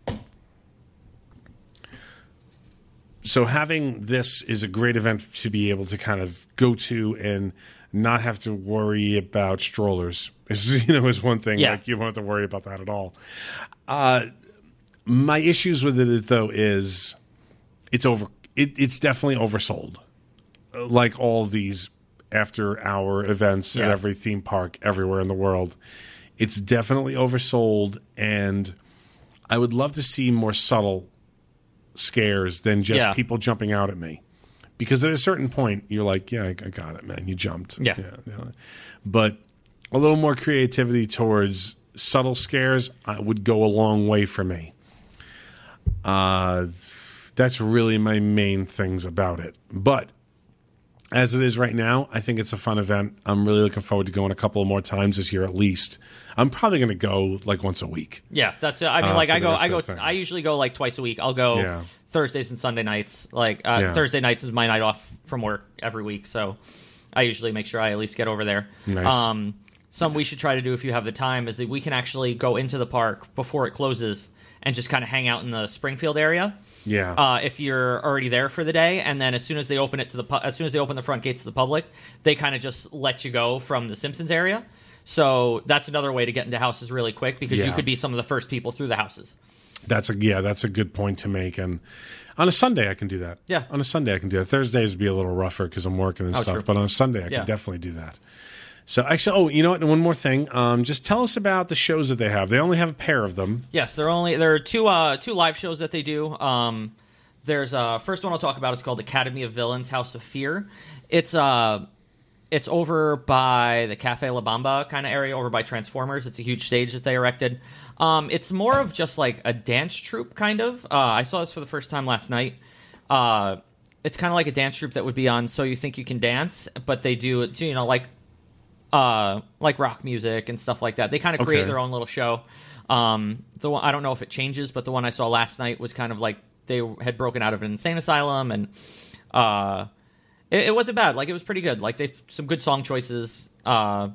Speaker 2: So having this is a great event to be able to kind of go to and not have to worry about strollers. Is, you know, is one thing.
Speaker 5: Yeah.
Speaker 2: Like you won't have to worry about that at all. Uh, my issues with it though is it's over. It, it's definitely oversold. Like all these after-hour events
Speaker 5: Yeah.
Speaker 2: at every theme park everywhere in the world, it's definitely oversold. And I would love to see more subtle scares than just
Speaker 5: Yeah.
Speaker 2: people jumping out at me, because at a certain point you're like, yeah, I, I got it, man, you jumped.
Speaker 5: Yeah.
Speaker 2: yeah. But a little more creativity towards subtle scares uh, would go a long way for me. Uh, that's really my main things about it. But as it is right now, I think it's a fun event. I'm really looking forward to going a couple of more times this year at least. I'm probably going to go like once a week.
Speaker 5: Yeah, that's. Uh, I mean,
Speaker 2: Uh,
Speaker 5: like
Speaker 2: for
Speaker 5: I
Speaker 2: the
Speaker 5: go,
Speaker 2: rest
Speaker 5: I
Speaker 2: of
Speaker 5: go,
Speaker 2: the thing.
Speaker 5: I usually go like twice a week. I'll go
Speaker 2: Yeah.
Speaker 5: Thursdays and Sunday nights. Like uh,
Speaker 2: Yeah.
Speaker 5: Thursday nights is my night off from work every week, so I usually make sure I at least get over there.
Speaker 2: Nice.
Speaker 5: Um, something we should try to do if you have the time is that we can actually go into the park before it closes and just kind of hang out in the Springfield area.
Speaker 2: Yeah.
Speaker 5: Uh, if you're already there for the day, and then as soon as they open it to the pu- as soon as they open the front gates to the public, they kind of just let you go from the Simpsons area. So that's another way to get into houses really quick, because you
Speaker 2: Yeah.
Speaker 5: could be some of the first people through the houses.
Speaker 2: That's a yeah, that's a good point to make. And on a Sunday, I can do that.
Speaker 5: Yeah.
Speaker 2: on a Sunday, I can do that. Thursdays would be a little rougher because I'm working and
Speaker 5: Oh,
Speaker 2: stuff.
Speaker 5: true.
Speaker 2: But on a Sunday, I
Speaker 5: Yeah.
Speaker 2: can definitely do that. So actually, oh, you know what? And one more thing. Um, just tell us about the shows that they have. They only have a pair of them.
Speaker 5: Yes, there are only there are two uh, two live shows that they do. Um, there's uh first one I'll talk about is called Academy of Villains: House of Fear. It's uh it's over by the Cafe La Bamba kind of area, over by Transformers. It's a huge stage that they erected. Um, it's more of just like a dance troupe kind of. Uh, I saw this for the first time last night. Uh, it's kind of like a dance troupe that would be on So You Think You Can Dance, but they do it, you know, like uh, like rock music and stuff like that. They kind of create
Speaker 2: Okay.
Speaker 5: their own little show. Um, the one, I don't know if it changes, but the one I saw last night was kind of like they had broken out of an insane asylum, and uh, it, it wasn't bad. Like, it was pretty good. Like, they some good song choices. Uh,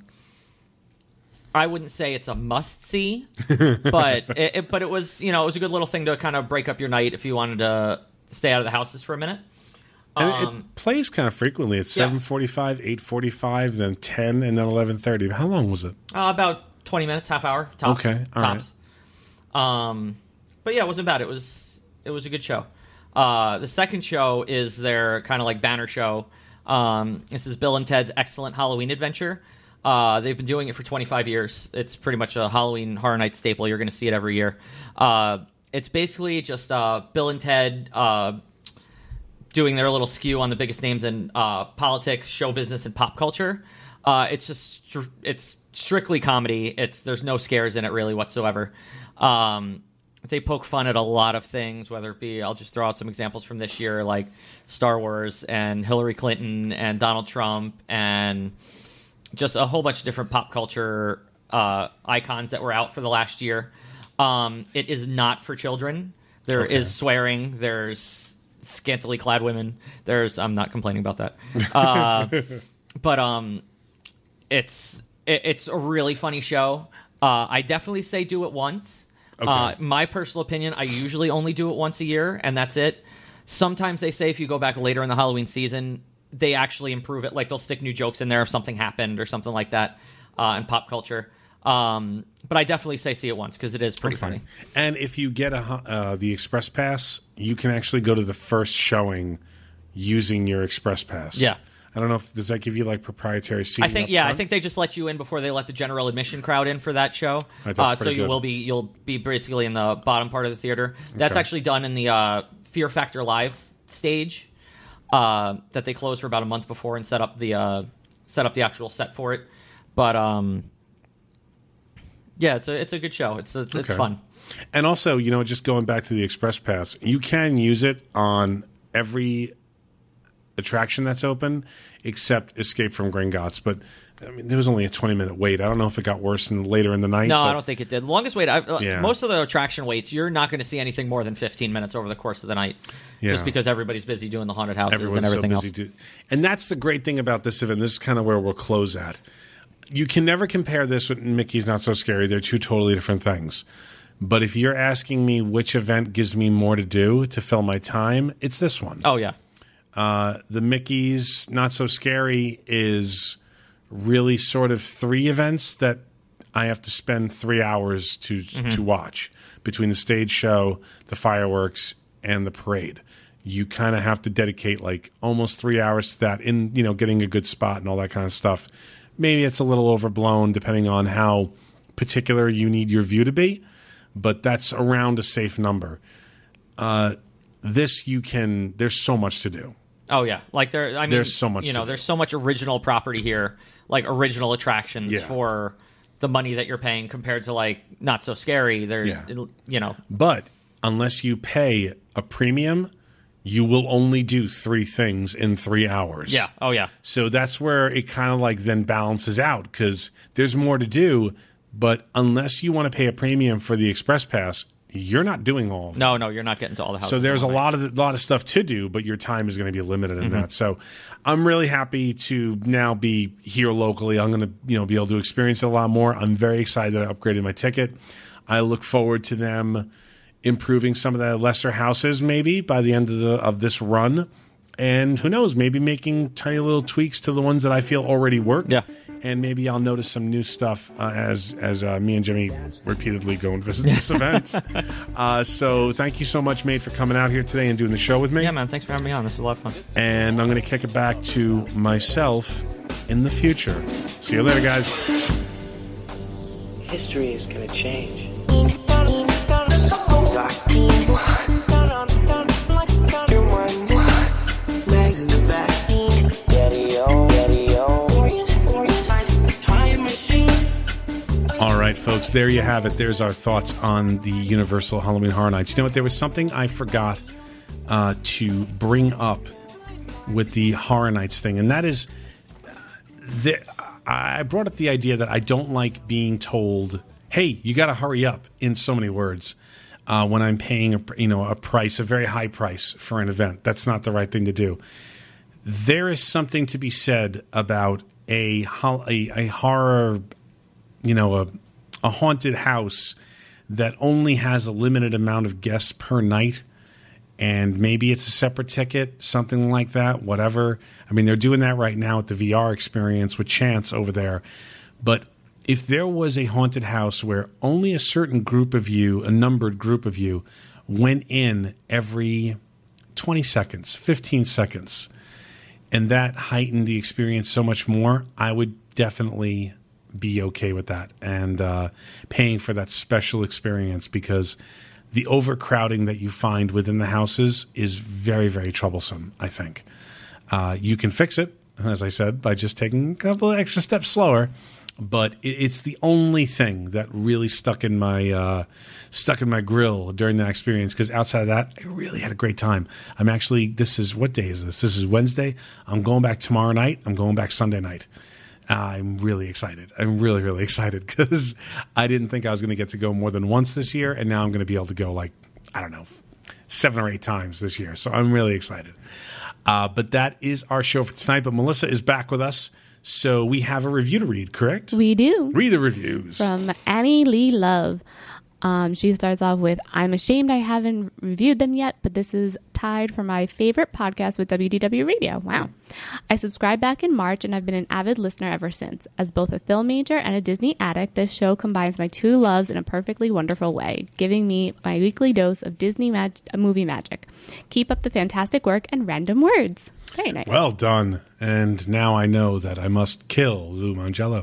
Speaker 5: I wouldn't say it's a must see, but it, it, but it was, you know, it was a good little thing to kind of break up your night if you wanted to stay out of the houses for a minute.
Speaker 2: And it-
Speaker 5: Um,
Speaker 2: it plays kind of frequently. It's
Speaker 5: yeah.
Speaker 2: seven forty-five, eight forty-five, then ten, and then eleven thirty. How long was it?
Speaker 5: Uh, about twenty minutes, half hour. Tops,
Speaker 2: Okay, all
Speaker 5: tops. Um, but yeah, it wasn't bad. It was it was a good show. Uh, the second show is their kind of like banner show. Um, this is Bill and Ted's Excellent Halloween Adventure. Uh, they've been doing it for twenty-five years. It's pretty much a Halloween Horror Nights staple. You're going to see it every year. Uh, it's basically just uh, Bill and Ted uh, doing their little skew on the biggest names in uh, politics, show business, and pop culture. Uh, it's just str- it's strictly comedy. It's there's no scares in it really whatsoever. Um, they poke fun at a lot of things, whether it be, I'll just throw out some examples from this year, like Star Wars and Hillary Clinton and Donald Trump and just a whole bunch of different pop culture uh, icons that were out for the last year. Um, it is not for children. There
Speaker 2: Okay.
Speaker 5: is swearing. There's scantily clad women. There's I'm not complaining about that. Uh, but um, it's it, it's a really funny show. Uh, I definitely say do it once.
Speaker 2: Okay.
Speaker 5: Uh, my personal opinion, I usually only do it once a year, and that's it. Sometimes they say if you go back later in the Halloween season, they actually improve it. Like, they'll stick new jokes in there if something happened or something like that uh, in pop culture. Um, but I definitely say see it once because it is pretty
Speaker 2: Okay.
Speaker 5: funny.
Speaker 2: And if you get a hu- uh, the Express Pass, you can actually go to the first showing using your Express Pass.
Speaker 5: Yeah.
Speaker 2: I don't know if does that give you like proprietary seating.
Speaker 5: I think
Speaker 2: up
Speaker 5: yeah, I
Speaker 2: front?
Speaker 5: think they just let you in before they let the general admission crowd in for that show.
Speaker 2: Right, that's
Speaker 5: uh, so
Speaker 2: pretty
Speaker 5: you
Speaker 2: good.
Speaker 5: will be you'll be basically in the bottom part of the theater. That's
Speaker 2: Okay.
Speaker 5: actually done in the uh, Fear Factor Live stage uh, that they closed for about a month before and set up the uh, set up the actual set for it. But um, yeah, it's a it's a good show. It's a, it's
Speaker 2: Okay.
Speaker 5: fun.
Speaker 2: And also, you know, just going back to the Express Pass, you can use it on every attraction that's open, except Escape from Gringotts. But I mean, there was only a twenty minute wait. I don't know if it got worse in, later in the night.
Speaker 5: No,
Speaker 2: but,
Speaker 5: I don't think it did. The longest wait, I,
Speaker 2: Yeah.
Speaker 5: most of the attraction waits, you're not going to see anything more than fifteen minutes over the course of the night,
Speaker 2: Yeah.
Speaker 5: just because everybody's busy doing the haunted houses
Speaker 2: Everyone's
Speaker 5: and everything
Speaker 2: so busy.
Speaker 5: else.
Speaker 2: To, and that's the great thing about this event. This is kind of where we'll close at. You can never compare this with Mickey's Not So Scary. They're two totally different things. But if you're asking me which event gives me more to do to fill my time, it's this one.
Speaker 5: Oh, yeah.
Speaker 2: Uh, the Mickey's Not So Scary is really sort of three events that I have to spend three hours to
Speaker 5: Mm-hmm.
Speaker 2: to watch between the stage show, the fireworks, and the parade. You kind of have to dedicate like almost three hours to that in, you know, getting a good spot and all that kind of stuff. Maybe it's a little overblown depending on how particular you need your view to be, but that's around a safe number. Uh, this you can, there's so much to do.
Speaker 5: Oh, yeah. Like, there, I mean,
Speaker 2: There's so much
Speaker 5: you
Speaker 2: to
Speaker 5: know,
Speaker 2: do.
Speaker 5: there's so much original property here, like original attractions
Speaker 2: Yeah.
Speaker 5: for the money that you're paying compared to, like, Not So Scary. They're,
Speaker 2: Yeah.
Speaker 5: you know,
Speaker 2: But unless you pay a premium, you will only do three things in three hours.
Speaker 5: yeah. Oh, yeah.
Speaker 2: So that's where it kind of like then balances out because there's more to do. But unless you want to pay a premium for the Express Pass, you're not doing all of it.
Speaker 5: No, no, you're not getting to all the houses.
Speaker 2: So there's a
Speaker 5: in one night.
Speaker 2: lot of lot of stuff to do, but your time is going to be limited in
Speaker 5: Mm-hmm.
Speaker 2: that. So I'm really happy to now be here locally. I'm going to you know be able to experience it a lot more. I'm very excited that I upgraded my ticket. I look forward to them improving some of the lesser houses maybe by the end of the of this run. And who knows, maybe making tiny little tweaks to the ones that I feel already work.
Speaker 5: Yeah.
Speaker 2: And maybe I'll notice some new stuff uh, as as uh, me and Jimmy repeatedly go and visit this event. Uh, so thank you so much, mate, for coming out here today and doing the show with me.
Speaker 5: Yeah, man. Thanks for having me on. This was a lot of fun.
Speaker 2: And I'm going to kick it back to myself in the future. See you later, guys.
Speaker 6: History is going to change. Legs in the back.
Speaker 2: All right, folks, there you have it. There's our thoughts on the Universal Halloween Horror Nights. You know what? There was something I forgot uh, to bring up with the Horror Nights thing, and that is the, I brought up the idea that I don't like being told, hey, you got to hurry up in so many words uh, when I'm paying a, you know, a price, a very high price for an event. That's not the right thing to do. There is something to be said about a, ho- a, a horror, you know, a, a haunted house that only has a limited amount of guests per night, and maybe it's a separate ticket, something like that, whatever. I mean, they're doing that right now at the V R experience with Chance over there. But if there was a haunted house where only a certain group of you, a numbered group of you, went in every twenty seconds, fifteen seconds, and that heightened the experience so much more, I would definitely be okay with that and uh, paying for that special experience, because the overcrowding that you find within the houses is very, very troublesome, I think. Uh, you can fix it, as I said, by just taking a couple of extra steps slower, but it, it's the only thing that really stuck in my uh, stuck in my grill during that experience, because outside of that, I really had a great time. I'm actually, this is, what day is this? This is Wednesday. I'm going back tomorrow night. I'm going back Sunday night. I'm really excited. I'm really, really excited because I didn't think I was going to get to go more than once this year, and now I'm going to be able to go like, I don't know, seven or eight times this year. So I'm really excited. Uh, but that is our show for tonight. But Melissa is back with us, so we have a review to read, correct?
Speaker 3: We do.
Speaker 2: Read the reviews.
Speaker 3: From Annie Lee Love. Um, she starts off with, I'm ashamed I haven't reviewed them yet, but this is tied for my favorite podcast with W D W Radio. Wow. I subscribed back in March, and I've been an avid listener ever since. As both a film major and a Disney addict, this show combines my two loves in a perfectly wonderful way, giving me my weekly dose of Disney mag- movie magic. Keep up the fantastic work and random words. Very nice.
Speaker 2: Well done. And now I know that I must kill Lou Mangello.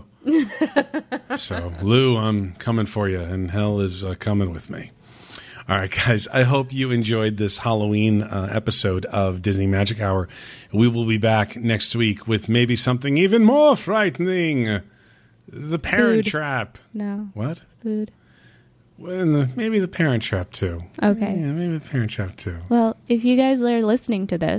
Speaker 2: So, Lou, I'm coming for you, and hell is uh, coming with me. All right, guys, I hope you enjoyed this Halloween uh, episode of Disney Magic Hour. We will be back next week with maybe something even more frightening. The Parent
Speaker 3: Food.
Speaker 2: Trap.
Speaker 3: No.
Speaker 2: What?
Speaker 3: Food.
Speaker 2: Well, the, maybe the Parent Trap, too.
Speaker 3: Okay.
Speaker 2: Yeah, maybe the Parent Trap, too.
Speaker 3: Well, if you guys are listening to this,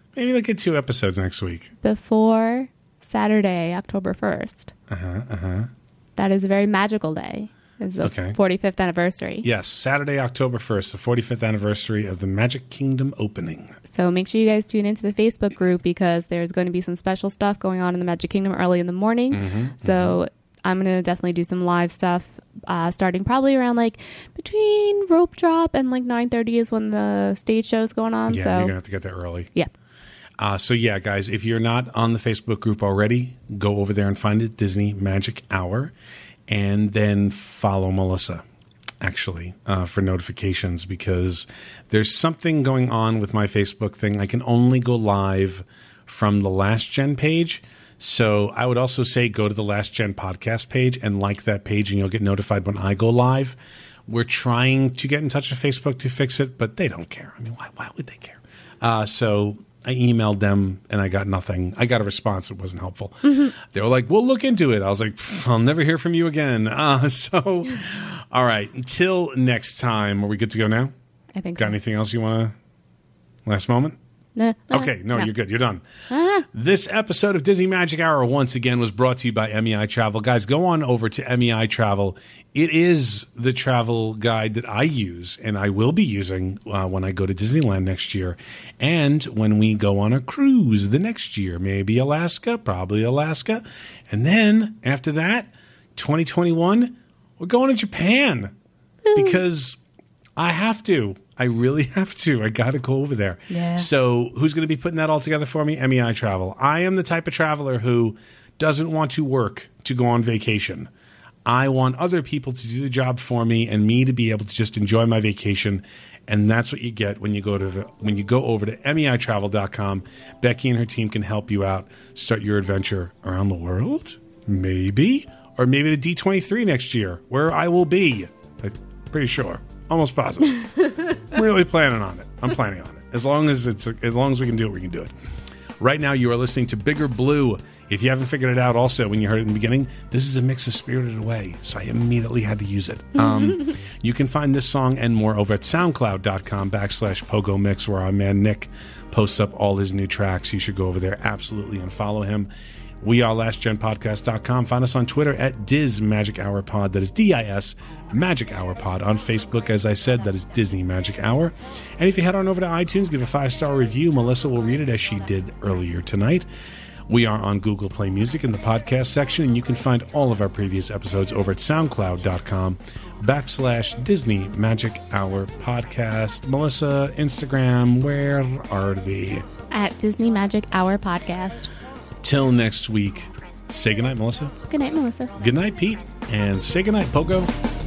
Speaker 2: Maybe they'll get two episodes next week.
Speaker 3: Before Saturday, October first.
Speaker 2: Uh-huh, uh-huh.
Speaker 3: That is a very magical day. It's the
Speaker 2: Okay.
Speaker 3: forty-fifth anniversary.
Speaker 2: Yes, Saturday, October first, the forty-fifth anniversary of the Magic Kingdom opening.
Speaker 3: So make sure you guys tune into the Facebook group because there's going to be some special stuff going on in the Magic Kingdom early in the morning.
Speaker 2: Mm-hmm,
Speaker 3: so I'm going to definitely do some live stuff uh, starting probably around like between rope drop and like nine thirty is when the stage show is going on.
Speaker 2: Yeah,
Speaker 3: so
Speaker 2: you're going to have to get there early.
Speaker 3: yeah.
Speaker 2: Uh, so yeah, guys, if you're not on the Facebook group already, go over there and find it, Disney Magic Hour, and then follow Melissa, actually, uh, for notifications, because there's something going on with my Facebook thing. I can only go live from the Last Gen page. So I would also say go to the Last Gen podcast page and like that page, and you'll get notified when I go live. We're trying to get in touch with Facebook to fix it, but they don't care. I mean, why, why would they care? Uh, so I emailed them and I got nothing. I got a response. It wasn't helpful. Mm-hmm. They were like, we'll look into it. I was like, I'll never hear from you again. Uh, so, all right. Until next time, are we good to go now?
Speaker 3: I think
Speaker 2: Got
Speaker 3: so.
Speaker 2: anything else you want to, last moment?
Speaker 3: Nah, nah,
Speaker 2: Okay, no,
Speaker 3: no.
Speaker 2: you're good. You're done.
Speaker 3: Ah.
Speaker 2: This episode of Disney Magic Hour once again was brought to you by M E I Travel. Guys, go on over to M E I Travel. It is the travel guide that I use and I will be using uh, when I go to Disneyland next year and when we go on a cruise the next year. Maybe Alaska, probably Alaska. And then after that, twenty twenty-one, we're going to Japan because I have to. I really have to. I got to go over there.
Speaker 3: Yeah.
Speaker 2: So who's going to be putting that all together for me? M E I Travel. I am the type of traveler who doesn't want to work to go on vacation. I want other people to do the job for me and me to be able to just enjoy my vacation. And that's what you get when you go to when you go over to M E I travel dot com. Becky and her team can help you out. Start your adventure around the world, maybe. Or maybe to D twenty-three next year, where I will be. I'm pretty sure. Almost positive. I'm really planning on it. I'm planning on it. As long as it's as long as we can do it, we can do it. Right now, you are listening to Bigger Blue. If you haven't figured it out, also when you heard it in the beginning, this is a mix of Spirited Away, so I immediately had to use it. Um, you can find this song and more over at soundcloud dot com backslash pogo mix, where our man Nick posts up all his new tracks. You should go over there absolutely and follow him. We are last gen podcast dot com. Find us on Twitter at Diz Magic Hour Pod. That is D I S Magic Hour Pod. On Facebook, as I said, that is Disney Magic Hour. And if you head on over to iTunes, give a five-star review. Melissa will read it as she did earlier tonight. We are on Google Play Music in the podcast section, and you can find all of our previous episodes over at soundcloud dot com backslash Disney Magic Hour Podcast. Melissa, Instagram, where are we?
Speaker 3: At Disney Magic Hour Podcast.
Speaker 2: Till next week, say goodnight, Melissa.
Speaker 3: Good night, Melissa.
Speaker 2: Good night, Pete. And say goodnight, Pogo.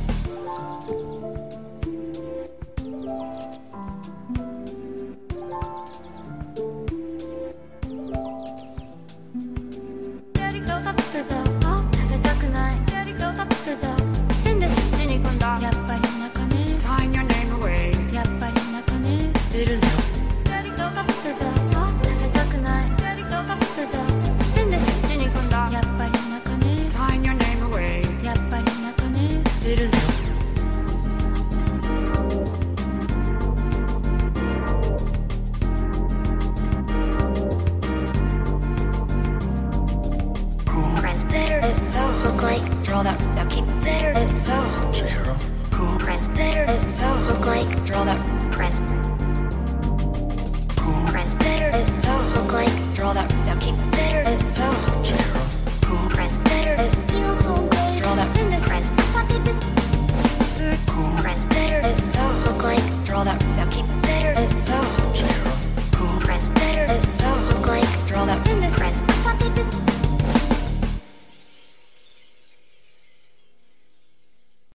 Speaker 6: Sign your name away. It'll help. Sign your name away. It'll help.
Speaker 4: Press better, so look like draw that. Now keep better, so
Speaker 1: Zero.
Speaker 4: cool. Press better, so look like draw that. Press cool. Press better, so look like draw that. Now keep better, so
Speaker 1: Zero.